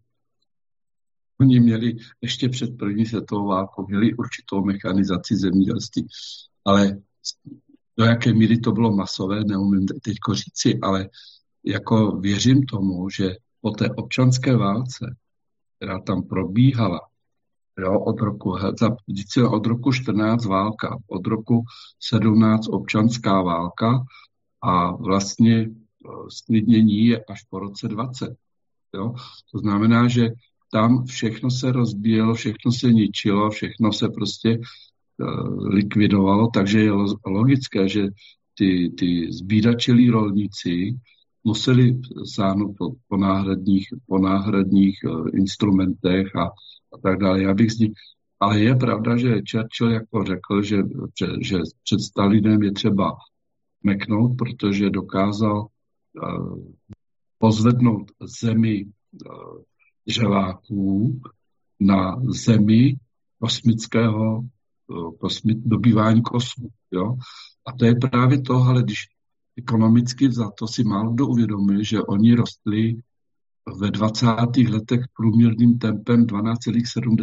Oni měli ještě před první světovou válkou, měli určitou mechanizaci zemědělství. Ale do jaké míry to bylo masové, neumím teď říci, ale jako věřím tomu, že po té občanské válce, která tam probíhala, jo, od roku, od roku čtrnáct válka, od roku sedmnáct občanská válka a vlastně sklidnění je až po roce dvacet. Jo? To znamená, že tam všechno se rozbíjelo, všechno se ničilo, všechno se prostě uh, likvidovalo, takže je logické, že ty, ty zbídačilí rolníci museli sáhnout po, po náhradních, po náhradních uh, instrumentech a, a tak dále. Já bych z nich, ale je pravda, že Churchill jako řekl, že, že, že před Stalinem je třeba meknout, protože dokázal uh, pozvednout zemi uh, želáků na zemi kosmického uh, kosmi, dobývání kosmu. Jo? A to je právě to, ale když ekonomicky za to si málo kdo uvědomil, že oni rostli ve dvacátých letech průměrným tempem dvanáct celá sedm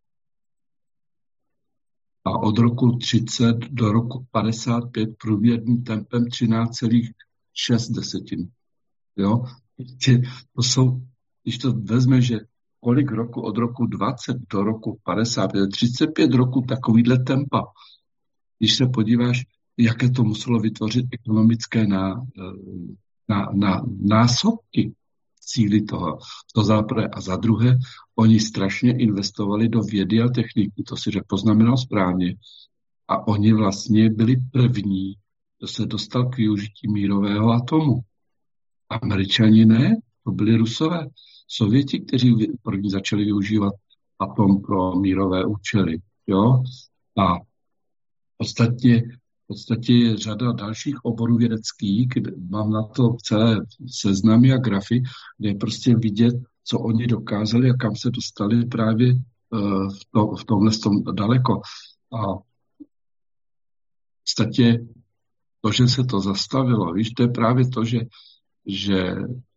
a od roku třicet do roku padesát pět průměrným tempem třináct celá šest desetin. Jo? To jsou, když to vezme, že kolik roku od roku dvacet do roku padesát pět, třicet pět roku takovýhle tempa. Když se podíváš, jaké to muselo vytvořit ekonomické ná, ná, ná, násobky síly toho. To za prvé. A za druhé, oni strašně investovali do vědy a techniky, to si řekl, poznamenal správně. A oni vlastně byli první, kdo se dostal k využití mírového atomu. Američani ne, to byli Rusové. Sověti, kteří první začali využívat atom pro mírové účely. Jo? A ostatně, v podstatě je řada dalších oborů vědeckých, kde mám na to celé seznamy a grafy, kde je prostě vidět, co oni dokázali a kam se dostali právě uh, v, to, v tomhle tom daleko. A v podstatě to, že se to zastavilo, víš, to je právě to, že, že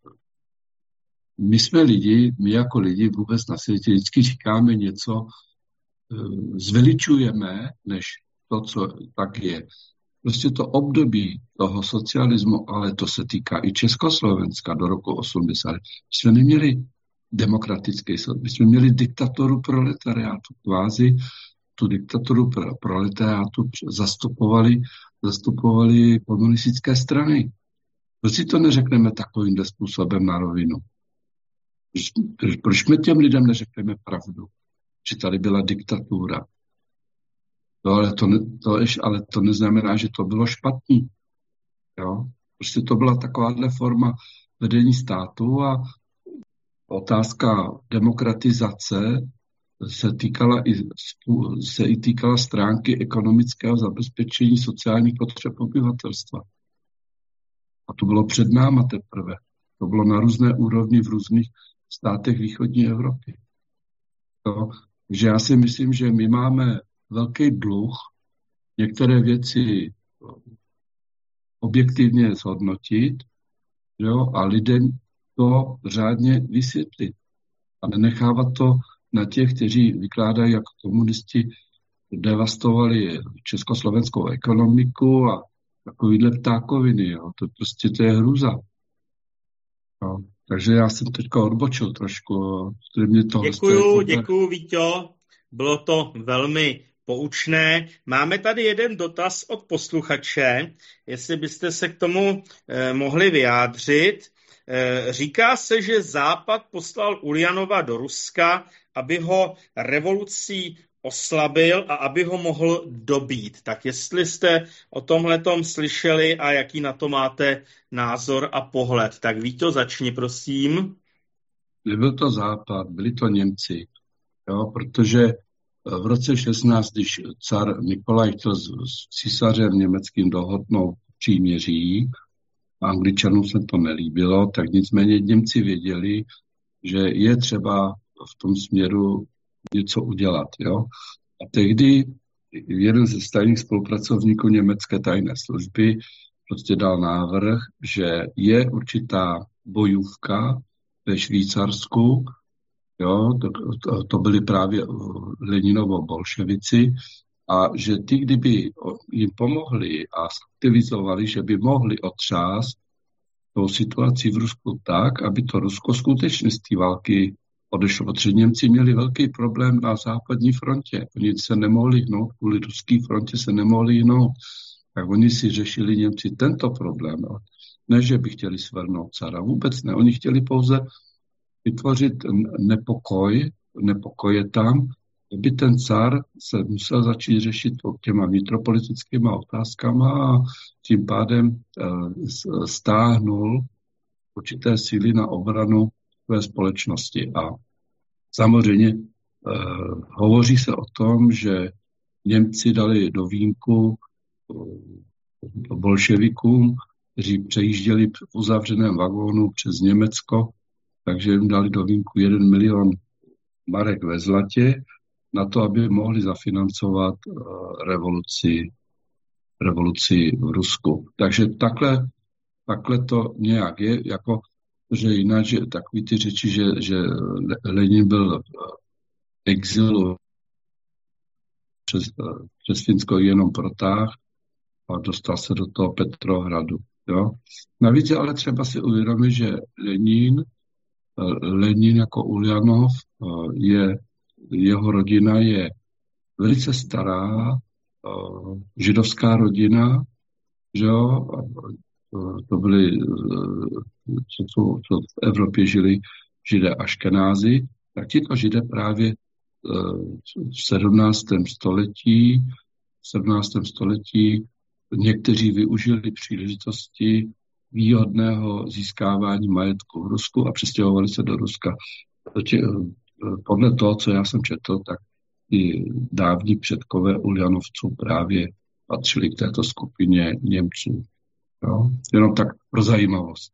my jsme lidi, my jako lidi vůbec na světě vždycky říkáme něco, uh, zveličujeme, než to, co tak je. Prostě to období toho socialismu, ale to se týká i Československa do roku osmdesát. My jsme neměli demokratický soud, my jsme měli diktaturu proletariátu. Kvázi tu diktaturu proletariátu zastupovali, zastupovali komunistické strany. Proč si to neřekneme takovýmhle způsobem na rovinu? Proč, proč my těm lidem neřekneme pravdu? Že tady byla diktatura. No, ale, to ne, to ješ, ale to neznamená, že to bylo špatný. Jo? Prostě to byla takováhle forma vedení státu a otázka demokratizace se týkala i, se i týkala stránky ekonomického zabezpečení sociálních potřeb obyvatelstva. A to bylo před náma teprve. To bylo na různé úrovni v různých státech východní Evropy. Jo? Takže já si myslím, že my máme velký dluh některé věci objektivně zhodnotit, jo, a lidem to řádně vysvětlit. A nenechávat to na těch, kteří vykládají, jako komunisti devastovali československou ekonomiku a takovýhle ptákoviny. Jo. To prostě to je hruza. Jo. Takže já jsem teďka odbočil trošku. Mě to děkuju, děkuju, Víťo. Bylo to velmi poučné. Máme tady jeden dotaz od posluchače, jestli byste se k tomu eh, mohli vyjádřit. Eh, říká se, že Západ poslal Uljanova do Ruska, aby ho revolucí oslabil a aby ho mohl dobít. Tak jestli jste o tomhletom slyšeli a jaký na to máte názor a pohled. Tak Víťo, začni, prosím. Nebyl to Západ, byli to Němci. Jo, protože v roce šestnáct, když car Nikolaj chtěl s, s císařem německým dohodnout příměří, Angličanům se to nelíbilo, tak nicméně Němci věděli, že je třeba v tom směru něco udělat. Jo? A tehdy jeden ze tajných spolupracovníků německé tajné služby prostě dal návrh, že je určitá bojůvka ve Švýcarsku, jo? To, to, to byli právě Leninovo bolševici, a že ty, kdyby jim pomohli a aktivizovali, že by mohli otřást tou situaci v Rusku tak, aby to Rusko skutečně z té války odešlo. Protože Němci měli velký problém na západní frontě. Oni se nemohli hnout, kvůli ruské frontě se nemohli hnout. Tak oni si řešili Němci tento problém. Ne, že by chtěli svrhnout cara, vůbec ne. Oni chtěli pouze vytvořit nepokoj, nepokoje tam, aby ten car se musel začít řešit těma vnitropolitickýma otázkama a tím pádem stáhnul určité síly na obranu své společnosti. A samozřejmě eh, hovoří se o tom, že Němci dali do vínku eh, bolševikům, kteří přejížděli v uzavřeném vagónu přes Německo, takže jim dali do vínku jeden milion marek ve zlatě na to, aby mohli zafinancovat eh, revoluci, revoluci v Rusku. Takže takhle, takhle to nějak je, jako že jinak, že takový ty řeči, že, že Lenin byl exilu přes, přes Finsko jenom protáh a dostal se do toho Petrohradu. Jo? Navíc ale třeba si uvědomit, že Lenin, Lenin jako Uljanov, je, jeho rodina je velice stará židovská rodina, že jo? To byly, co, co v Evropě žili židé aškenázi, tak tito židé právě v sedmnáctém století, v sedmnáctém století někteří využili příležitosti výhodného získávání majetku v Rusku a přestěhovali se do Ruska. Podle toho, co já jsem četl, tak i dávní předkové Uljanovců právě patřili k této skupině Němců. Jo? Jenom tak pro zajímavost.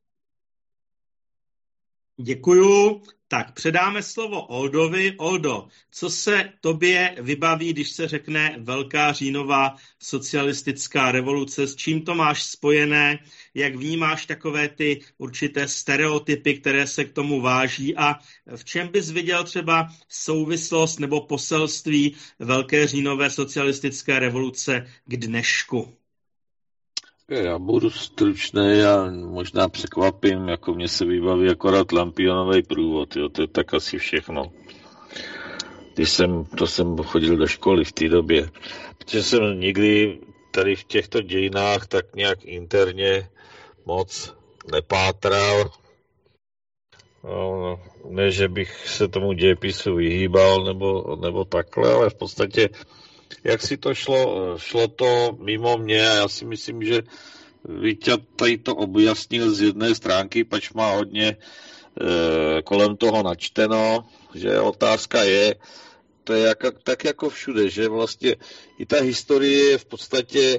Děkuju. Tak předáme slovo Oldovi. Oldo, co se tobě vybaví, když se řekne Velká říjnová socialistická revoluce? S čím to máš spojené? Jak vnímáš takové ty určité stereotypy, které se k tomu váží? A v čem bys viděl třeba souvislost nebo poselství Velké říjnové socialistické revoluce k dnešku? Já budu stručný a možná překvapím, jako mě se vybaví akorát Lampionový průvod, jo, to je tak asi všechno. Když jsem, to jsem chodil do školy v té době, protože jsem nikdy tady v těchto dějinách tak nějak interně moc nepátral. No, ne, že bych se tomu dějepisu vyhýbal nebo, nebo takhle, ale v podstatě jak si to šlo, šlo to mimo mě a já si myslím, že Víťa tady to objasnil z jedné stránky, pač má hodně e, kolem toho načteno, že otázka je, to je jak, tak jako všude, že vlastně i ta historie je v podstatě, e,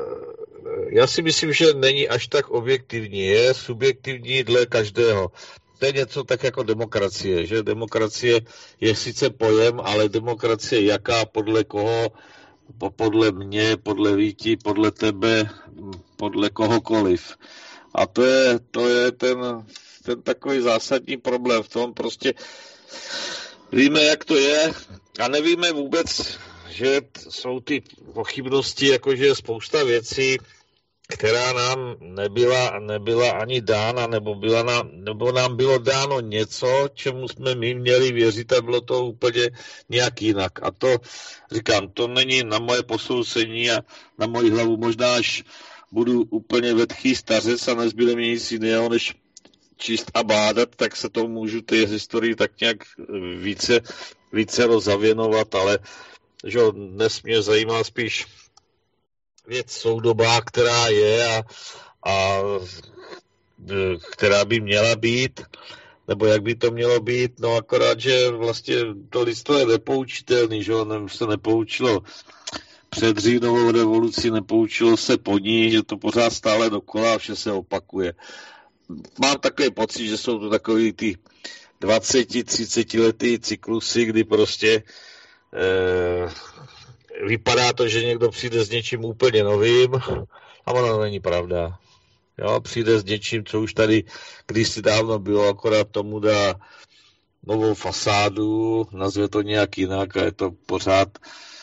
já si myslím, že není až tak objektivní, je subjektivní dle každého. to je něco tak jako demokracie, že demokracie je sice pojem, ale demokracie jaká, podle koho, podle mě, podle Víti, podle tebe, podle kohokoliv. A to je, to je ten, ten takový zásadní problém v tom, prostě víme, jak to je a nevíme vůbec, že jsou ty pochybnosti, jakože je spousta věcí, která nám nebyla, nebyla ani dána, nebo, byla nám, nebo nám bylo dáno něco, čemu jsme my měli věřit a bylo to úplně nějak jinak. A to, říkám, to není na moje posouzení a na moji hlavu. Možná až budu úplně vetchý stařec a nezbyde mi nic jiného, než číst a bádat, tak se tomu můžu té historii tak nějak více, více rozavěnovat, ale že dnes mě zajímá spíš věc soudobá, která je a, a která by měla být, nebo jak by to mělo být, no akorát, že vlastně to lidstvo je nepoučitelný, že on se nepoučilo před říjnovou revolucí, nepoučilo se po ní, že to pořád stále dokola a vše se opakuje. Mám takový pocit, že jsou to takový ty dvacet třicet letý cyklusy, kdy prostě eh, vypadá to, že někdo přijde s něčím úplně novým a ono není pravda. Jo, přijde s něčím, co už tady kdysi dávno bylo, akorát tomu dá novou fasádu, nazve to nějak jinak a je to pořád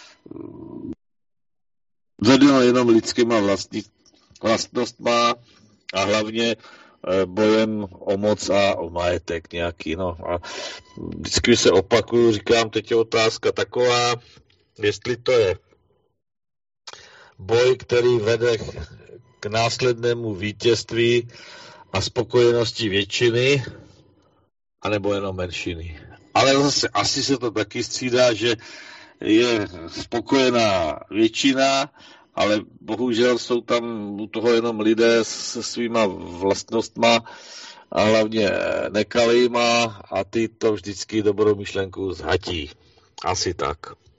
vedeno jenom lidskýma vlastní, vlastnostma a hlavně bojem o moc a o majetek nějaký. No. A vždycky se opakuju, říkám, teď je otázka taková, jestli to je boj, který vede k následnému vítězství a spokojenosti většiny, anebo jenom menšiny. Ale zase asi se to taky střídá, že je spokojená většina, ale bohužel jsou tam u toho jenom lidé se svýma vlastnostma a hlavně nekalýma a ty to vždycky dobrou myšlenku zhatí. Asi tak.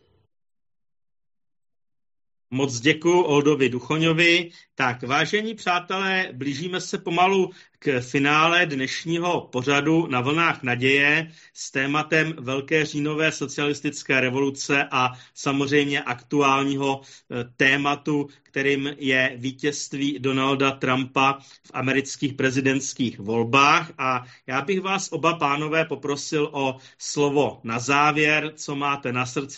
Moc děkuju Oldovi Duchoňovi. Tak, vážení přátelé, blížíme se pomalu k finále dnešního pořadu Na vlnách naděje s tématem Velké říjnové socialistické revoluce a samozřejmě aktuálního tématu, kterým je vítězství Donalda Trumpa v amerických prezidentských volbách. A já bych vás oba pánové poprosil o slovo na závěr, co máte na srdci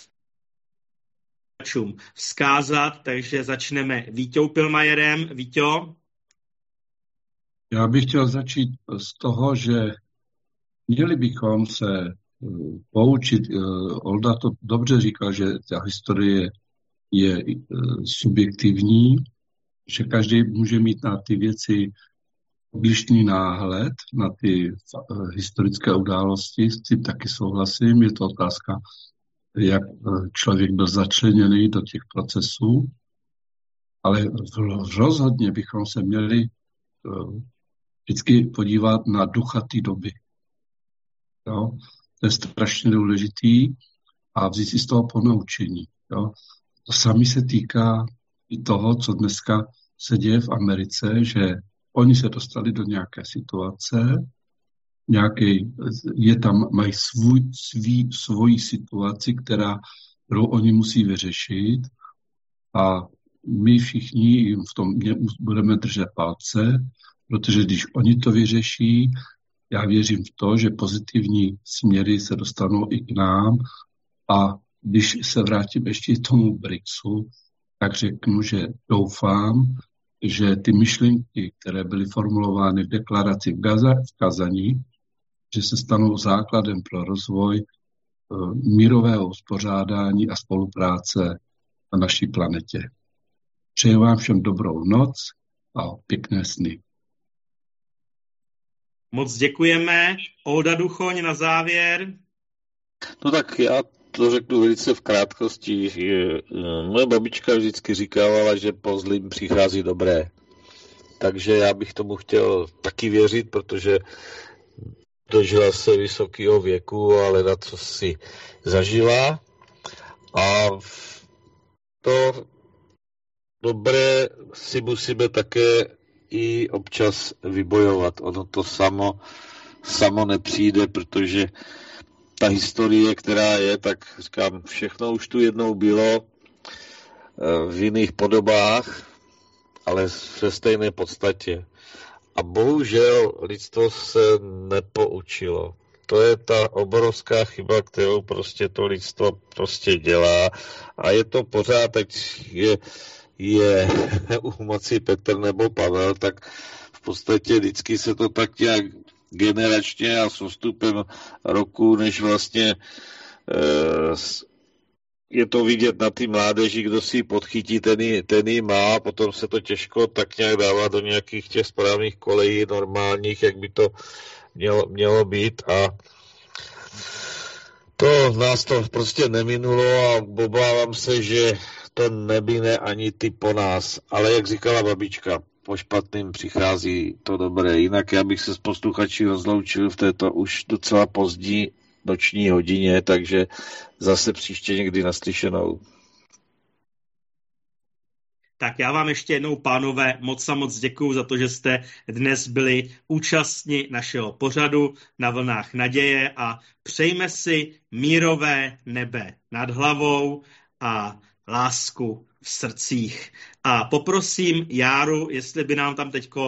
vzkázat, takže začneme Víťou Pilmajerem. Víťo? Já bych chtěl začít z toho, že měli bychom se poučit, Olda to dobře říkal, že ta historie je subjektivní, že každý může mít na ty věci odlišný náhled, na ty historické události, s tím taky souhlasím, je to otázka, jak člověk byl začleněný do těch procesů, ale rozhodně bychom se měli vždycky podívat na ducha té doby. Jo? To je strašně důležitý a vzít si z toho ponaučení. Jo? To samé se týká i toho, co dneska se děje v Americe, že oni se dostali do nějaké situace, nějaký, je tam, mají svůj, svý, svoji situaci, která, kterou oni musí vyřešit a my všichni jim v tom budeme držet palce, protože když oni to vyřeší, já věřím v to, že pozitivní směry se dostanou i k nám a když se vrátím ještě k tomu BRICSu, tak řeknu, že doufám, že ty myšlenky, které byly formulovány v deklaraci v, Gaza, v Kazani, že se stanou základem pro rozvoj uh, mírového uspořádání a spolupráce na naší planetě. Přeji vám všem dobrou noc a pěkné sny. Moc děkujeme. Olda Duchoň na závěr. No tak já to řeknu velice v krátkosti. Moje babička vždycky říkávala, že po zlým přichází dobré. Takže já bych tomu chtěl taky věřit, protože dožila se vysokého věku, ale na co si zažila. A to dobré si musíme také i občas vybojovat. Ono to samo samo nepřijde, protože ta historie, která je, tak říkám, všechno už tu jednou bylo v jiných podobách, ale ve stejné podstatě. A bohužel lidstvo se nepoučilo. To je ta obrovská chyba, kterou prostě to lidstvo prostě dělá. A je to pořád, teď je, je u moci Petr nebo Pavel, tak v podstatě vždycky se to tak nějak generačně a s postupem roku, než vlastně eh, je to vidět na ty mládeži, kdo si ji podchytí, ten ji, ten ji má, potom se to těžko tak nějak dává do nějakých těch správných kolejí normálních, jak by to mělo, mělo být a to nás to prostě neminulo a obávám se, že to nemine ani ty po nás, ale jak říkala babička, po špatným přichází to dobré. Jinak já bych se s posluchači rozloučil v této už docela pozdní noční hodině, takže zase příště někdy naslyšenou. Tak já vám ještě jednou, pánové, moc a moc děkuju za to, že jste dnes byli účastni našeho pořadu na vlnách naděje a přejme si mírové nebe nad hlavou a lásku v srdcích. A poprosím Járu, jestli by nám tam teďko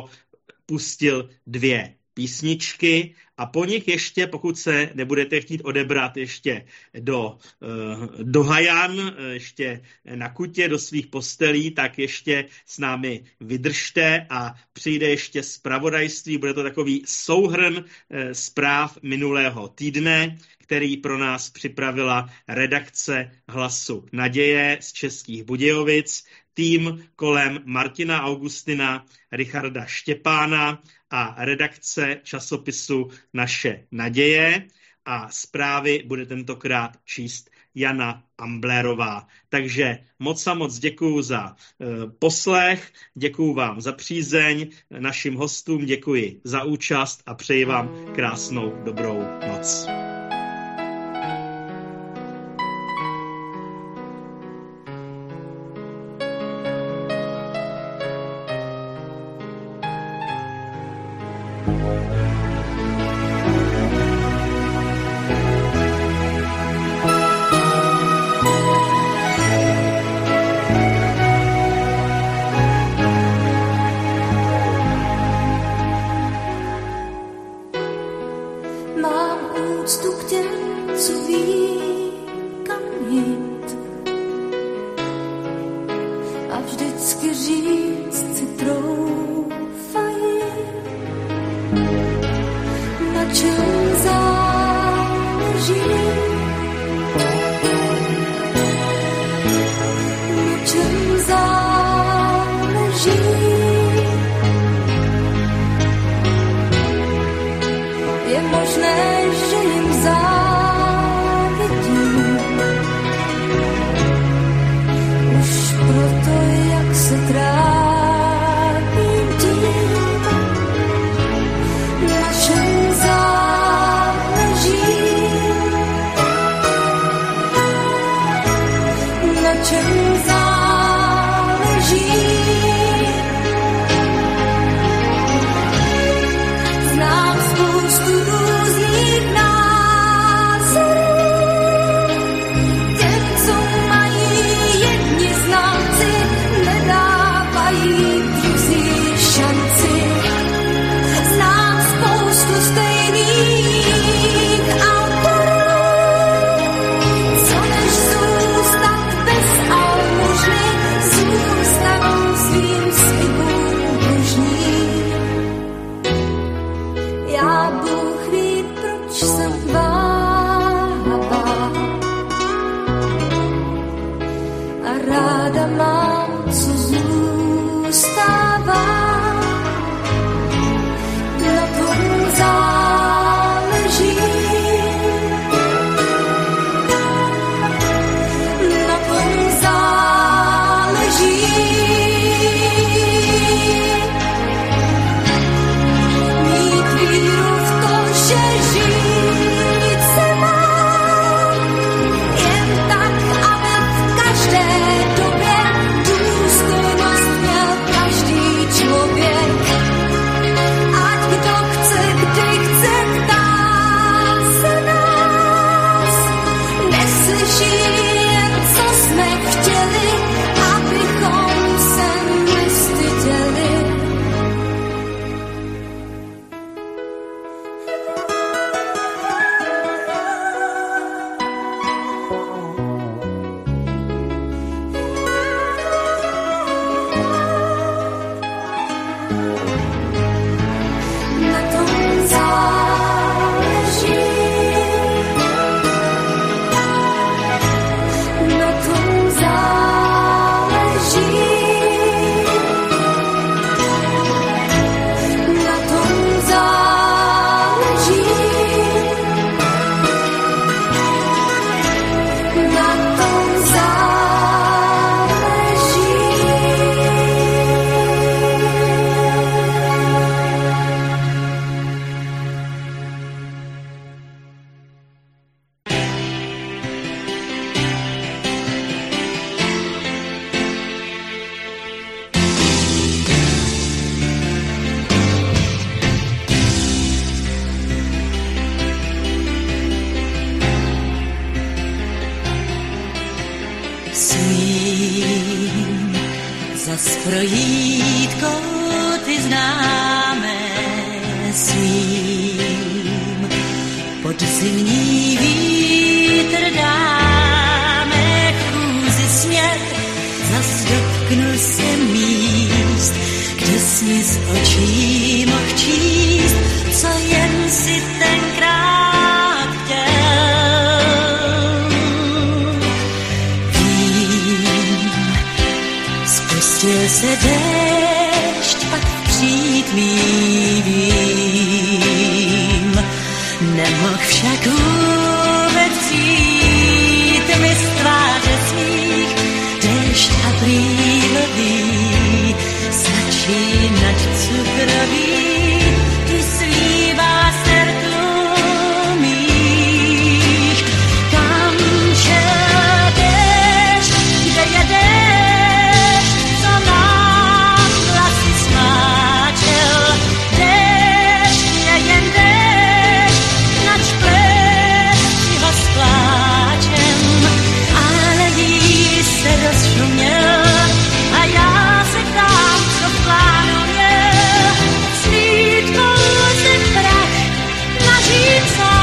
pustil dvě písničky a po nich ještě, pokud se nebudete chtít odebrat ještě do, do Hajan, ještě na kutě, do svých postelí, tak ještě s námi vydržte a přijde ještě zpravodajství. Bude to takový souhrn zpráv minulého týdne, který pro nás připravila redakce Hlasu naděje z Českých Budějovic, tým kolem Martina Augustina, Richarda Štěpána a redakce časopisu Naše naděje a zprávy bude tentokrát číst Jana Amblérová. Takže moc a moc děkuju za e, poslech, děkuju vám za přízeň, našim hostům děkuji za účast a přeji vám krásnou dobrou noc. Na čem záleží, vodítko ty známe svým. Podzimní vítr dáme chůzi směr, zas dotknu se míst, kde jsi z očí mohl číst, co jen si tenkrát chtěl. Vím, spustil se déšť, pak v přítmí vím, nemohl však vůbec přijít mi z tváře svých, déšť aprílový, začínat cukroví, ty svívá sertlumíš. Kam šel déšť, kde je déšť, co nám vlasy smáčel, déšť je jen déšť, nač plesci ho s pláčem, ale jí se rozšuměl a já se ptám, co v plánu měl. Slídkou se prach na řícách.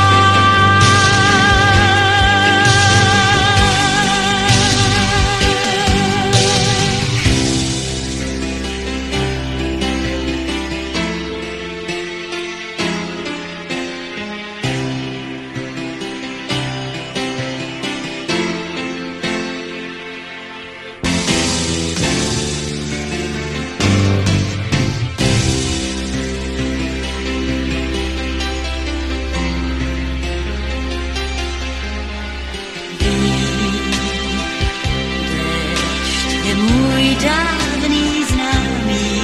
Déšť je můj dávný známý,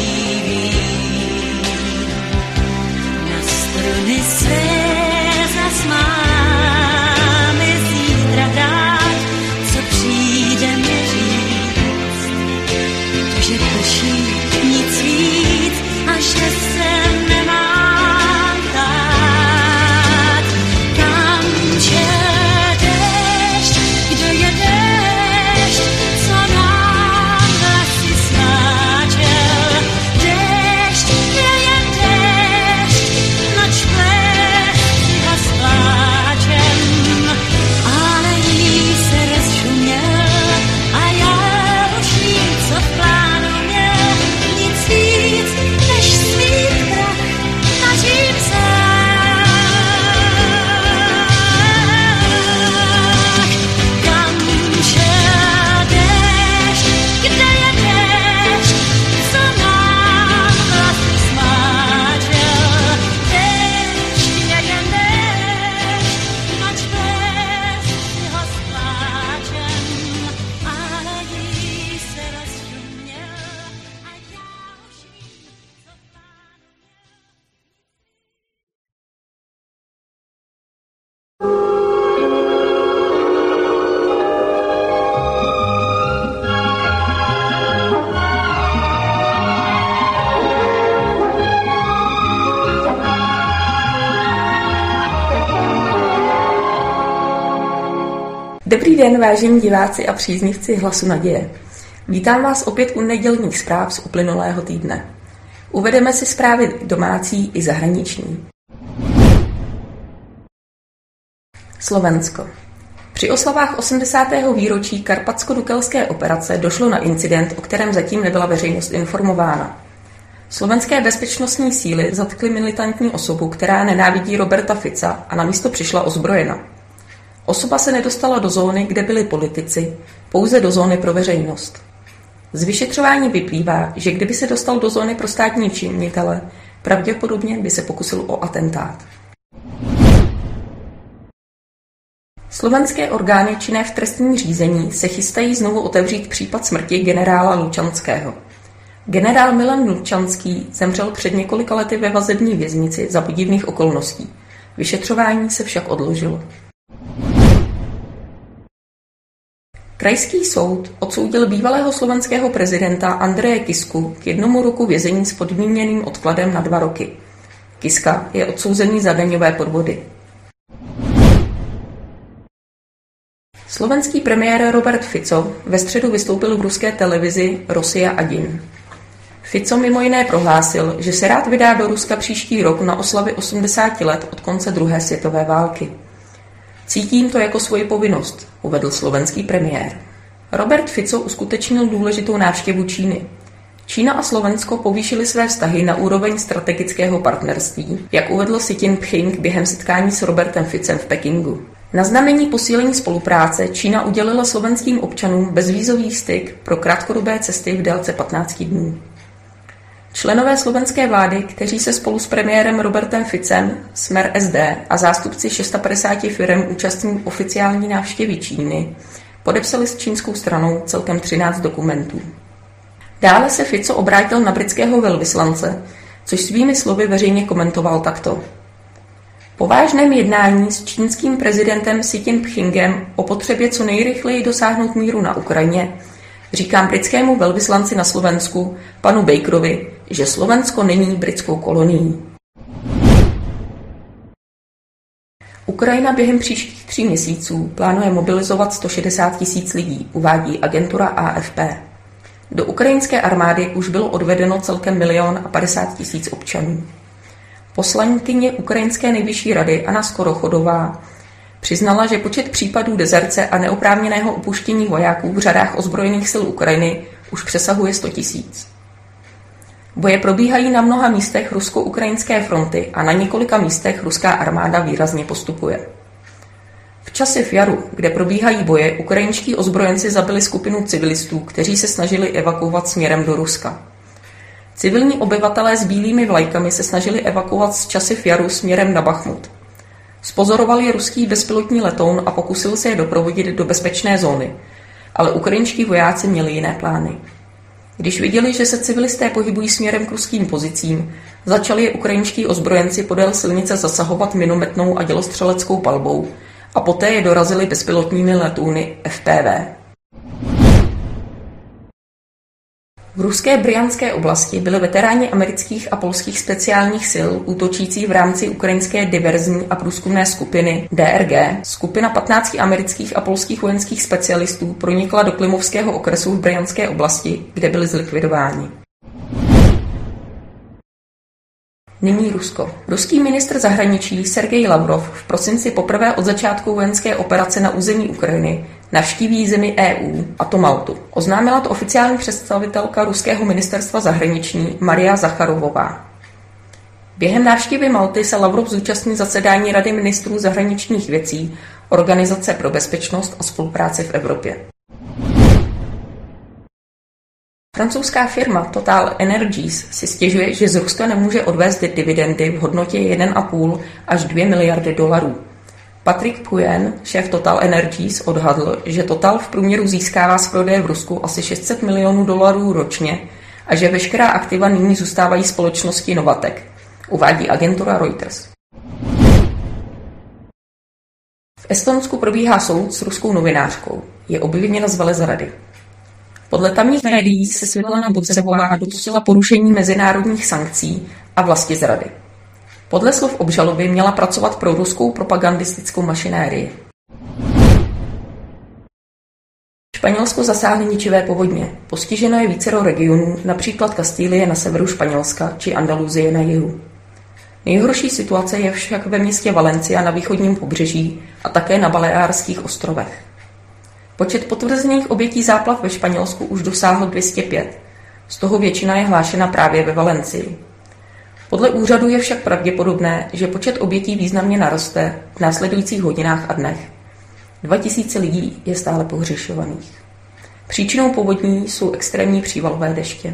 vím, na struny své zas máme zítra dát, co přijde mi říct, že prší nic víc a že se nemám dát. Kam šel déšť, kdo je déšť, co nám vlasy smáčel, déšť je jen déšť, noč plesci ho s pláčem, ale jí se rozšuměl a já už vím, co v plánu měl, nic víc než svít prach na římsách. Kam šel déšť, kde je déšť, co nám vlasy smáčel, déšť je jen déšť, noč plesci ho s pláčem, ale jí se rozšuměl a já už vím, co v plánu Dobrý den, vážení diváci a příznivci Hlasu naděje. Vítám vás opět u nedělních zpráv z uplynulého týdne. Uvedeme si zprávy domácí i zahraniční. Slovensko. Při oslavách osmdesátého výročí karpatsko-dukelské operace došlo na incident, o kterém zatím nebyla veřejnost informována. Slovenské bezpečnostní síly zatkly militantní osobu, která nenávidí Roberta Fica a na místo přišla ozbrojena. Osoba se nedostala do zóny, kde byli politici, pouze do zóny pro veřejnost. Z vyšetřování vyplývá, že kdyby se dostal do zóny pro státní činitele, pravděpodobně by se pokusil o atentát. Slovenské orgány činné v trestním řízení se chystají znovu otevřít případ smrti generála Lučanského. Generál Milan Lučanský zemřel před několika lety ve vazební věznici za podivných okolností. Vyšetřování se však odložilo. Krajský soud odsoudil bývalého slovenského prezidenta Andreje Kisku k jednomu roku vězení s podmíněným odkladem na dva roky. Kiska je odsouzený za daňové podvody. Slovenský premiér Robert Fico ve středu vystoupil v ruské televizi Rosia один. Fico mimo jiné prohlásil, že se rád vydá do Ruska příští rok na oslavy osmdesáti let od konce druhé světové války. Cítím to jako svoji povinnost, uvedl slovenský premiér. Robert Fico uskutečnil důležitou návštěvu Číny. Čína a Slovensko povýšily své vztahy na úroveň strategického partnerství, jak uvedl Xi Jinping během setkání s Robertem Ficem v Pekingu. Na znamení posílení spolupráce Čína udělila slovenským občanům bezvízový styk pro krátkodobé cesty v délce patnácti dnů. Členové slovenské vlády, kteří se spolu s premiérem Robertem Ficem, Smer es dé a zástupci šestopadesáti firem účastní oficiální návštěvy Číny, podepsali s čínskou stranou celkem třináct dokumentů. Dále se Fico obrátil na britského velvyslance, což svými slovy veřejně komentoval takto. Po vážném jednání s čínským prezidentem Xi Jinpingem o potřebě co nejrychleji dosáhnout míru na Ukrajině, říkám britskému velvyslanci na Slovensku, panu Bakerovi, že Slovensko není britskou kolonií. Ukrajina během příštích tří měsíců plánuje mobilizovat sto šedesát tisíc lidí, uvádí agentura á ef pé. Do ukrajinské armády už bylo odvedeno celkem milion a padesát tisíc občanů. Poslankyně Ukrajinské nejvyšší rady Anna Skorochodová přiznala, že počet případů dezerce a neoprávněného opuštění vojáků v řadách ozbrojených sil Ukrajiny už přesahuje sto tisíc. Boje probíhají na mnoha místech rusko-ukrajinské fronty a na několika místech ruská armáda výrazně postupuje. V Časiv Jaru, kde probíhají boje, ukrajinští ozbrojenci zabili skupinu civilistů, kteří se snažili evakuovat směrem do Ruska. Civilní obyvatelé s bílými vlajkami se snažili evakuovat z Časiv Jaru směrem na Bachmut. Spozoroval je ruský bezpilotní letoun a pokusil se je doprovodit do bezpečné zóny, ale ukrajinští vojáci měli jiné plány. Když viděli, že se civilisté pohybují směrem k ruským pozicím, začali je ukrajinští ozbrojenci podél silnice zasahovat minometnou a dělostřeleckou palbou a poté je dorazili bezpilotními letouny ef pé vé. V ruské Brjanské oblasti byli veteráni amerických a polských speciálních sil útočící v rámci ukrajinské diverzní a průzkumné skupiny dé er gé. Skupina patnácti amerických a polských vojenských specialistů pronikla do Klimovského okresu v Brjanské oblasti, kde byli zlikvidováni. Nyní Rusko. Ruský ministr zahraničí Sergej Lavrov v prosinci poprvé od začátku vojenské operace na území Ukrajiny navštíví zemi é ú, a to Maltu. Oznámila to oficiální představitelka ruského ministerstva zahraničí Maria Zacharovová. Během návštěvy Malty se Lavrov zúčastní zasedání Rady ministrů zahraničních věcí Organizace pro bezpečnost a spolupráci v Evropě. Francouzská firma Total Energies si stěžuje, že z Ruska nemůže odvést dividendy v hodnotě jedna a půl až dvě miliardy dolarů. Patrick Puyen, šéf Total Energies, odhadl, že Total v průměru získává z prodeje v Rusku asi šest set milionů dolarů ročně a že veškerá aktiva nyní zůstávají společnosti Novatek, uvádí agentura Reuters. V Estonsku probíhá soud s ruskou novinářkou. Je obviněna z velezrady. Podle tamních médií se Světlana Bodzevová dopustila porušení mezinárodních sankcí a vlastizrady. Podle slov obžaloby měla pracovat pro ruskou propagandistickou mašinérii. Španělsko zasáhly ničivé povodně. Postiženo je vícero regionů, například Kastílie na severu Španělska či Andaluzie na jihu. Nejhorší situace je však ve městě Valencia na východním pobřeží a také na Baleárských ostrovech. Počet potvrzených obětí záplav ve Španělsku už dosáhl dvě stě pět, z toho většina je hlášena právě ve Valencii. Podle úřadu je však pravděpodobné, že počet obětí významně naroste v následujících hodinách a dnech. Dva tisíce lidí je stále pohřešovaných. Příčinou povodní jsou extrémní přívalové deště.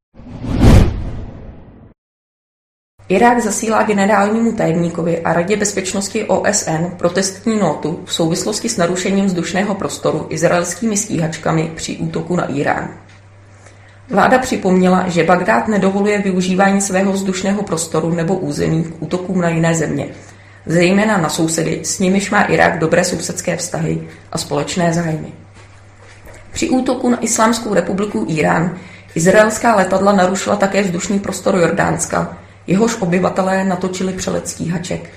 Irák zasílá generálnímu tajemníkovi a Radě bezpečnosti ó es en protestní nótu v souvislosti s narušením vzdušného prostoru izraelskými stíhačkami při útoku na Irán. Vláda připomněla, že Bagdád nedovoluje využívání svého vzdušného prostoru nebo území k útokům na jiné země, zejména na sousedy, s nimiž má Irák dobré sousedské vztahy a společné zájmy. Při útoku na Islámskou republiku Irán izraelská letadla narušila také vzdušný prostor Jordánska, jehož obyvatelé natočili přelet stíhaček.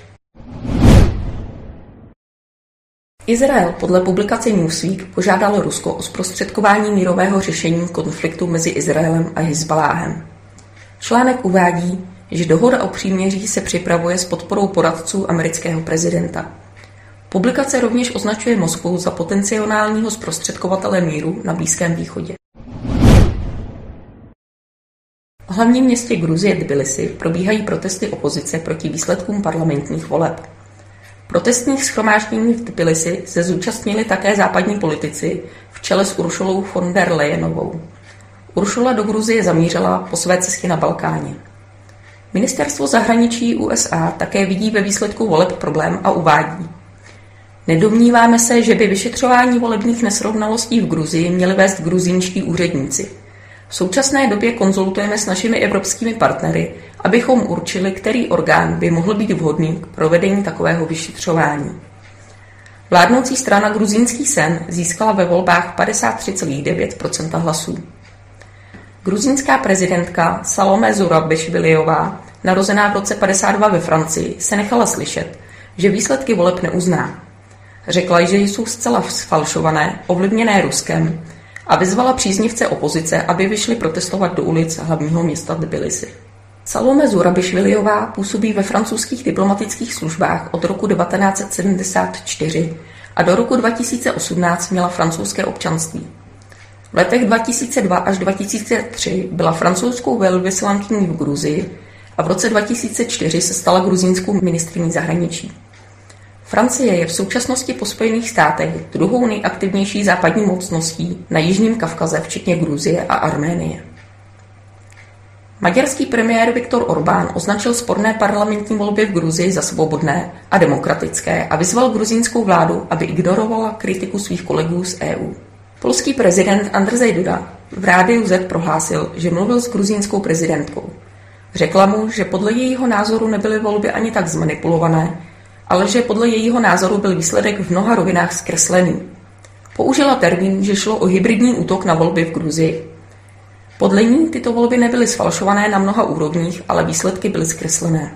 Izrael podle publikace Newsweek požádal Rusko o zprostředkování mírového řešení konfliktu mezi Izraelem a Hizbaláhem. Článek uvádí, že dohoda o příměří se připravuje s podporou poradců amerického prezidenta. Publikace rovněž označuje Moskvu za potenciálního zprostředkovatele míru na Blízkém východě. V hlavním městě Gruzie Tbilisi probíhají protesty opozice proti výsledkům parlamentních voleb. Protestních shromáždění v Tbilisi se zúčastnili také západní politici v čele s Uršulou von der Leyenovou. Uršula do Gruzie zamířila po své cestě na Balkáně. Ministerstvo zahraničí U S A také vidí ve výsledku voleb problém a uvádí: Nedomníváme se, že by vyšetřování volebních nesrovnalostí v Gruzii měli vést gruzínští úředníci. V současné době konzultujeme s našimi evropskými partnery, abychom určili, který orgán by mohl být vhodný k provedení takového vyšetřování. Vládnoucí strana Gruzínský sen získala ve volbách padesát tři celá devět procenta hlasů. Gruzínská prezidentka Salome Zurabišvilijová, narozená v roce padesát dva ve Francii, se nechala slyšet, že výsledky voleb neuzná. Řekla, že jsou zcela sfalšované, ovlivněné Ruskem, a vyzvala příznivce opozice, aby vyšli protestovat do ulic hlavního města Tbilisi. Salome Zurabišvilijová působí ve francouzských diplomatických službách od roku devatenáct set sedmdesát čtyři a do roku dva tisíce osmnáct měla francouzské občanství. V letech dva tisíce dva až dva tisíce tři byla francouzskou velvyslankyní v Gruzii a v roce dva tisíce čtyři se stala gruzínskou ministryní zahraničí. Francie je v současnosti po Spojených státech druhou nejaktivnější západní mocností na Jižním Kavkaze, včetně Gruzie a Arménie. Maďarský premiér Viktor Orbán označil sporné parlamentní volby v Gruzii za svobodné a demokratické a vyzval gruzínskou vládu, aby ignorovala kritiku svých kolegů z E U. Polský prezident Andrzej Duda v rádiu Z prohlásil, že mluvil s gruzínskou prezidentkou. Řekla mu, že podle jejího názoru nebyly volby ani tak zmanipulované, ale že podle jejího názoru byl výsledek v mnoha rovinách zkreslený. Použila termín, že šlo o hybridní útok na volby v Gruzii. Podle ní tyto volby nebyly sfalšované na mnoha úrovních, ale výsledky byly zkreslené.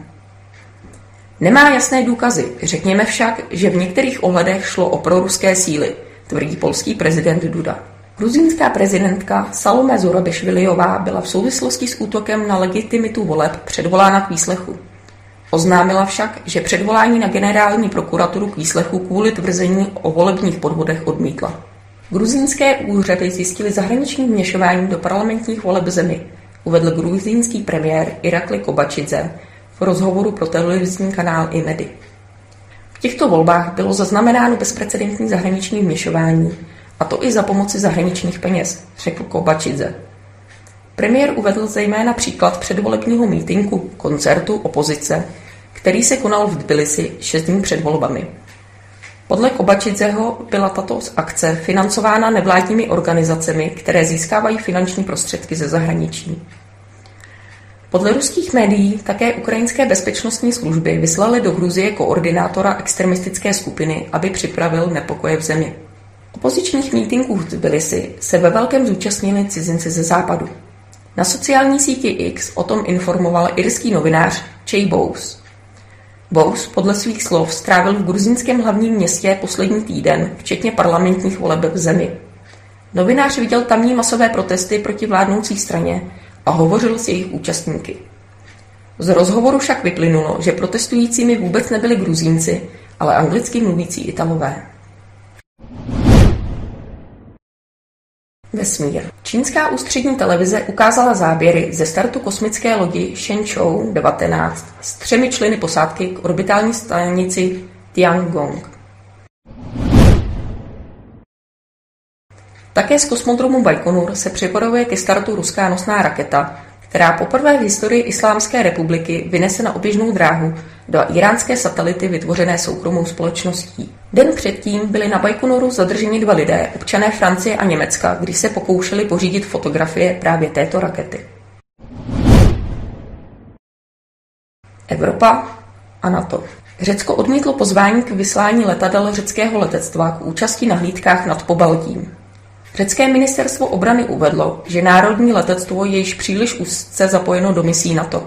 Nemá jasné důkazy, řekněme však, že v některých ohledech šlo o proruské síly, tvrdí polský prezident Duda. Gruzínská prezidentka Salome Zurabišvilijová byla v souvislosti s útokem na legitimitu voleb předvolána k výslechu. Oznámila však, že předvolání na generální prokuraturu k výslechu kvůli tvrzení o volebních podvodech odmítla. Gruzínské úřady zjistily zahraniční vměšování do parlamentních voleb zemi, uvedl gruzínský premiér Irakli Kobačidze v rozhovoru pro televizní kanál Imedi. V těchto volbách bylo zaznamenáno bezprecedentní zahraniční vměšování, a to i za pomoci zahraničních peněz, řekl Kobačidze. Premiér uvedl zejména příklad předvolebního mítinku, koncertu opozice, který se konal v Tbilisi šest dní před volbami. Podle Kobačidzeho byla tato akce financována nevládními organizacemi, které získávají finanční prostředky ze zahraničí. Podle ruských médií také ukrajinské bezpečnostní služby vyslaly do Gruzie koordinátora extremistické skupiny, aby připravil nepokoje v zemi. Opozičních mítinků v Tbilisi se ve velkém zúčastnili cizinci ze západu. Na sociální síti X o tom informoval irský novinář Jay Bowes. Bowes podle svých slov strávil v gruzínském hlavním městě poslední týden, včetně parlamentních voleb v zemi. Novinář viděl tamní masové protesty proti vládnoucí straně a hovořil s jejich účastníky. Z rozhovoru však vyplynulo, že protestujícími vůbec nebyli Gruzínci, ale anglicky mluvící Italové. Vesmír. Čínská ústřední televize ukázala záběry ze startu kosmické lodi Shenzhou devatenáct s třemi členy posádky k orbitální stanici Tiangong. Také z kosmodromu Bajkonur se připravuje ke startu ruská nosná raketa, která poprvé v historii Islámské republiky vynese na oběžnou dráhu do iránské satelity vytvořené soukromou společností. Den předtím byli na Bajkonuru zadrženi dva lidé, občané Francie a Německa, když se pokoušeli pořídit fotografie právě této rakety. Evropa a NATO. Řecko odmítlo pozvání k vyslání letadel řeckého letectva k účasti na hlídkách nad Pobaltím. Řecké ministerstvo obrany uvedlo, že národní letectvo je již příliš úzce zapojeno do misí NATO.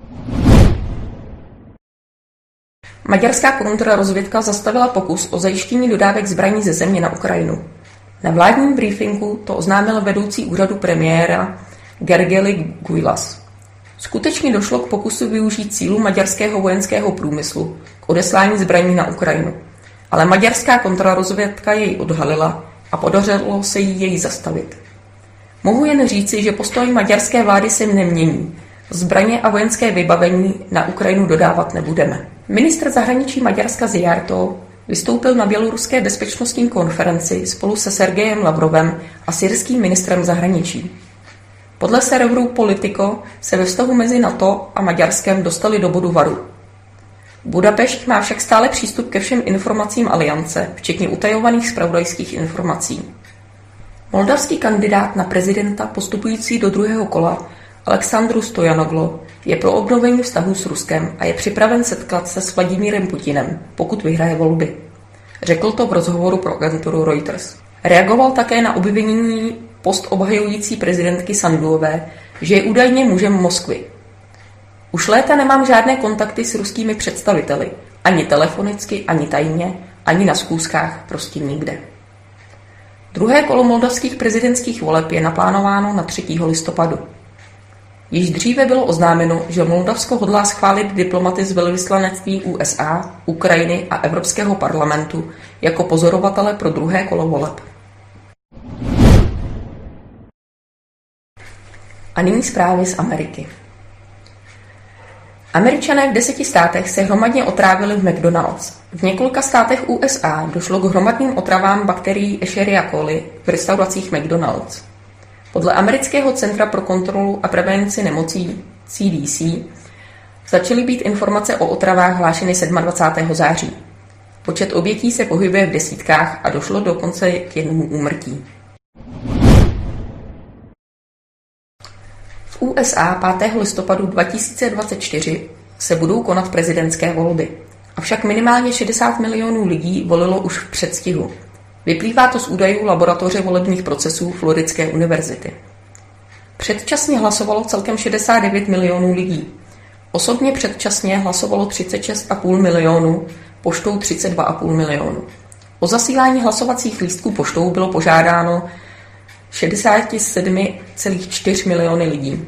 Maďarská kontrarozvědka zastavila pokus o zajištění dodávek zbraní ze země na Ukrajinu. Na vládním briefingu to oznámil vedoucí úřadu premiéra Gergely Guilas. Skutečně došlo k pokusu využít sílu maďarského vojenského průmyslu k odeslání zbraní na Ukrajinu, ale maďarská kontrarozvědka jej odhalila a podařilo se jí jej zastavit. Mohu jen říci, že postoj maďarské vlády se nemění. Zbraně a vojenské vybavení na Ukrajinu dodávat nebudeme. Ministr zahraničí Maďarska Szijjártó vystoupil na běloruské bezpečnostní konferenci spolu se Sergejem Lavrovem a syrským ministrem zahraničí. Podle serveru Politico se ve vztahu mezi NATO a Maďarskem dostali do bodu varu. Budapešť má však stále přístup ke všem informacím aliance, včetně utajovaných zpravodajských informací. Moldavský kandidát na prezidenta postupující do druhého kola Alexandru Stojanoglo je pro obnovení vztahů s Ruskem a je připraven setkat se s Vladimírem Putinem, pokud vyhraje volby. Řekl to v rozhovoru pro agenturu Reuters. Reagoval také na obvinění post obhajující prezidentky Sanduové, že je údajně mužem Moskvy. Už léta nemám žádné kontakty s ruskými představiteli, ani telefonicky, ani tajně, ani na schůzkách, prostě nikde. Druhé kolo moldavských prezidentských voleb je naplánováno na třetího listopadu. Již dříve bylo oznámeno, že Moldavsko hodlá schválit diplomaty z velvyslanectví U S A, Ukrajiny a Evropského parlamentu jako pozorovatele pro druhé kolo voleb. A nyní zprávy z Ameriky. Američané v deseti státech se hromadně otrávili v McDonald's. V několika státech U S A došlo k hromadným otravám bakterií Escherichia coli v restauracích McDonald's. Podle Amerického centra pro kontrolu a prevenci nemocí C D C začaly být informace o otravách hlášeny dvacátého sedmého září. Počet obětí se pohybuje v desítkách a došlo dokonce k jednomu úmrtí. V U S A pátého listopadu dva tisíce dvacet čtyři se budou konat prezidentské volby. Avšak minimálně šedesát milionů lidí volilo už v předstihu. Vyplývá to z údajů laboratoře volebních procesů Floridské univerzity. Předčasně hlasovalo celkem šedesát devět milionů lidí. Osobně předčasně hlasovalo třicet šest celá pět milionu, poštou třicet dva celá pět milionu. O zasílání hlasovacích lístků poštou bylo požádáno šedesát sedm celá čtyři miliony lidí.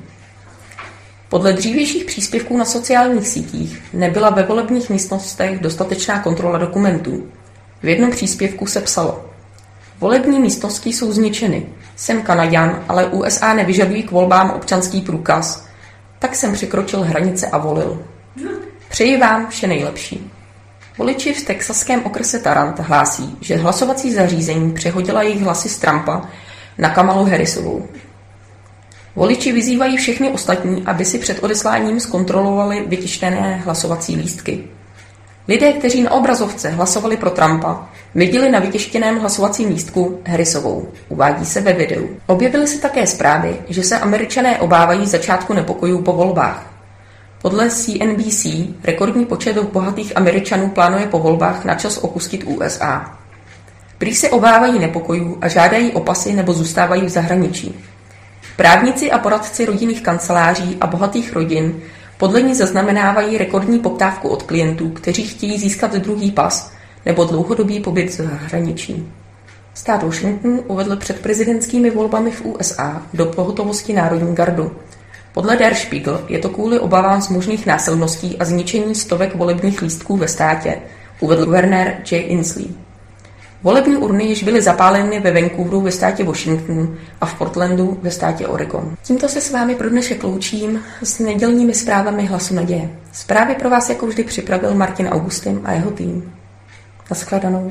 Podle dřívějších příspěvků na sociálních sítích nebyla ve volebních místnostech dostatečná kontrola dokumentů. V jednom příspěvku se psalo: volební místnosti jsou zničeny. Jsem Kanaďan, ale U S A nevyžadují k volbám občanský průkaz, tak jsem překročil hranice a volil. Přeji vám vše nejlepší. Voliči v texaském okrese Tarrant hlásí, že hlasovací zařízení přehodila jejich hlasy z Trumpa na Kamalu Harrisovou. Voliči vyzývají všechny ostatní, aby si před odesláním zkontrolovali vytištěné hlasovací lístky. Lidé, kteří na obrazovce hlasovali pro Trumpa, viděli na vytištěném hlasovacím lístku Harrisovou, uvádí se ve videu. Objevily se také zprávy, že se Američané obávají začátku nepokojů po volbách. Podle C N B C rekordní počet bohatých Američanů plánuje po volbách načas opustit U S A. Prý se obávají nepokojů a žádají o pasy nebo zůstávají v zahraničí. Právníci a poradci rodinných kanceláří a bohatých rodin podle ní zaznamenávají rekordní poptávku od klientů, kteří chtějí získat druhý pas nebo dlouhodobý pobyt v zahraničí. Stát Washington uvedl před prezidentskými volbami v U S A do pohotovosti národní gardu. Podle Der Spiegel je to kvůli obavám z možných násilností a zničení stovek volebních lístků ve státě, uvedl guvernér Jay Inslee. Volební urny již byly zapáleny ve Vancouveru ve státě Washington a v Portlandu ve státě Oregon. Tímto se s vámi pro dnešek loučím s nedělními zprávami Hlasu naděje. Zprávy pro vás jako vždy připravil Martin Augustin a jeho tým. Naschledanou.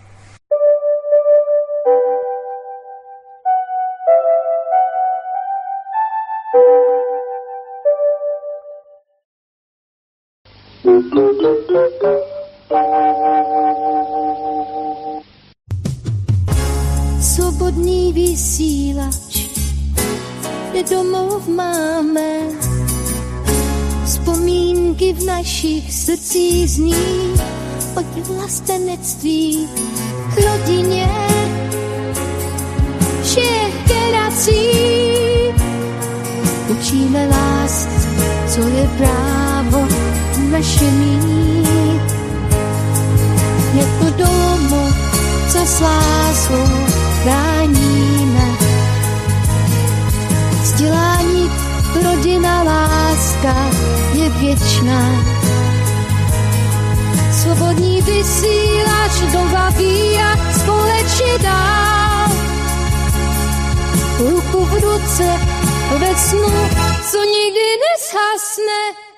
Svobodný vysílač, kde domov máme, vzpomínky v našich srdcích zní, od vlastenectví k rodině všech generací. Učíme vás, co je právo naše mít. Je to domov, co s láskou chráníme. Vzdělání, rodina, láska láska je věčná. Svobodný vysílač dobaví a společně dál. Ruku v ruce ve snu, co nikdy nezhasne.